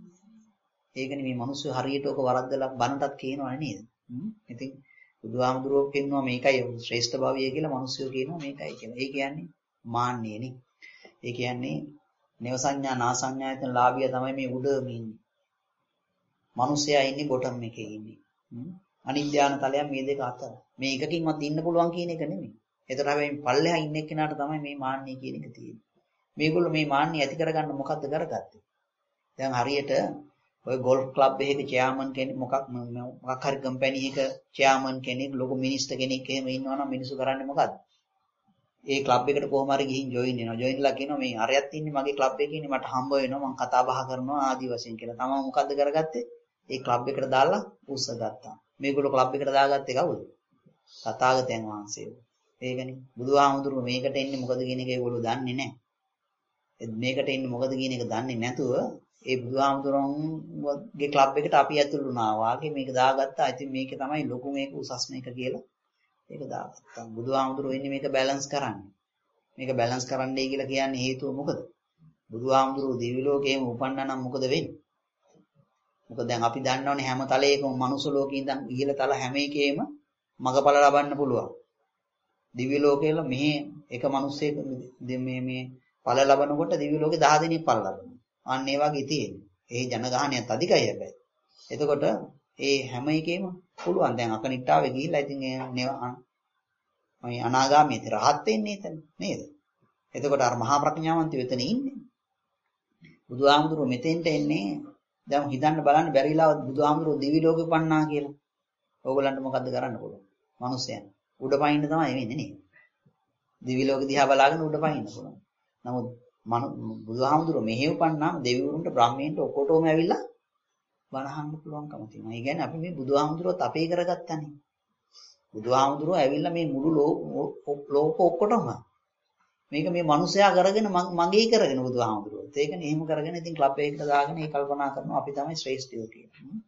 ඒකනේ මේ මිනිස්සු හරියට ඔක වරද්දලා බනටත් කියනවනේ නේද? ඉතින් බුදුහාමුදුරුවෝ කියනවා මේකයි ශ්‍රේෂ්ඨ භවය කියලා මිනිස්සු කියනවා මේකයි කියලා. ඒ කියන්නේ මාන්නේ නේ. ඒ කියන්නේ නිව සංඥා නාසඤ්ඤායතන ලාභියා තමයි මේ උඩම ඉන්නේ. මිනිස්සයා ඉන්නේ බොටම් එකේ ඉන්නේ. අනිත් ධාන තලයන් මේ දෙක අතර. මේ එකකින්වත් ඉන්න පුළුවන් කියන එක නෙමෙයි. ඒතර හැබැයි පල්ලෙහා ඉන්න එක්කෙනාට තමයි මේ මාන්නේ කියන එක තියෙන්නේ. මේගොල්ලෝ මේ මාන්නේ ඇති කරගන්න මොකද්ද කරගත්තේ? දැන් හරියට ඔය ගෝල්ෆ් ක්ලබ් එකේ චෙයාමන් කෙනෙක් මොකක් හරි කම්පැනි එක චෙයාමන් කෙනෙක් ලොකු මිනිස්ටර් කෙනෙක් එහෙම ඉන්නවා නම් මිනිස්සු කරන්නේ මොකද්ද? ඒ ක්ලබ් එකට කොහොම හරි ගිහින් ජොයින් වෙනවා. ජොයින්ලා කියනවා මේ අරයත් ඉන්නේ මගේ ක්ලබ් එකේ ඉන්නේ මට හම්බ වෙනවා මම කතා බහ කරනවා ආදි වශයෙන් කියලා. තමම මොකද්ද කරගත්තේ? ඒ ක්ලබ් එකට දාලා උස්ස ගත්තා. මේගොල්ලෝ ක්ලබ් එකට දාගත්තේ කවුද? තථාගතයන් වහන්සේ. ඒකනේ බුදුහාමුදුරුවෝ මේකට එන්නේ මොකද කියන එක ඒගොල්ලෝ දන්නේ නැහැ. මේකට එන්නේ මොකද කියන එක දන්නේ නැතුව ඒ බුදුහාමුදුරුවන්ගේ ක්ලබ් එකට අපි ඇතුළු වුණා වාගේ මේක දාගත්තා. ඉතින් මේකේ තමයි ලොකු මේක උසස් මේක කියලා ඒක දාගත්තා. බුදුහාමුදුරුවෝ ඉන්නේ මේක බැලන්ස් කරන්නේ. මේක බැලන්ස් කරන්නයි කියලා කියන්නේ හේතුව මොකද? බුදුහාමුදුරුවෝ දිව්‍ය ලෝකයේම උපන්නා නම් මොකද වෙන්නේ? මොකද දැන් අපි දන්නවනේ හැම තලයකම මනුස්ස ලෝකේ ඉඳන් ඉහළ තල හැම එකේම මගපල ලබන්න පුළුවන්. දිව්‍ය ලෝකේල මෙහි එක මිනිස්සෙක් මේ ඵල ලබනකොට දිව්‍ය ලෝකේ 10 දෙනෙක් ඵල ලබනවා. අන්න ඒ වගේ තියෙන්නේ. ඒ ජනගහනයත් අධිකයි හැබැයි. එතකොට ඒ හැම එකේම පුළුවන්. දැන් අකනිට්ටාවේ ගිහිල්ලා ඉතින් මේ අනාගාමීති රහත් වෙන්නේ එතන නේද? එතකොට අර මහා ප්‍රඥාවන්තයෝ එතන ඉන්නේ. බුදුහාමුදුරුවෝ මෙතෙන්ට එන්නේ දැන් හිතන්න බලන්න බැරිලා බුදුහාමුදුරුවෝ දිවි ලෝකෙ පන්නා කියලා. ඕගොල්ලන්ට මොකද්ද කරන්න පුළුවන්? මිනිස්යන් උඩ පයින්න තමයි වෙන්නේ නේද? දිවි ලෝකෙ දිහා බලාගෙන උඩ පයින්න පුළුවන්. නමුත් බුදුහාමුදුරුවෝ මෙහෙ උපන්නාම දෙවිවරුන්ට බ්‍රාහ්මණයන්ට ඔක්කොටම ඇවිල්ලා බණ අහන්න පුළුවන්කම තියෙනවා. ඒ කියන්නේ අපි මේ බුදුහාමුදුරුවෝත් අපේ කරගත්තානේ. බුදුහාමුදුරුවෝ ඇවිල්ලා මේ මුළු ලෝක ඔක්කොටම මේක මේ මිනිසයා කරගෙන මගේ කරගෙන බුදුහාමුදුරුවෝ. ඒකනේ එහෙම කරගෙන ඉතින් ක්ලබ් එකකට දාගෙන ඒ කල්පනා කරනවා අපි තමයි ශ්‍රේෂ්ඨයෝ කියලා.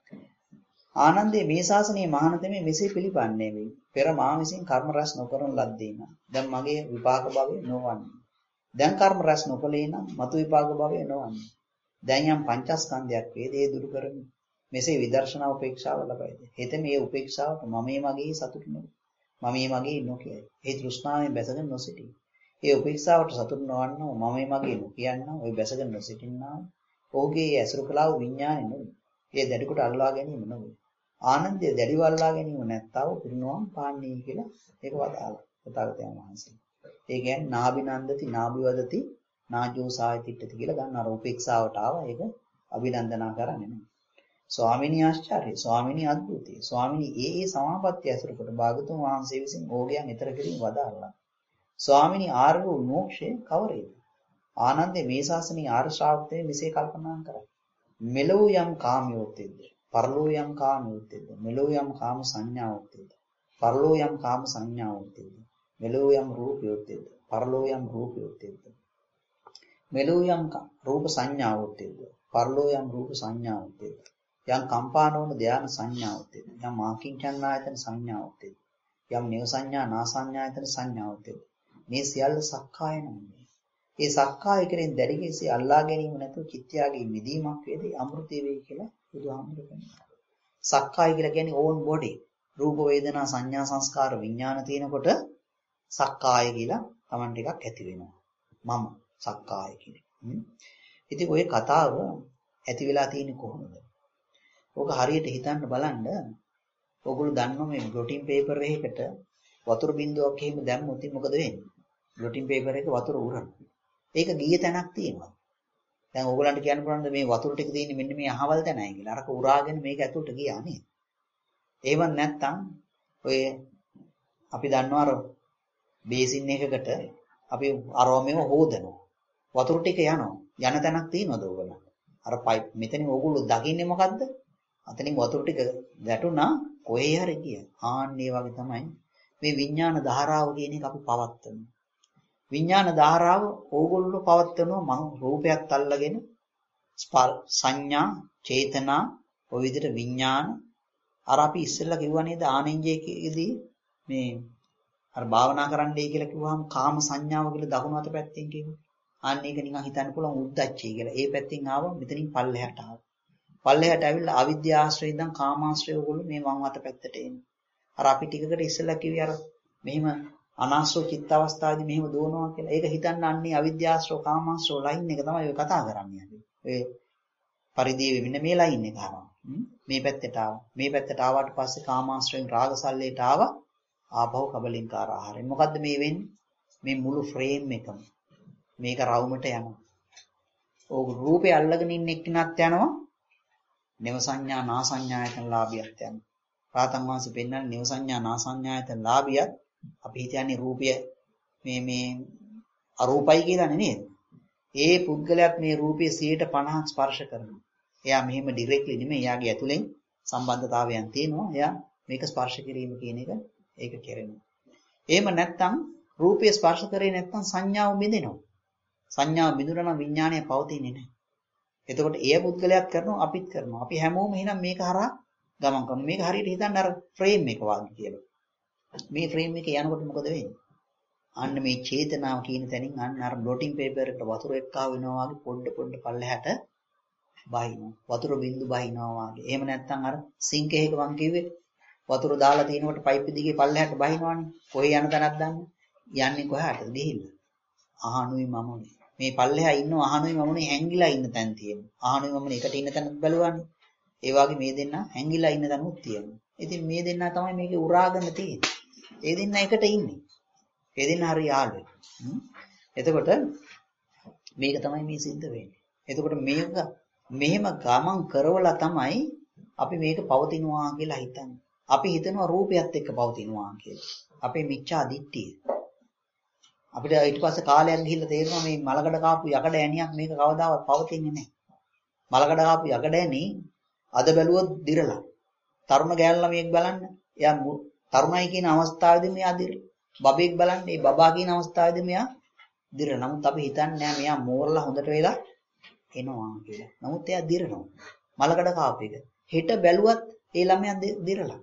ආනන්දේ මේ ශාසනයේ මහානතමේ මෙසේ පිළිපන්නේ වෙයි. පෙර මා විසින් කර්ම රැස් නොකරන ලද්දේ නම් දැන් මගේ විපාක භවයේ නොවන්නේ. දැන් කර්ම රැස් නොකලේ නම් මතු විපාක භවයේ නොවන්නේ. දැන් යම් පංචස්කන්ධයක් වේදේ දුරු කරමි. මෙසේ විදර්ශනා උපේක්ෂාව ලබයිද. හෙත මේ උපේක්ෂාවට මමයේ මගේ සතුට නෙවෙයි. මමයේ මගේ නොකියයි. ඒ තෘෂ්ණාවෙන් බැසගෙන නොසිටී. ඒ උපේක්ෂාවට සතුට නොවන්නව මමයේ මගේ නොකියන්නා ඔය බැසගෙන නොසිටින්නා. ඔහුගේ ඇසුරු කලාව විඥානය නෙවෙයි. ඒ දැඩිකොට අල්ලා ගැනීම නෙවෙයි. ආනන්දය දැඩිව අල්ලා ගැනීම නැත්තව පිරිනවම් පාන්නේ කියලා ඒක වදාළා. තථාගතයන් වහන්සේ. ඒ කියන්නේ නාබිනන්දති නාබිවදති නාජෝ සායතිට්ඨති කියලා ගන්න අර උපේක්ෂාවට ආවා. ඒක අභිනන්දනා කරන්නේ නෙවෙයි. ස්වාමිනී ආශ්චර්ය, ස්වාමිනී අද්භූතය, ස්වාමිනී ඒ සමාපත්‍ය ඇසුරු කොට භාගතුන් වහන්සේ විසින් ඕගයන් ඊතර කිරීම වදාළා. ස්වාමිනී ආර්ය වූ මෝක්ෂය කවරේද? ආනන්දේ මේ ශාසනීය ආර්ය ශ්‍රාවකයන් මෙසේ කල්පනා කරා. මෙලොව යම් කාමියෝත්තේද, පරලෝ යම් කාමියෝත්තේද, මෙලොව යම් කාම සංඥාවෝත්තේද, පරලෝ යම් කාම සංඥාවෝත්තේද, මෙලොව යම් රූපයෝත්තේද, පරලෝ යම් රූපයෝත්තේද, මෙලොව යම් රූප සංඥාවෝත්තේද, පරලෝ යම් රූප සංඥාවෝත්තේද, යම් කම්පානෝන ධාන සංඥාවෝත්තේද, යම් ආකින්චන්නායතන සංඥාවෝත්තේද, යම් නේව සංඥා නාසඤ්ඤායතන සංඥාවෝත්තේද. මේ සියල්ල සක්කාය නෙමෙයි. ඒ සක්කාය කෙරෙන් දැඩිගෙසේ අල්ලා ගැනීම නැතුව චිත්තයාගේ මිදීමක් වේද අමෘතය වේ කියලා බුදුහාමුදුරුවෝ කියනවා. සක්කාය කියලා කියන්නේ ඕන් බොඩි. රූප වේදනා සංඥා සංස්කාර විඥාන තියෙනකොට සක්කාය කියලා Taman ටිකක් ඇති වෙනවා. මම සක්කාය කියන්නේ. ඉතින් ওই කතාව ඇති වෙලා තියෙන්නේ කොහොමද? ඕක හරියට හිතන්න බලන්න. ඔයගොල්ලෝ දන්නවා මේ බ්ලොටින් පේපර් එකකට වතුර බින්දුවක් එහෙම දැම්මොත් මොකද වෙන්නේ? බ්ලොටින් පේපර් එක වතුර උරනවා. ඒක ගිය තැනක් තියෙනවා. දැන් ඕගොල්ලන්ට කියන්න පුළුවන්ද මේ වතුර ටික තියෙන්නේ මෙන්න මේ අහවල් තැනයි කියලා. අරක උරාගෙන මේක ඇතුළට ගියා නේද? එහෙම නැත්නම් ඔය අපි දන්නවා අර බේසින් එකකට අපි අරවමෙව හොදනවා. වතුර ටික යනවා. යන තැනක් තියෙනවද ඕගොල්ලන්ට? අර පයිප් මෙතනින් ඕගොල්ලෝ දකින්නේ මොකද්ද? අතනින් වතුර ටික වැටුණා කොහේ හරි ගියා. ආන්නේ වගේ තමයි මේ විඥාන ධාරාව කියන එක අපි පවත්වනවා. විඥාන ධාරාව ඕගොල්ලෝ පවත්වනවා මම රූපයක් අල්ලගෙන සංඥා චේතනා ඔය විදිහට විඥාන අර අපි ඉස්සෙල්ලා කිව්වා නේද ආනෙන්ජයේදී මේ අර භාවනා කරන්නයි කියලා කිව්වහම කාම සංඥාව කියලා දකුණු අත පැත්තෙන් කිව්වා. අන්න ඒක නිකන් හිතන්න පුළුවන් උද්දච්චය කියලා. ඒ පැත්තෙන් ආවම මෙතනින් පල්ලෙහාට ආවා. පල්ලෙහාට ඇවිල්ලා අවිද්‍යා ආශ්‍රයෙන් ඉඳන් කාමාශ්‍රය ඔයගොල්ලෝ මේ වම් අත පැත්තට එන්නේ. අර අපි ටිකකට ඉස්සෙල්ලා කිව්වේ අර මෙහෙම අනාශ්‍රව චිත්ත අවස්ථාවේදී මෙහෙම දුවනවා කියලා. ඒක හිතන්න අන්නේ අවිද්‍යාශ්‍රව කාමාශ්‍රව ලයින් එක තමයි ඔය කතා කරන්නේ. ඔය පරිදීවේ මෙන්න මේ ලයින් එක ආවා. මේ පැත්තට ආවා. මේ පැත්තට ආවට පස්සේ කාමාශ්‍රයෙන් රාගසල්ලේට ආවා. ආපහු කබලින්කාර ආහාරයෙන්. මොකද්ද මේ වෙන්නේ? මේ මුළු ෆ්‍රේම් එකම මේක රවුමට යනවා. ඕක රූපේ අල්ලගෙන ඉන්න එක්කිනත් යනවා. නව සංඥා නාසඤ්ඤායතන ලාභියත් යනවා. රාතන් වහන්සේ පෙන්නන්නේ නව සංඥා නාසඤ්ඤායතන ලාභියත් අපි හිතන්නේ රූපය මේ අරූපයි කියලා නේද? ඒ පුද්ගලයාත් මේ රූපයේ 50% ස්පර්ශ කරනවා. එයා මෙහෙම ඩිරෙක්ට්ලි නෙමෙයි එයාගේ ඇතුලෙන් සම්බන්ධතාවයන් තියෙනවා. එයා මේක ස්පර්ශ කිරීම කියන එක ඒක කෙරෙනවා. එහෙම නැත්නම් රූපය ස්පර්ශ කරේ නැත්නම් සංඥාව බිඳෙනවා. සංඥාව බිඳුණා නම් විඥානය පවතින්නේ නැහැ. එතකොට එය පුද්ගලයාත් කරනවා අපිත් කරනවා. අපි හැමෝම එහෙනම් මේක හරහා ගමන් කරනවා. මේක හරියට හිතන්න අර ෆ්‍රේම් එක වගේ කියලා. මේ ෆ්‍රේම් එක යනකොට මොකද වෙන්නේ? අන්න මේ චේතනාව කියන තැනින් අන්න අර බ්ලොටින් පේපර් එකට වතුර එක්කාව වෙනවා වගේ පොඩ පල්ලෙහාට බහිනවා. වතුර බින්දු බහිනවා වගේ. එහෙම නැත්නම් අර සිංක් එකක මං කිව්වේ වතුර දාලා තිනකොට පයිප් දිගේ පල්ලෙහාට බහිනවනේ. කොහේ යන තැනක් දන්නේ? යන්නේ කොහාටද ගිහිල්ලා? අහනුයි මමනේ. මේ පල්ලෙහා ඉන්න අහනුයි මමනේ හැංගිලා ඉන්න තැන තියෙනවා. අහනුයි මමනේ එකට ඉන්න තැනත් බලවන්නේ. ඒ වගේ මේ දෙන්න හැංගිලා ඉන්න තැනුත් තියෙනවා. ඉතින් මේ දෙන්න තමයි මේකේ උරාගෙන තියෙන්නේ. ඒ දෙන්න එකට ඉන්නේ. ඒ දෙන්න හරි යාළුවෝ. එතකොට මේක තමයි මේ සිද්ධ වෙන්නේ. එතකොට මේක මෙහෙම ගමන් කරවලා තමයි අපි මේක පවතිනවා කියලා හිතන්නේ. අපි හිතනවා රූපයත් එක්ක පවතිනවා කියලා. අපේ මිච්ඡා දිට්ඨිය. අපිට ඊට පස්සේ කාලයක් ගිහිල්ලා තේරෙනවා මේ මලකඩ කාපු යකඩ ඇණියක් මේක කවදාවත් පවතින්නේ නැහැ. මලකඩ කාපු යකඩ ඇණි අද බැලුවොත් දිරලා. තරුණ ගෑනු ළමයෙක් බලන්න. එයා තරුණයි කියන අවස්ථාවේදී මෙයා දිරලා. බබෙක් බලන්න මේ බබා කියන අවස්ථාවේදී මෙයා දිරලා. නමුත් අපි හිතන්නේ නැහැ මෙයා මෝරලා හොඳට වෙලා එනවා කියලා. නමුත් එයා දිරනවා. මලකඩ කාපු එක. හෙට බැලුවත් ඒ ළමයා දිරලා.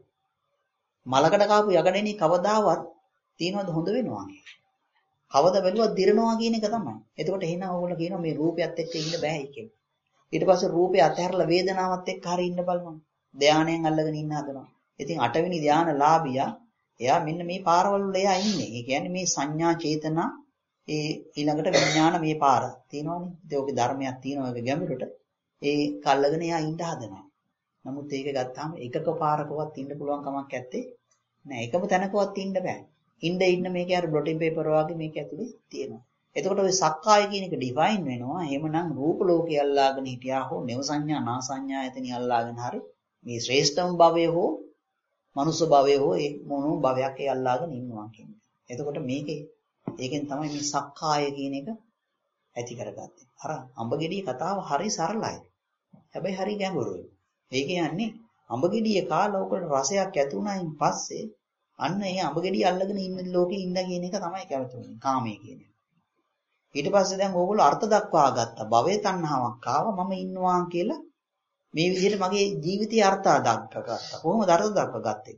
මලකඩ කාපු යකඩ කවදාවත් තියනවද හොඳ වෙනවා කියලා. කවදා බැලුවත් දිරනවා කියන එක තමයි. එතකොට එහෙනම් ඕගොල්ලෝ කියනවා මේ රූපයත් එක්ක ඉන්න බෑයි කියලා. ඊට පස්සේ රූපය අතහැරලා වේදනාවත් එක්ක හරි ඉන්න බලනවා. ධානයෙන් අල්ලගෙන ඉන්න හදනවා. ඉතින් 8 වෙනි ධානලාභියා එයා මෙන්න මේ පාරවල වල එයා ඉන්නේ. ඒ කියන්නේ මේ සංඥා චේතනා ඒ ඊළඟට විඥාන මේ පාර තියෙනවනේ. ඉතින් ඔගේ ධර්මයක් තියෙනවා ඒක ගැඹුරට. ඒ කල්ලගෙන එයා ඉන්න හදනවා. නමුත් ඒක ගත්තාම එකක පාරකවත් ඉන්න පුළුවන් කමක් නැත්තේ නෑ. එකම තැනකවත් ඉන්න බෑ. ඉන්න මේක අර බ්ලොටින් පේපර් වගේ මේක ඇතුලේ තියෙනවා. එතකොට ওই සක්කාය කියන එක ඩිෆයින් වෙනවා. එහෙමනම් රූප ලෝකේ අල්ලාගෙන හිටියා හෝ නව සංඥා නා සංඥා ඇතනි අල්ලාගෙන හරි මේ ශ්‍රේෂ්ඨම භවයේ හෝ මනුෂ්‍ය භවයේ හෝ ඒ මොන භවයක් ඒ අල්ලාගෙන ඉන්නවා කියන්නේ. එතකොට මේකේ ඒකෙන් තමයි මේ සක්කාය කියන එක ඇති කරගත්තේ. අර අඹගෙඩිය කතාව හරි සරලයි. හැබැයි හරි ගැඹුරුයි. ඒ කියන්නේ අඹගෙඩිය කාලා ඔකට රසයක් ඇති වුණායින් පස්සේ අන්න ඒ අඹගෙඩිය අල්ලගෙන ඉන්න ලෝකේ ඉන්න කියන එක තමයි කැමති වෙන්නේ. කාමයේ කියන්නේ. ඊට පස්සේ දැන් ඕගොල්ලෝ අර්ථ දක්වා ගත්තා. භවයේ තණ්හාවක් ආවා මම ඉන්නවා කියලා මේ විදිහට මගේ ජීවිතය අර්ථ දක්වා ගත්තා. කොහොමද අර්ථ දක්වා ගත්තේ?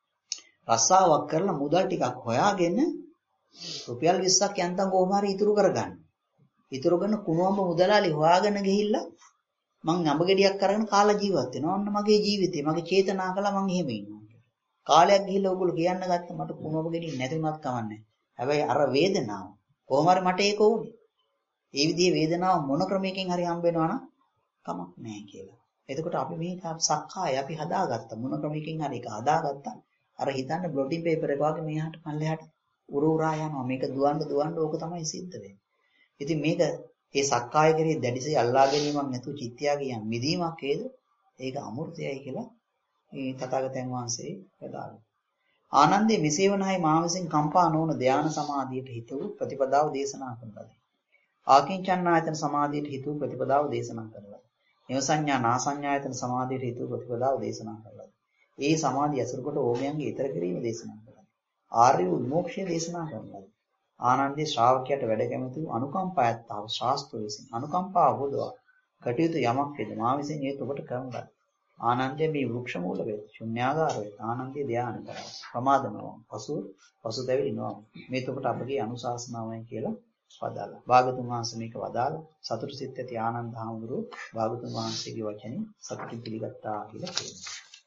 රස්සාවක් කරලා මුදල් ටිකක් හොයාගෙන රුපියල් 20ක් යන්තම් කොහොම හරි ඉතුරු කරගන්න. ඉතුරු කරන කුණුවඹ මුදලාලි හොයාගෙන ගිහිල්ලා මං අඹගෙඩියක් අරගෙන කාලා ජීවත් වෙනවා. ඔන්න මගේ ජීවිතේ මගේ චේතනා කළා මං එහෙම ඉන්නවා. කාලයක් ගිහිල්ලා ඕගොල්ලෝ කියන්න ගත්තා මට කුණුවඹ ගෙඩිය නැති වුණත් කමන්නේ. හැබැයි අර වේදනාව කොහොම හරි මට ඒක ඕනේ. ඒ විදිහේ වේදනාව මොන ක්‍රමයකින් හරි හම්බ වෙනවා නම් කමක් නැහැ කියලා. එතකොට අපි මේක සක්කාය අපි හදාගත්තා. මොන ක්‍රමයකින් හරි ඒක හදාගත්තා. අර හිතන්න බ්ලොටින් පේපර් එක වගේ මෙහාට පල්ලෙහාට උරා යනවා. මේක දුවන්න ඕක තමයි සිද්ධ වෙන්නේ. ඉතින් මේක ඒ සක්කාය කරේ දැඩිසේ අල්ලා ගැනීමක් නැතුව චිත්තයාගේ යම් මිදීමක් වේද? ඒක අමෘතයයි කියලා මේ තථාගතයන් වහන්සේ වදාළා. ආනන්දේ මෙසේ වනහයි මා විසින් කම්පා නොවන ධානා සමාධියට හිත වූ ප්‍රතිපදාව දේශනා කරනවා. ආකින්චන්නායතන සමාධියට හිත වූ ප්‍රතිපදාව දේශනා කරනවා. නව සංඥා නා සංඥායතන සමාධියට හිත වූ ප්‍රතිපදාව දේශනා කරනවා. ඒ සමාධිය අසුර කොට ඕමයන්ගේ ඊතර කිරීම දේශනා කරනවා. ආර්ය උන්මෝක්ෂය දේශනා කරනවා. ආනන්දේ ශ්‍රාවකයාට වැඩ කැමති වූ අනුකම්පායත්තාව ශාස්ත්‍ර විසින් අනුකම්පාව වදවා කටයුතු යමක් වේද මා විසින් ඒ ඔබට කරන ලද. ආනන්දේ මේ වෘක්ෂ මූල වේ ශුන්‍යාගාර වේ ආනන්දේ ධානය කරා ප්‍රමාදනවා පසුතැවිලි නොව මේ ඔබට අපගේ අනුශාසනාවයි කියලා වදාලා. භාගතුන් වහන්සේ මේක වදාලා සතුටු සිත් ඇති ආනන්ද හාමුදුරුවෝ භාගතුන් වහන්සේගේ වචනේ සතුටින් පිළිගත්තා කියලා කියනවා.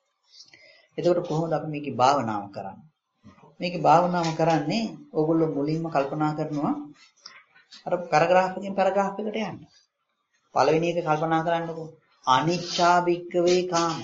එතකොට කොහොමද අපි මේකේ භාවනාව කරන්නේ? මේකේ භාවනාව කරන්නේ ඕගොල්ලෝ මුලින්ම කල්පනා කරනවා අර පැරග්‍රාෆ් එකෙන් පැරග්‍රාෆ් එකට යන්න. පළවෙනි එක කල්පනා කරන්නකෝ. අනිච්චා භික්ඛවේ කාම.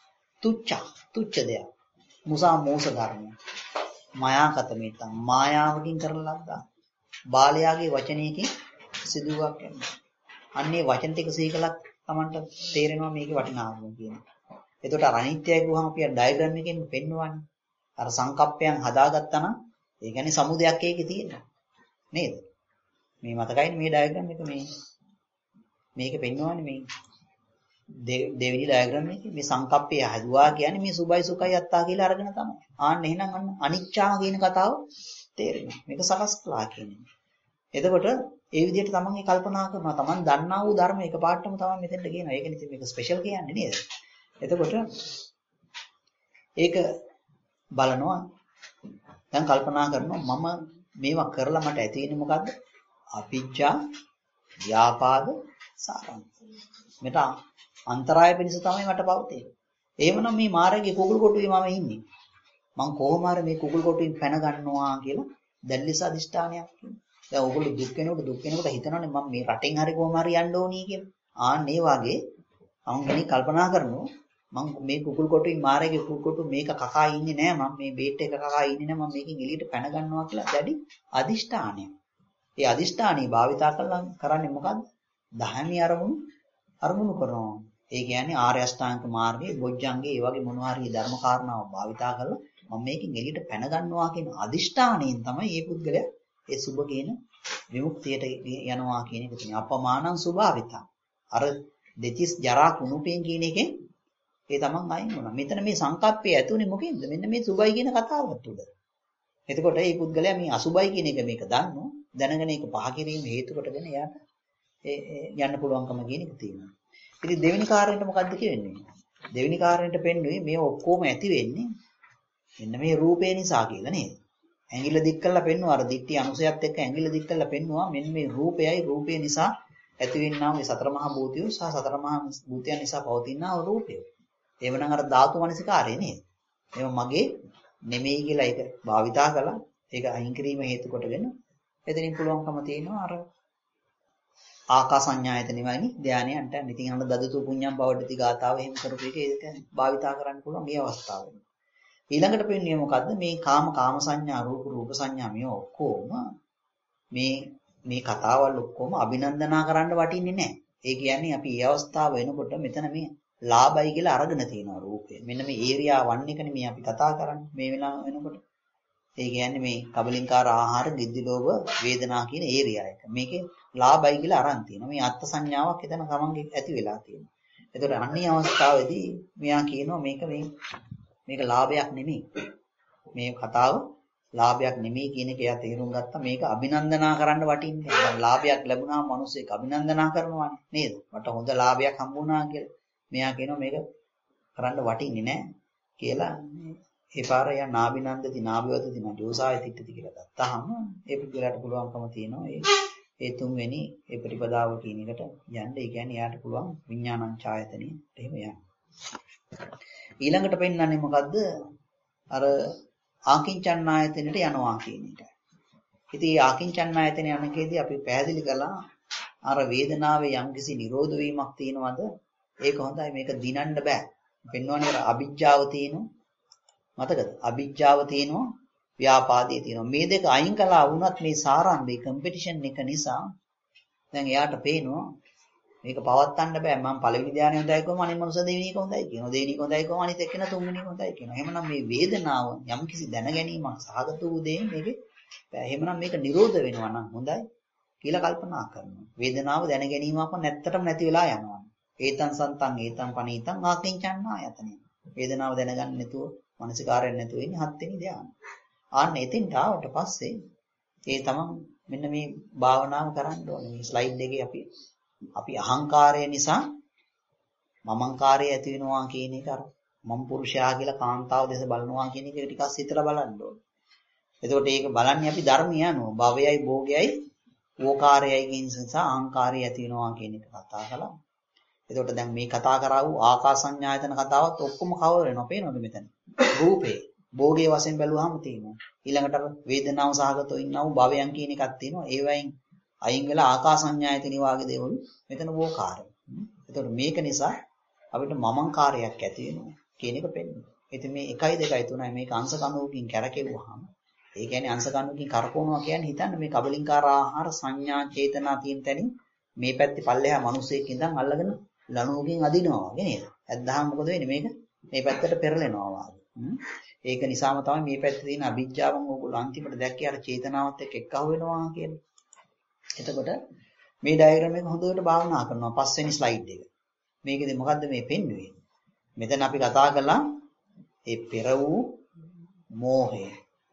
තුච්ච දෙයක්. මුසා මෝස ධර්ම. මායාකතමිතං මායාවකින් කරන ලද්දා. බාලයාගේ වචනයකින් සිදුවක් වෙනවා. අන්නේ වචන ටික සීකලක් Tamanට තේරෙනවා මේකේ වටිනාකම කියන. එතකොට අර අනිත්‍යයි ගුවහම අපි ඩයග්‍රෑම් එකෙන් පෙන්වන්නේ. අර සංකප්පයන් හදාගත්තා නම් ඒ කියන්නේ සමුදයක් ඒකේ තියෙනවා. නේද? මේ මතකයිනේ මේ ඩයග්‍රෑම් එක මේක පෙන්වන්නේ මේ දෙවෙනි ඩයග්‍රෑම් එකේ මේ සංකප්පය හදුවා කියන්නේ මේ සුභයි සුඛයි අත්තා කියලා අරගෙන තමයි. ආන්න එහෙනම් අන්න අනිච්චා කියන කතාව තේරෙනවා. මේක සකස් කළා කියන්නේ. එතකොට ඒ විදිහට තමන්ගේ කල්පනා කරනවා. තමන් දන්නා වූ ධර්ම එකපාරටම තමයි මෙතෙන්ට කියනවා. ඒකනේ ඉතින් මේක ස්පෙෂල් කියන්නේ නේද? එතකොට ඒක බලනවා. දැන් කල්පනා කරනවා මම මේවා කරලා මට ඇති වෙන්නේ මොකද්ද? අවිජ්ජා ව්‍යාපාද සාරංශ. මෙතන අන්තරාය පිණිස තමයි මට පවතින්නේ. එහෙමනම් මේ මාර්ගයේ කුකුල් කොටුවේ මම ඉන්නේ. මං කොහොම හරි මේ කුකුල් කොටුවෙන් පැන ගන්නවා කියලා දැල්ලිස අදිෂ්ඨානයක් තියෙනවා. දැන් ඕගොල්ලෝ දුක් වෙනකොට හිතනවානේ මම මේ රටෙන් හරි කොහොම හරි යන්න ඕනී කියලා. ආන්න ඒ වගේ අංගණි කල්පනා කරනවා මම මේ කුකුල් කොටුවේ මාර්ගයේ කුකුල් කොටු මේක කකා ඉන්නේ නෑ මම මේ බේට් එක කකා ඉන්නේ නෑ මම මේකෙන් එළියට පැන ගන්නවා කියලා දැඩි අදිෂ්ඨානයක්. ඒ අදිෂ්ඨානිය භාවිතා කරන්නේ මොකද්ද? දහමී අරමුණු කරනවා. ඒ කියන්නේ ආර්ය අෂ්ටාංග මාර්ගයේ බොජ්ජංගේ ඒ වගේ මොනවා හරි ධර්ම කාරණාව භාවිතා කරලා මම මේකෙන් එළියට පැන ගන්නවා කියන අදිෂ්ඨානයෙන් තමයි මේ පුද්ගලයා ඒ සුභ කියන විමුක්තියට යනවා කියන එක තියෙනවා. අපමානං සුභාවිතා. අර දෙතිස් ජරා කුණුපෙන් කියන එකෙන් ඒ තමන් අයින් වුණා. මෙතන මේ සංකප්පය ඇතුනේ මොකෙන්ද? මෙන්න මේ සුභයි කියන කතාවත් තුළ. එතකොට මේ පුද්ගලයා මේ අසුභයි කියන එක මේක දන්නෝ දැනගෙන ඒක පහ කිරීම හේතු කොටගෙන එයාට යන්න පුළුවන්කම කියන එක තියෙනවා. ඉතින් දෙවෙනි කාරණයට මොකද්ද කියන්නේ? දෙවෙනි කාරණයට පෙන්වුවේ මේ ඔක්කොම ඇති වෙන්නේ මෙන්න මේ රූපේ නිසා කියලා නේද? ඇඟිල්ල දික් කරලා පෙන්වුවා අර දිට්ඨි අනුසයත් එක්ක ඇඟිල්ල දික් කරලා පෙන්වුවා මෙන්න මේ රූපයයි රූපේ නිසා ඇතිවෙනා මේ සතර මහා භූතයෝ සහ සතර මහා භූතයන් නිසා පවතිනා රූපය. එවනම් අර ධාතු මනසිකාරය නේද? මේව මගේ නෙමෙයි කියලා ඒක භාවිතා කළා. ඒක අයින් කිරීම හේතු කොටගෙන එතනින් පුළුවන්කම තියෙනවා අර ආකාසඤ්ඤායතනෙමයි ධානයන්ට. ඉතින් අන්න දදතු පුඤ්ඤම් බවඩති ගාතාව එහෙම කරපු එක ඒක භාවිතා කරන්න පුළුවන් මේ අවස්ථාවෙන්. ඊළඟට පෙන්වන්නේ මොකද්ද? මේ කාම සංඥා රූප සංඥා මේ ඔක්කොම මේ කතාවල් ඔක්කොම අභිනන්දනා කරන්න වටින්නේ නැහැ. ඒ කියන්නේ අපි මේ අවස්ථාව වෙනකොට මෙතන මේ ලාභයි කියලා අරගෙන තියෙනවා රූපය. මෙන්න මේ ඒරියා 1 එකනේ මේ අපි කතා කරන්නේ මේ වෙලාව වෙනකොට. ඒ කියන්නේ මේ කබලින්කාර ආහාර නිද්දිලෝභ වේදනා කියන ඒරියා එක. මේකේ ලාභයි කියලා අරන් තියෙනවා. මේ අත්ත් සංඥාවක් එතන තමන්ගේ ඇති වෙලා තියෙනවා. ඒතකොට අන්නේ අවස්ථාවේදී මෙයා කියනවා මේක ලාභයක් නෙමෙයි. මේ කතාව ලාභයක් නෙමෙයි කියන එක එයා තේරුම් ගත්තා. මේක අභිනන්දනා කරන්න වටින්නේ. දැන් ලාභයක් ලැබුණාම මිනිස්සෙක් අභිනන්දනා කරනවානේ නේද? මට හොඳ ලාභයක් හම්බුණා කියලා. මෙයා කියනවා මේක කරන්න වටින්නේ නැහැ කියලා. ඒ පාර යා නාබිනන්දති නාබිවදති නජෝසාය තිට්ඨති කියලා ගත්තාම ඒ පුද්ගලයාට පුළුවන්කම තියෙනවා ඒ තුන්වෙනි ඒ ප්‍රතිපදාව කියන එකට යන්න. ඒ කියන්නේ යාට පුළුවන් විඥානං ඡායතනෙ එහෙම යන්න. ඊළඟට පෙන්නන්නේ මොකද්ද? අර ආකින්චන්නායතනෙට යනවා කියන එක. ඉතින් මේ ආකින්චන්නායතන යනකේදී අපි පැහැදිලි කළා අර වේදනාවේ යම්කිසි නිරෝධ වීමක් තියෙනවද? ඒක හොඳයි. මේක දිනන්න බෑ. පෙන්වන්නේ අර අවිජ්ජාව තියෙනවා. මතකද? අවිජ්ජාව තියෙනවා, ව්‍යාපාදේ තියෙනවා. මේ දෙක අයින් කළා වුණත් මේ සාරාංශේ කම්පිටිෂන් එක නිසා දැන් එයාට පේනවා මේක පවත්තන්න බෑ. මම පළවෙනි ධානය හොඳයි කොහොම අනිත් මනුස්ස දෙවෙනි එක හොඳයි කියනවා. දෙවෙනි එක හොඳයි කොහොම අනිත් එක්කෙනා තුන්වෙනි එක හොඳයි කියනවා. එහෙමනම් මේ වේදනාව යම්කිසි දැනගැනීමක් සහගත වූ දෙයින් මේකේ එහෙමනම් මේක නිරෝධ වෙනවා නම් හොඳයි කියලා කල්පනා කරනවා. වේදනාව දැනගැනීමක් නැත්තටම නැති වෙලා යනවා. ඒතං සන්තං ඒතං පනීතං ආකින්චන්නායතනෙ. වේදනාව දැනගන්න නැතුව මානසිකාරයෙන් නැතුව ඉන්නේ හත්වෙනි ධානය. ආන්න එතින්ට ආවට පස්සේ ඒ තමන් මෙන්න මේ භාවනාව කරන්න ඕනේ. මේ ස්ලයිඩ් එකේ අපි අහංකාරය නිසා මමංකාරය ඇති වෙනවා කියන එක අර මම පුරුෂයා කියලා කාන්තාව දෙස බලනවා කියන එක ටිකක් හිතලා බලන්න ඕනේ. එතකොට ඒක බලන්නේ අපි ධර්මය අනුව භවයයි භෝගයයි ඕකාරයයි කියන නිසා අහංකාරය ඇති වෙනවා කියන එක කතා කළා. එතකොට දැන් මේ කතා කරා වූ ආකාසඤ්ඤායතන කතාවත් ඔක්කොම කවර වෙනවා පේනවද මෙතන? රූපේ භෝගයේ වශයෙන් බැලුවාම තියෙනවා. ඊළඟට වේදනාව සහගතව ඉන්නා වූ භවයන් කියන එකක් තියෙනවා. ඒ වයින් අයින් වෙලා ආකාසඤ්ඤායතන වාගේ දේවල් මෙතන වෝකාරය. එතකොට මේක නිසා අපිට මමංකාරයක් ඇති වෙනවා කියන එක පෙන්වනවා. ඉතින් මේ 1 2 3 මේක අංශ කණුවකින් කැරකෙව්වහම ඒ කියන්නේ අංශ කණුවකින් කරකවනවා කියන්නේ හිතන්න මේ කබලින්කාර ආහාර සංඥා චේතනා තියෙන තැනින් මේ පැත්තේ පල්ලෙහා මිනිස්සෙක් ඉඳන් අල්ලගෙන ලණුවකින් අදිනවා වගේ නේද? ඇද්දාම මොකද වෙන්නේ? මේක මේ පැත්තට පෙරලෙනවා වගේ. ඒක නිසාම තමයි මේ පැත්තේ තියෙන අවිජ්ජාවන් ඕගොල්ලෝ අන්තිමට දැක්කේ අර චේතනාවත් එක්ක එක්කහුව වෙනවා කියන්නේ. එතකොට මේ ඩයග්‍රෑම් එක හොඳට භාවනා කරනවා. පස්වෙනි ස්ලයිඩ් එක. මේකෙදි මොකද්ද මේ පෙන්වන්නේ? මෙතන අපි කතා කළා ඒ පෙර වූ මෝහය.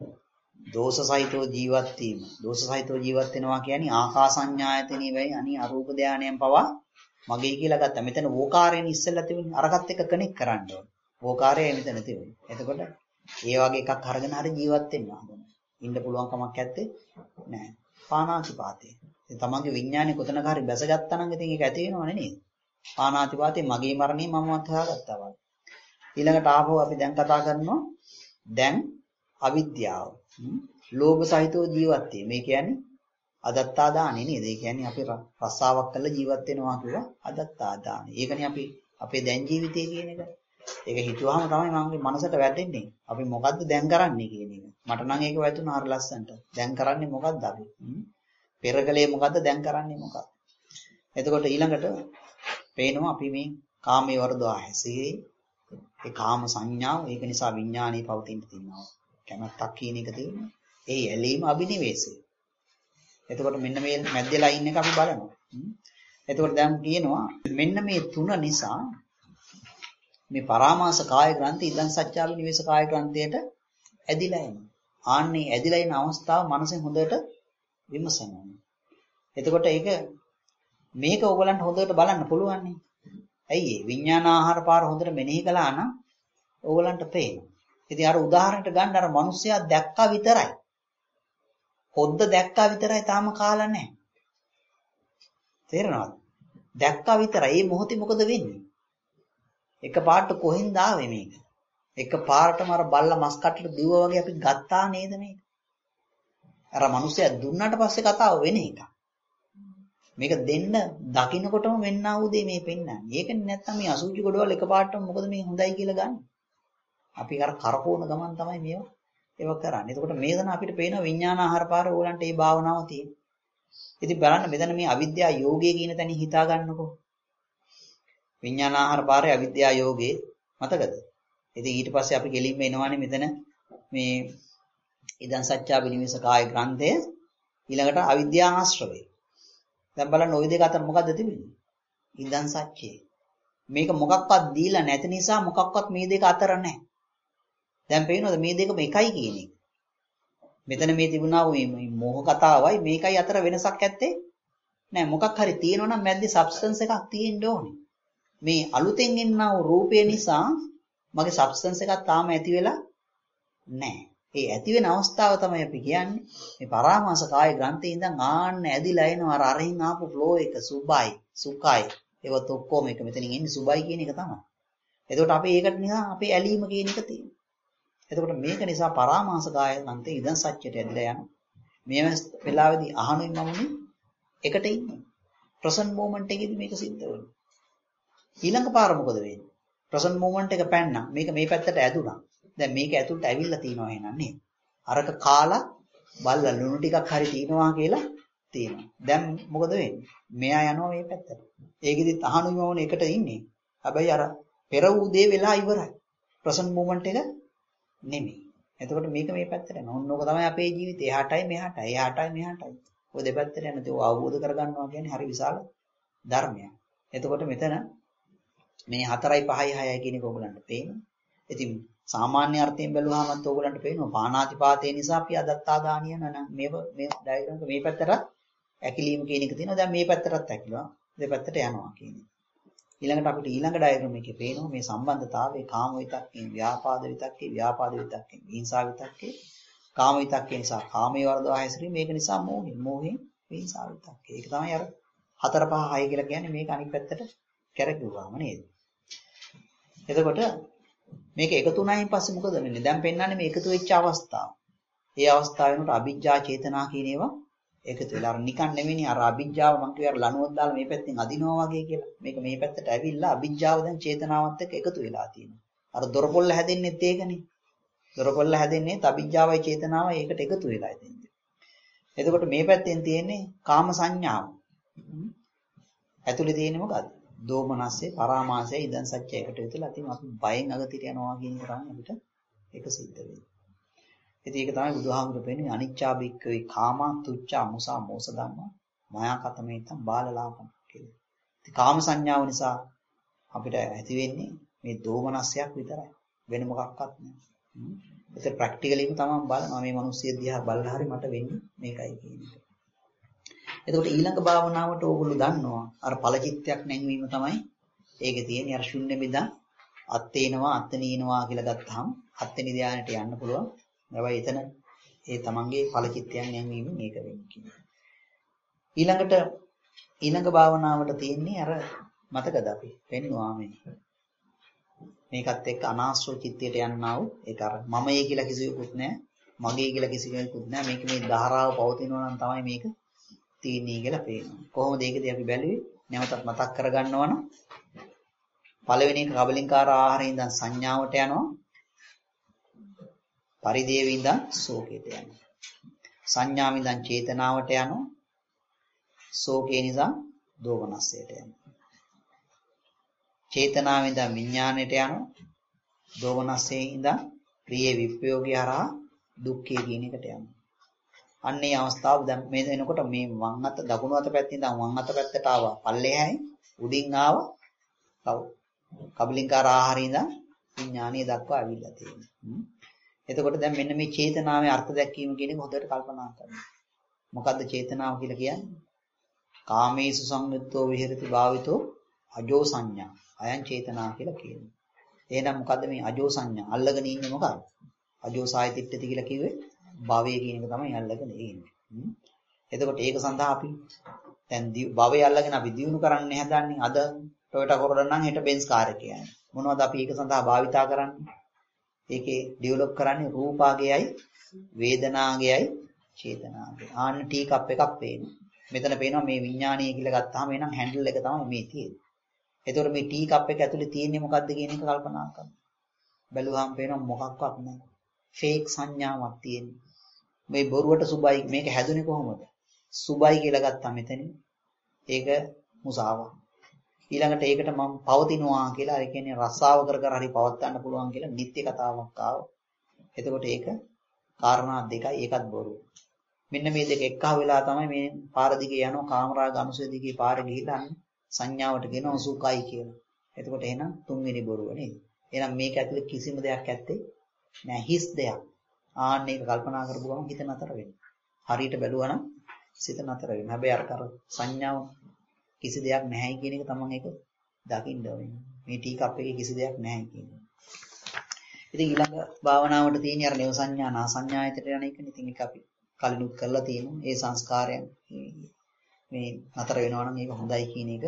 දෝෂසහිතව ජීවත් වීම. දෝෂසහිතව ජීවත් වෙනවා කියන්නේ ආකාසඤ්ඤායතනෙ වෙයි අනි අරූප ධානයන් පවා මගේ කියලා ගත්තා. මෙතන වෝකාරයෙන් ඉස්සෙල්ලා තිබුණේ අරකට එක කනෙක්ට් කරන්න ඕන. වෝකාරයයි මෙතන තිබුණේ. එතකොට ඒ වගේ එකක් අරගෙන හරි ජීවත් වෙන්න ඕන. ඉන්න පුළුවන් කමක් නැත්තේ නෑ. පාණාතිපාතේ. ඒ තමන්ගේ විඥානේ කොතනක හරි බැසගත්තා නම් ඉතින් ඒක ඇති වෙනවනේ නේද? පාණාතිපාතේ මගේ මරණය මමවත් හොයාගත්තා වගේ. ඊළඟට ආපහු අපි දැන් කතා කරනවා දැන් අවිද්‍යාව. ලෝභ සහිතව ජීවත් වීම. මේ කියන්නේ අදත්තා දානෙ නේද? ඒ කියන්නේ අපි රස්සාවක් කරලා ජීවත් වෙනවා කියලා අදත්තා දානෙ. ඒකනේ අපි අපේ දැන් ජීවිතය කියන එක. ඒක හිතුවාම තමයි මගේ මනසට වැටෙන්නේ. අපි මොකද්ද දැන් කරන්නේ කියන එක. මට නම් ඒක වැටුණා හරිය ලස්සනට. දැන් කරන්නේ මොකද්ද අපි? පෙරකලේ මොකද්ද දැන් කරන්නේ මොකක්ද? එතකොට ඊළඟට පේනවා අපි මේ කාමයේ වර්ධවා හැසිරේ. ඒ කාම සංඥාව ඒක නිසා විඥානයේ පවතින තියෙනවා. කැමැත්තක් කියන එක තියෙනවා. ඒ ඇලීම අභිනිවේෂය. එතකොට මෙන්න මේ මැද්දේ ලයින් එක අපි බලනවා. එතකොට දැන් කියනවා මෙන්න මේ තුන නිසා මේ පරාමාස කාය ග්‍රන්ථි ඉදන් සත්‍යාවි නිවේස කාය ග්‍රන්ථයට ඇදිලා එනවා. ආන්නේ ඇදිලා එන අවස්ථාව මනසෙන් හොඳට විමසනවා. එතකොට මේක ඔයගලන්ට හොඳට බලන්න පුළුවන් නේ. ඇයි ඒ විඥාන ආහාර පාර හොඳට මෙනෙහි කළා නම් ඔයගලන්ට පේනවා. ඉතින් අර උදාහරණයට ගන්න අර මිනිස්සයා දැක්කා විතරයි. හොද්ද දැක්කා විතරයි තාම කාලා නැහැ. තේරෙනවද? දැක්කා විතරයි. මේ මොහොතේ මොකද වෙන්නේ? එකපාරට කොහෙන්ද ආවේ මේක? එකපාරටම අර බල්ලා මස් කටට දිවුවා වගේ අපි ගත්තා නේද මේක? අර මිනිස්සයා දුන්නාට පස්සේ කතාව වෙන එක. මේක දෙන්න දකින්නකොටම වෙන්නා වූ දේ මේ පෙන්නන්නේ. ඒකනේ නැත්තම් මේ අසුචි ගොඩවල් එකපාරටම මොකද මේ හොඳයි කියලා ගන්න. අපි අර කරකෝන ගමන් තමයි මේවා කරන්නේ. එතකොට මේ දන අපිට පේන විඥාන ආහාර පාර ඕලන්ට මේ භාවනාව තියෙනවා. ඉතින් බලන්න මෙතන මේ අවිද්‍යා යෝගයේ කියන තැන හිතා ගන්නකො. විඥාන ආහාර පාරේ අවිද්‍යා යෝගේ මතකද? ඉතින් ඊට පස්සේ අපි ගෙලින්ම එනවානේ මෙතන මේ ඉදන් සත්‍යාවි නිවේස කාය ග්‍රන්ථය ඊළඟට අවිද්‍යා ආශ්‍රවය. දැන් බලන්න ওই දෙක අතර මොකද්ද තිබෙන්නේ? ඉදන් සත්‍යේ. මේක මොකක්වත් දීලා නැති නිසා මොකක්වත් මේ දෙක අතර නැහැ. දැන් පේනවද මේ දෙකම එකයි කියන එක? මෙතන මේ තිබුණා මේ මෝහ කතාවයි මේකයි අතර වෙනසක් ඇත්තේ නෑ. මොකක් හරි තියෙනවා නම් මැද්දේ සබ්ස්ටන්ස් එකක් තියෙන්න ඕනේ. මේ අලුතෙන් එන්නා වූ රූපය නිසා මගේ සබ්ස්ටන්ස් එකක් තාම ඇති වෙලා නෑ. ඒ ඇති වෙන අවස්ථාව තමයි අපි කියන්නේ මේ පරාමාස කාය ග්‍රන්ථයේ ඉඳන් ආන්න ඇදිලා එනවා අර අරින් ආපු ෆ්ලෝ එක සුබයි සුඛයි ඒවත් ඔක්කොම එක මෙතනින් එන්නේ සුබයි කියන එක තමයි. එතකොට අපි ඒකට නිසා අපේ ඇලීම කියන එක තියෙනවා. එතකොට මේක නිසා පරාමාස කාය ග්‍රන්ථයේ ඉඳන් සත්‍යයට ඇදිලා යනවා. මේ වෙලාවේදී අහනුයි මමුනේ එකට ඉන්නේ. ප්‍රසන්ට් මොමන්ට් එකේදී මේක සිද්ධ වෙනවා. ඊළඟ පාර මොකද වෙන්නේ? ප්‍රසන්ට් මොමන්ට් එක පැන්නා. මේක මේ පැත්තට ඇදුණා. දැන් මේක ඇතුළට ඇවිල්ලා තිනවා එහෙනම් නේද? අරක කාලා බල්ලා ලුණු ටිකක් හරි තිනවා කියලා තියෙනවා. දැන් මොකද වෙන්නේ? මෙයා යනවා මේ පැත්තට. ඒකෙදිත් අහනුයි මමුනේ එකට ඉන්නේ. හැබැයි අර පෙර වූ දේ වෙලා ඉවරයි. ප්‍රසන්ට් මොමන්ට් එක නෙමෙයි. එතකොට මේක මේ පැත්තට යනවා. ඕනෝක තමයි අපේ ජීවිතේ. එහාටයි මෙහාටයි. එහාටයි මෙහාටයි. ඔය දෙපැත්තට යන දේ අවබෝධ කරගන්නවා කියන්නේ හරි විශාල ධර්මයක්. එතකොට මෙතන මේ 4යි 5යි 6යි කියන එක ඕගලන්ට පේනවා. ඉතින් සාමාන්‍ය අර්ථයෙන් බැලුවාමත් ඕගලන්ට පේනවා පාණාතිපාතේ නිසා අපි අදත්තා දානිය නන මේ ඩයග්‍රෑම් එක මේ පැත්තට ඇකිලීම කියන එක තියෙනවා. දැන් මේ පැත්තටත් ඇකිලුවා. දෙපැත්තට යනවා කියන එක. ඊළඟට අපිට ඊළඟ ඩයග්‍රෑම් එකේ පේනවා මේ සම්බන්ධතාවයේ කාම විතක්කේ, ව්‍යාපාද විතක්කේ, ව්‍යාපාද විතක්කේ, හිංසා විතක්කේ, කාම විතක්කේ නිසා කාමයේ වර්ධව හැසිරීම, මේක නිසා මෝහය, මෝහයෙන් හිංසා විතක්කේ. ඒක තමයි අර 4 5 6 කියලා කියන්නේ මේක අනිත් පැත්තට කැරකුවාම නේද? එතකොට මේක එකතු වුණායින් පස්සේ මොකද වෙන්නේ? දැන් පෙන්වන්නේ මේ එකතු වෙච්ච අවස්ථාව. ඒ අවස්ථාව වෙනකොට අවිජ්ජා චේතනා කියන ඒවා එකතු වෙලා අර නිකන් නෙවෙයි අර අවිජ්ජාව මං කිය අර ලණුවක් දාලා මේ පැත්තෙන් අදිනවා වගේ කියලා. මේක මේ පැත්තට ඇවිල්ලා අවිජ්ජාව දැන් චේතනාවත් එක්ක එකතු වෙලා තියෙනවා. අර දොරපොල්ල හැදෙන්නෙත් ඒකනේ. දොරපොල්ල හැදෙන්නේ අවිජ්ජාවයි චේතනාවයි ඒකට එකතු වෙලා ඉතින්ද. එතකොට මේ පැත්තෙන් තියෙන්නේ කාම සංඥාව. ඇතුලේ තියෙන්නේ මොකද්ද? දෝමනස්සේ පරාමාසයේ ඉදන් සත්‍ය එකට විතලා ඉතින් අපි බයෙන් අගතිර යනවා කියන එක තමයි අපිට ඒක සිද්ධ වෙන්නේ. ඉතින් ඒක තමයි බුදුහාමුදුරු පෙන්නේ අනිච්චා බික්කවේ කාමා තුච්චා මුසා මෝස ධම්මා මායා කතමේතම් බාලලාපන කියලා. ඉතින් කාම සංඥාව නිසා අපිට ඇති වෙන්නේ මේ දෝමනස්සයක් විතරයි. වෙන මොකක්වත් නෑ. ඒක ප්‍රැක්ටිකලිම තමයි බලනවා මේ මිනිස්සු දිහා බලලා හරි මට වෙන්නේ මේකයි කියන එක. එතකොට ඊළඟ භාවනාවට ඕගොල්ලෝ දන්නවා අර ඵලචිත්තයක් නැංවීම තමයි ඒකේ තියෙන්නේ. අර ශුන්‍ය බිදා අත්තේනවා අත්තනීනවා කියලා ගත්තාම අත්තනි ධානයට යන්න පුළුවන්. හැබැයි එතන ඒ තමන්ගේ ඵලචිත්තයන් නැංවීම මේක වෙන්නේ කියන්නේ. ඊළඟ භාවනාවට තියෙන්නේ අර මතකද අපි පෙන්වුවා මේකත් එක්ක අනාශ්‍රව චිත්තයට යන්නා වූ ඒක අර මමයේ කියලා කිසිවෙකුත් නැහැ. මගේ කියලා කිසිවෙකුත් නැහැ. මේක මේ ධාරාව පවතිනවා නම් තමයි මේක තියෙන්නේ කියලා පේනවා. කොහොමද ඒකදී අපි බැලුවේ? නැවතත් මතක් කරගන්නවා නම් පළවෙනි එක කබලින්කාර ආහාරයෙන් ඉඳන් සංඥාවට යනවා. පරිදේවේ ඉඳන් ශෝකයට යනවා. සංඥාවෙන් ඉඳන් චේතනාවට යනවා. ශෝකේ නිසා දෝමනස්සයට යනවා. චේතනාවෙන් ඉඳන් විඥාණයට යනවා. දෝමනස්සේ ඉඳන් ප්‍රිය විප්‍රයෝගය හරහා දුක්ඛය කියන එකට යනවා. අන්නේ අවස්ථාව දැන් මේ වෙනකොට මේ වම් අත දකුණු අත පැත්තෙන් ඉඳන් වම් අත පැත්තට ආවා. පල්ලෙහායි උඩින් ආවා. කබලින්කාර ආහාරය ඉඳන් විඥානීය දක්වා අවිල්ලා තියෙනවා. එතකොට දැන් මෙන්න මේ චේතනාවේ අර්ථ දැක්වීම කියන එක හොඳට කල්පනා කරන්න. මොකද්ද චේතනාව කියලා කියන්නේ? කාමේසු සංයුත්තෝ විහෙරති භාවිතෝ අජෝ සංඥා. අයං චේතනා කියලා කියනවා. එහෙනම් මොකද්ද මේ අජෝ සංඥා? අල්ලගෙන ඉන්නේ මොකක්ද? අජෝ සායතිට්ඨති කියලා කිව්වේ භවය කියන එක තමයි අල්ලගෙන ඉන්නේ. එතකොට ඒක සඳහා අපි දැන් භවය අල්ලගෙන අපි දිනු කරන්න හදන්නේ. අද Toyota Corolla නම් හෙට Benz කාර් එක කියන්නේ. මොනවද අපි ඒක සඳහා භාවිතා කරන්නේ? ඒකේ ඩෙවලොප් කරන්නේ රූපාගයයි වේදනාගයයි චේතනාගයයි. ආන්න ටී කප් එකක් පේනවා. මෙතන පේනවා මේ විඥානීය කියලා ගත්තාම එනම් හැන්ඩල් එක තමයි මේ තියෙන්නේ. එතකොට මේ ටී කප් එක ඇතුලේ තියෙන්නේ මොකද්ද කියන එක කල්පනා කරන්න. බැලුවාම පේනවා මොකක්වත් නැහැ. ෆේක් සංඥාවක් තියෙනවා. මේ බොරුවට සුබයි මේක හැදුනේ කොහොමද? සුබයි කියලා ගත්තා මෙතන. ඒක මුසාවක්. ඊළඟට ඒකට මම පවතිනවා කියලා ඒ කියන්නේ රස්සාව කර කර හරි පවත්වන්න පුළුවන් කියලා නිත්‍ය කතාවක් ආවා. එතකොට ඒක කාරණා දෙකයි ඒකත් බොරු. මෙන්න මේ දෙක එක්කහ වෙලා තමයි මේ පාර දිගේ යනවා කාමරාග අනුසය දිගේ පාරේ ගිහිල්ලා අන්න සංඥාවට ගෙනව සුඛයි කියලා. එතකොට එහෙනම් තුන්වෙනි බොරුව නේද? එහෙනම් මේක ඇතුලේ කිසිම දෙයක් ඇත්තේ නෑ හිස් දෙයක්. ආන්න ඒක කල්පනා කරපු ගමන් හිත නතර වෙනවා. හරියට බැලුවා නම් සිත නතර වෙනවා. හැබැයි අර සංඥාව කිසි දෙයක් නැහැ කියන එක තමන් ඒක දකින්න ඕනේ. මේ ටී කප් එකේ කිසි දෙයක් නැහැ කියන එක. ඉතින් ඊළඟ භාවනාවට තියෙන අර නේව සංඥා නා සංඥායතට යන එක ඉතින් ඒක අපි කලිනුත් කරලා තියෙනවා. ඒ සංස්කාරයන් මේ නතර වෙනවා නම් ඒක හොඳයි කියන එක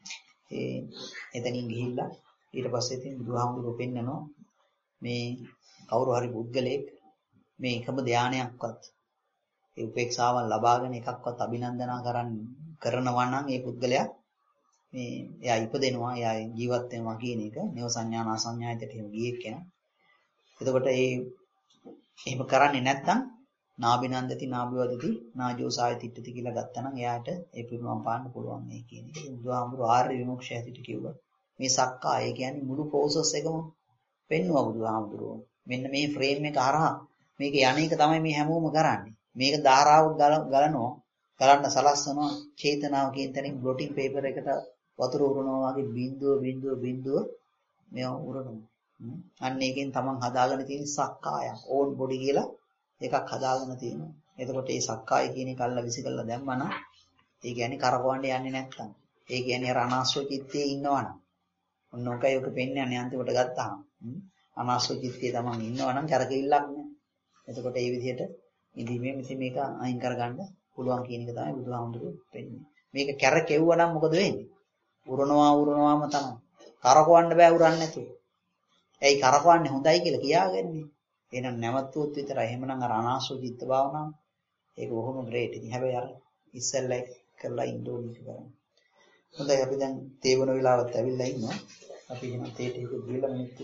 එතනින් ගිහිල්ලා ඊට පස්සේ ඉතින් බුදුහාමුදුරුවෝ පෙන්නනවා මේ කවුරු හරි පුද්ගලෙක් මේ එකම ධානයක්වත් ඒ උපේක්ෂාවන් ලබාගෙන එකක්වත් අභිනන්දනා කරනවා නම් ඒ පුද්ගලයා මේ එයා ඉපදෙනවා එයා ජීවත් වෙනවා කියන එක නේව සංඥා නා සංඥායතට එහෙම ගියේ කෙනා. එතකොට එහෙම කරන්නේ නැත්නම් නාබිනන්දති නාබිවදති නාජෝසායතිට්ඨති කියලා ගත්තනම් එයාට ඒ පිරුණම් පාන්න පුළුවන් මේ කියන එක. බුදුහාමුදුරුවෝ ආර්ය විමුක්ෂය ඇතිට කිව්වා. මේ සක්කාය කියන්නේ මුළු ප්‍රොසෙස් එකම පෙන්වුවා බුදුහාමුදුරුවෝ. මෙන්න මේ ෆ්‍රේම් එක හරහා මේක යන්නේක තමයි මේ හැමෝම කරන්නේ. මේක ධාරාවක් ගලනවා. ගලන්න සලස්සනවා චේතනාව කියන තැනින් බ්ලොටින් පේපර් එකට වතුර උරනවා වගේ බිඳුව මේව උරනවා. අන්න ඒකෙන් තමන් හදාගෙන තියෙන සක්කාය ඕන් බොඩි කියලා එකක් හදාගෙන තියෙනවා. එතකොට මේ සක්කාය කියන එක අල්ල විසි කරලා දැම්මම ඒ කියන්නේ කරකවන්න යන්නේ නැත්තම්. ඒ කියන්නේ අර අනාශ්‍රව චිත්තයේ ඉන්නවනම්. ඔන්න ඔකයි ඔක පෙන්වන්නේ අන්තිමට ගත්තාම. අනාශ්‍රව චිත්තයේ තමන් ඉන්නවනම් කරකෙILLක් නෑ. එතකොට මේ විදිහට ඉදීමේ මෙතන මේක අයින් කරගන්න පුළුවන් කියන එක තමයි බුදුහාමුදුරුවෝ පෙන්නේ. මේක කැරකෙව්වා නම් මොකද වෙන්නේ? උරනවාම තමයි. කරකවන්න බෑ උරන්නේ නැතුව. ඇයි කරකවන්නේ හොඳයි කියලා කියාගන්නේ? එහෙනම් නැවතුත් විතරයි. එහෙමනම් අර අනාශ්‍රව චිත්ත භාවනාව ඒක බොහොම ග්‍රේට්. ඉතින් හැබැයි අර ඉස්සෙල්ලා කරලා ඉන්න ඕනේ කියලා. හොඳයි අපි දැන් තේ බොන වෙලාවත් ඇවිල්ලා ඉන්නවා. අපි එහෙනම් තේ ටික දීලා මිනිත්තු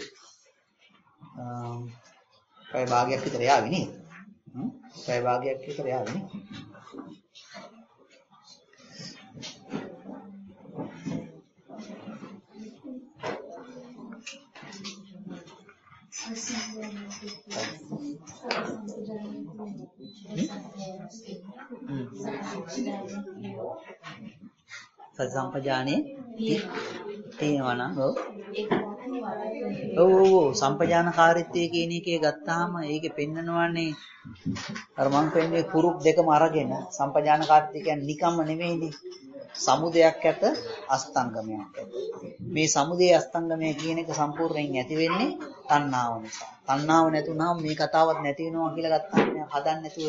පැය භාගයක් විතර යාවි නේද? පැය භාගයක් විතර යාවි නේ. සම්පජානේ තියෙනවා නම් ඔව් සම්පජානකාරීත්වය කියන එකේ ගත්තාම ඒකේ පෙන්නනවානේ අර මං පෙන්නේ කුරුක් දෙකම අරගෙන සම්පජානකාරීත්වය කියන්නේ නිකම්ම නෙමෙයිනේ සමුදයක් ඇත අස්තංගමයක් ඇත මේ සමුදේ අස්තංගමය කියන එක සම්පූර්ණයෙන් ඇති වෙන්නේ තණ්හාව නිසා තණ්හාව නැතුණාම මේ කතාවත් නැති වෙනවා කියලා ගත්තාම හදන්න නැතුව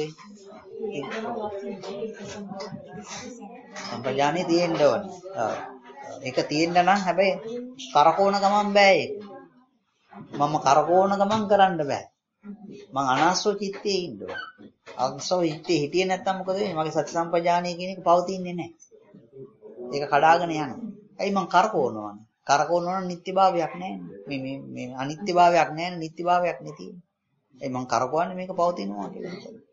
සම්පජානේ තියෙන්න ඕනේ. ඒක තියෙන්න නම් හැබැයි කරකෝණ ගමන් බෑ ඒක. මම කරකෝණ ගමන් කරන්න බෑ. මං අනාශ්‍රව චිත්තයේ ඉන්න ඕනේ. අනාශ්‍රව චිත්තයේ හිටියේ නැත්තම් මොකද වෙන්නේ? මගේ සති සම්පජානේ කියන එක පවතින්නේ නැහැ. ඒක කඩාගෙන යනවා. ඇයි මං කරකෝනවනේ? කරකෝනවන නිත්‍යභාවයක් නැහැ. මේ අනිත්‍යභාවයක් නැහැ නේ නිත්‍යභාවයක් නේ තියෙන්නේ. ඒ මං කරකවන්නේ මේක පවතිනවා කියලා.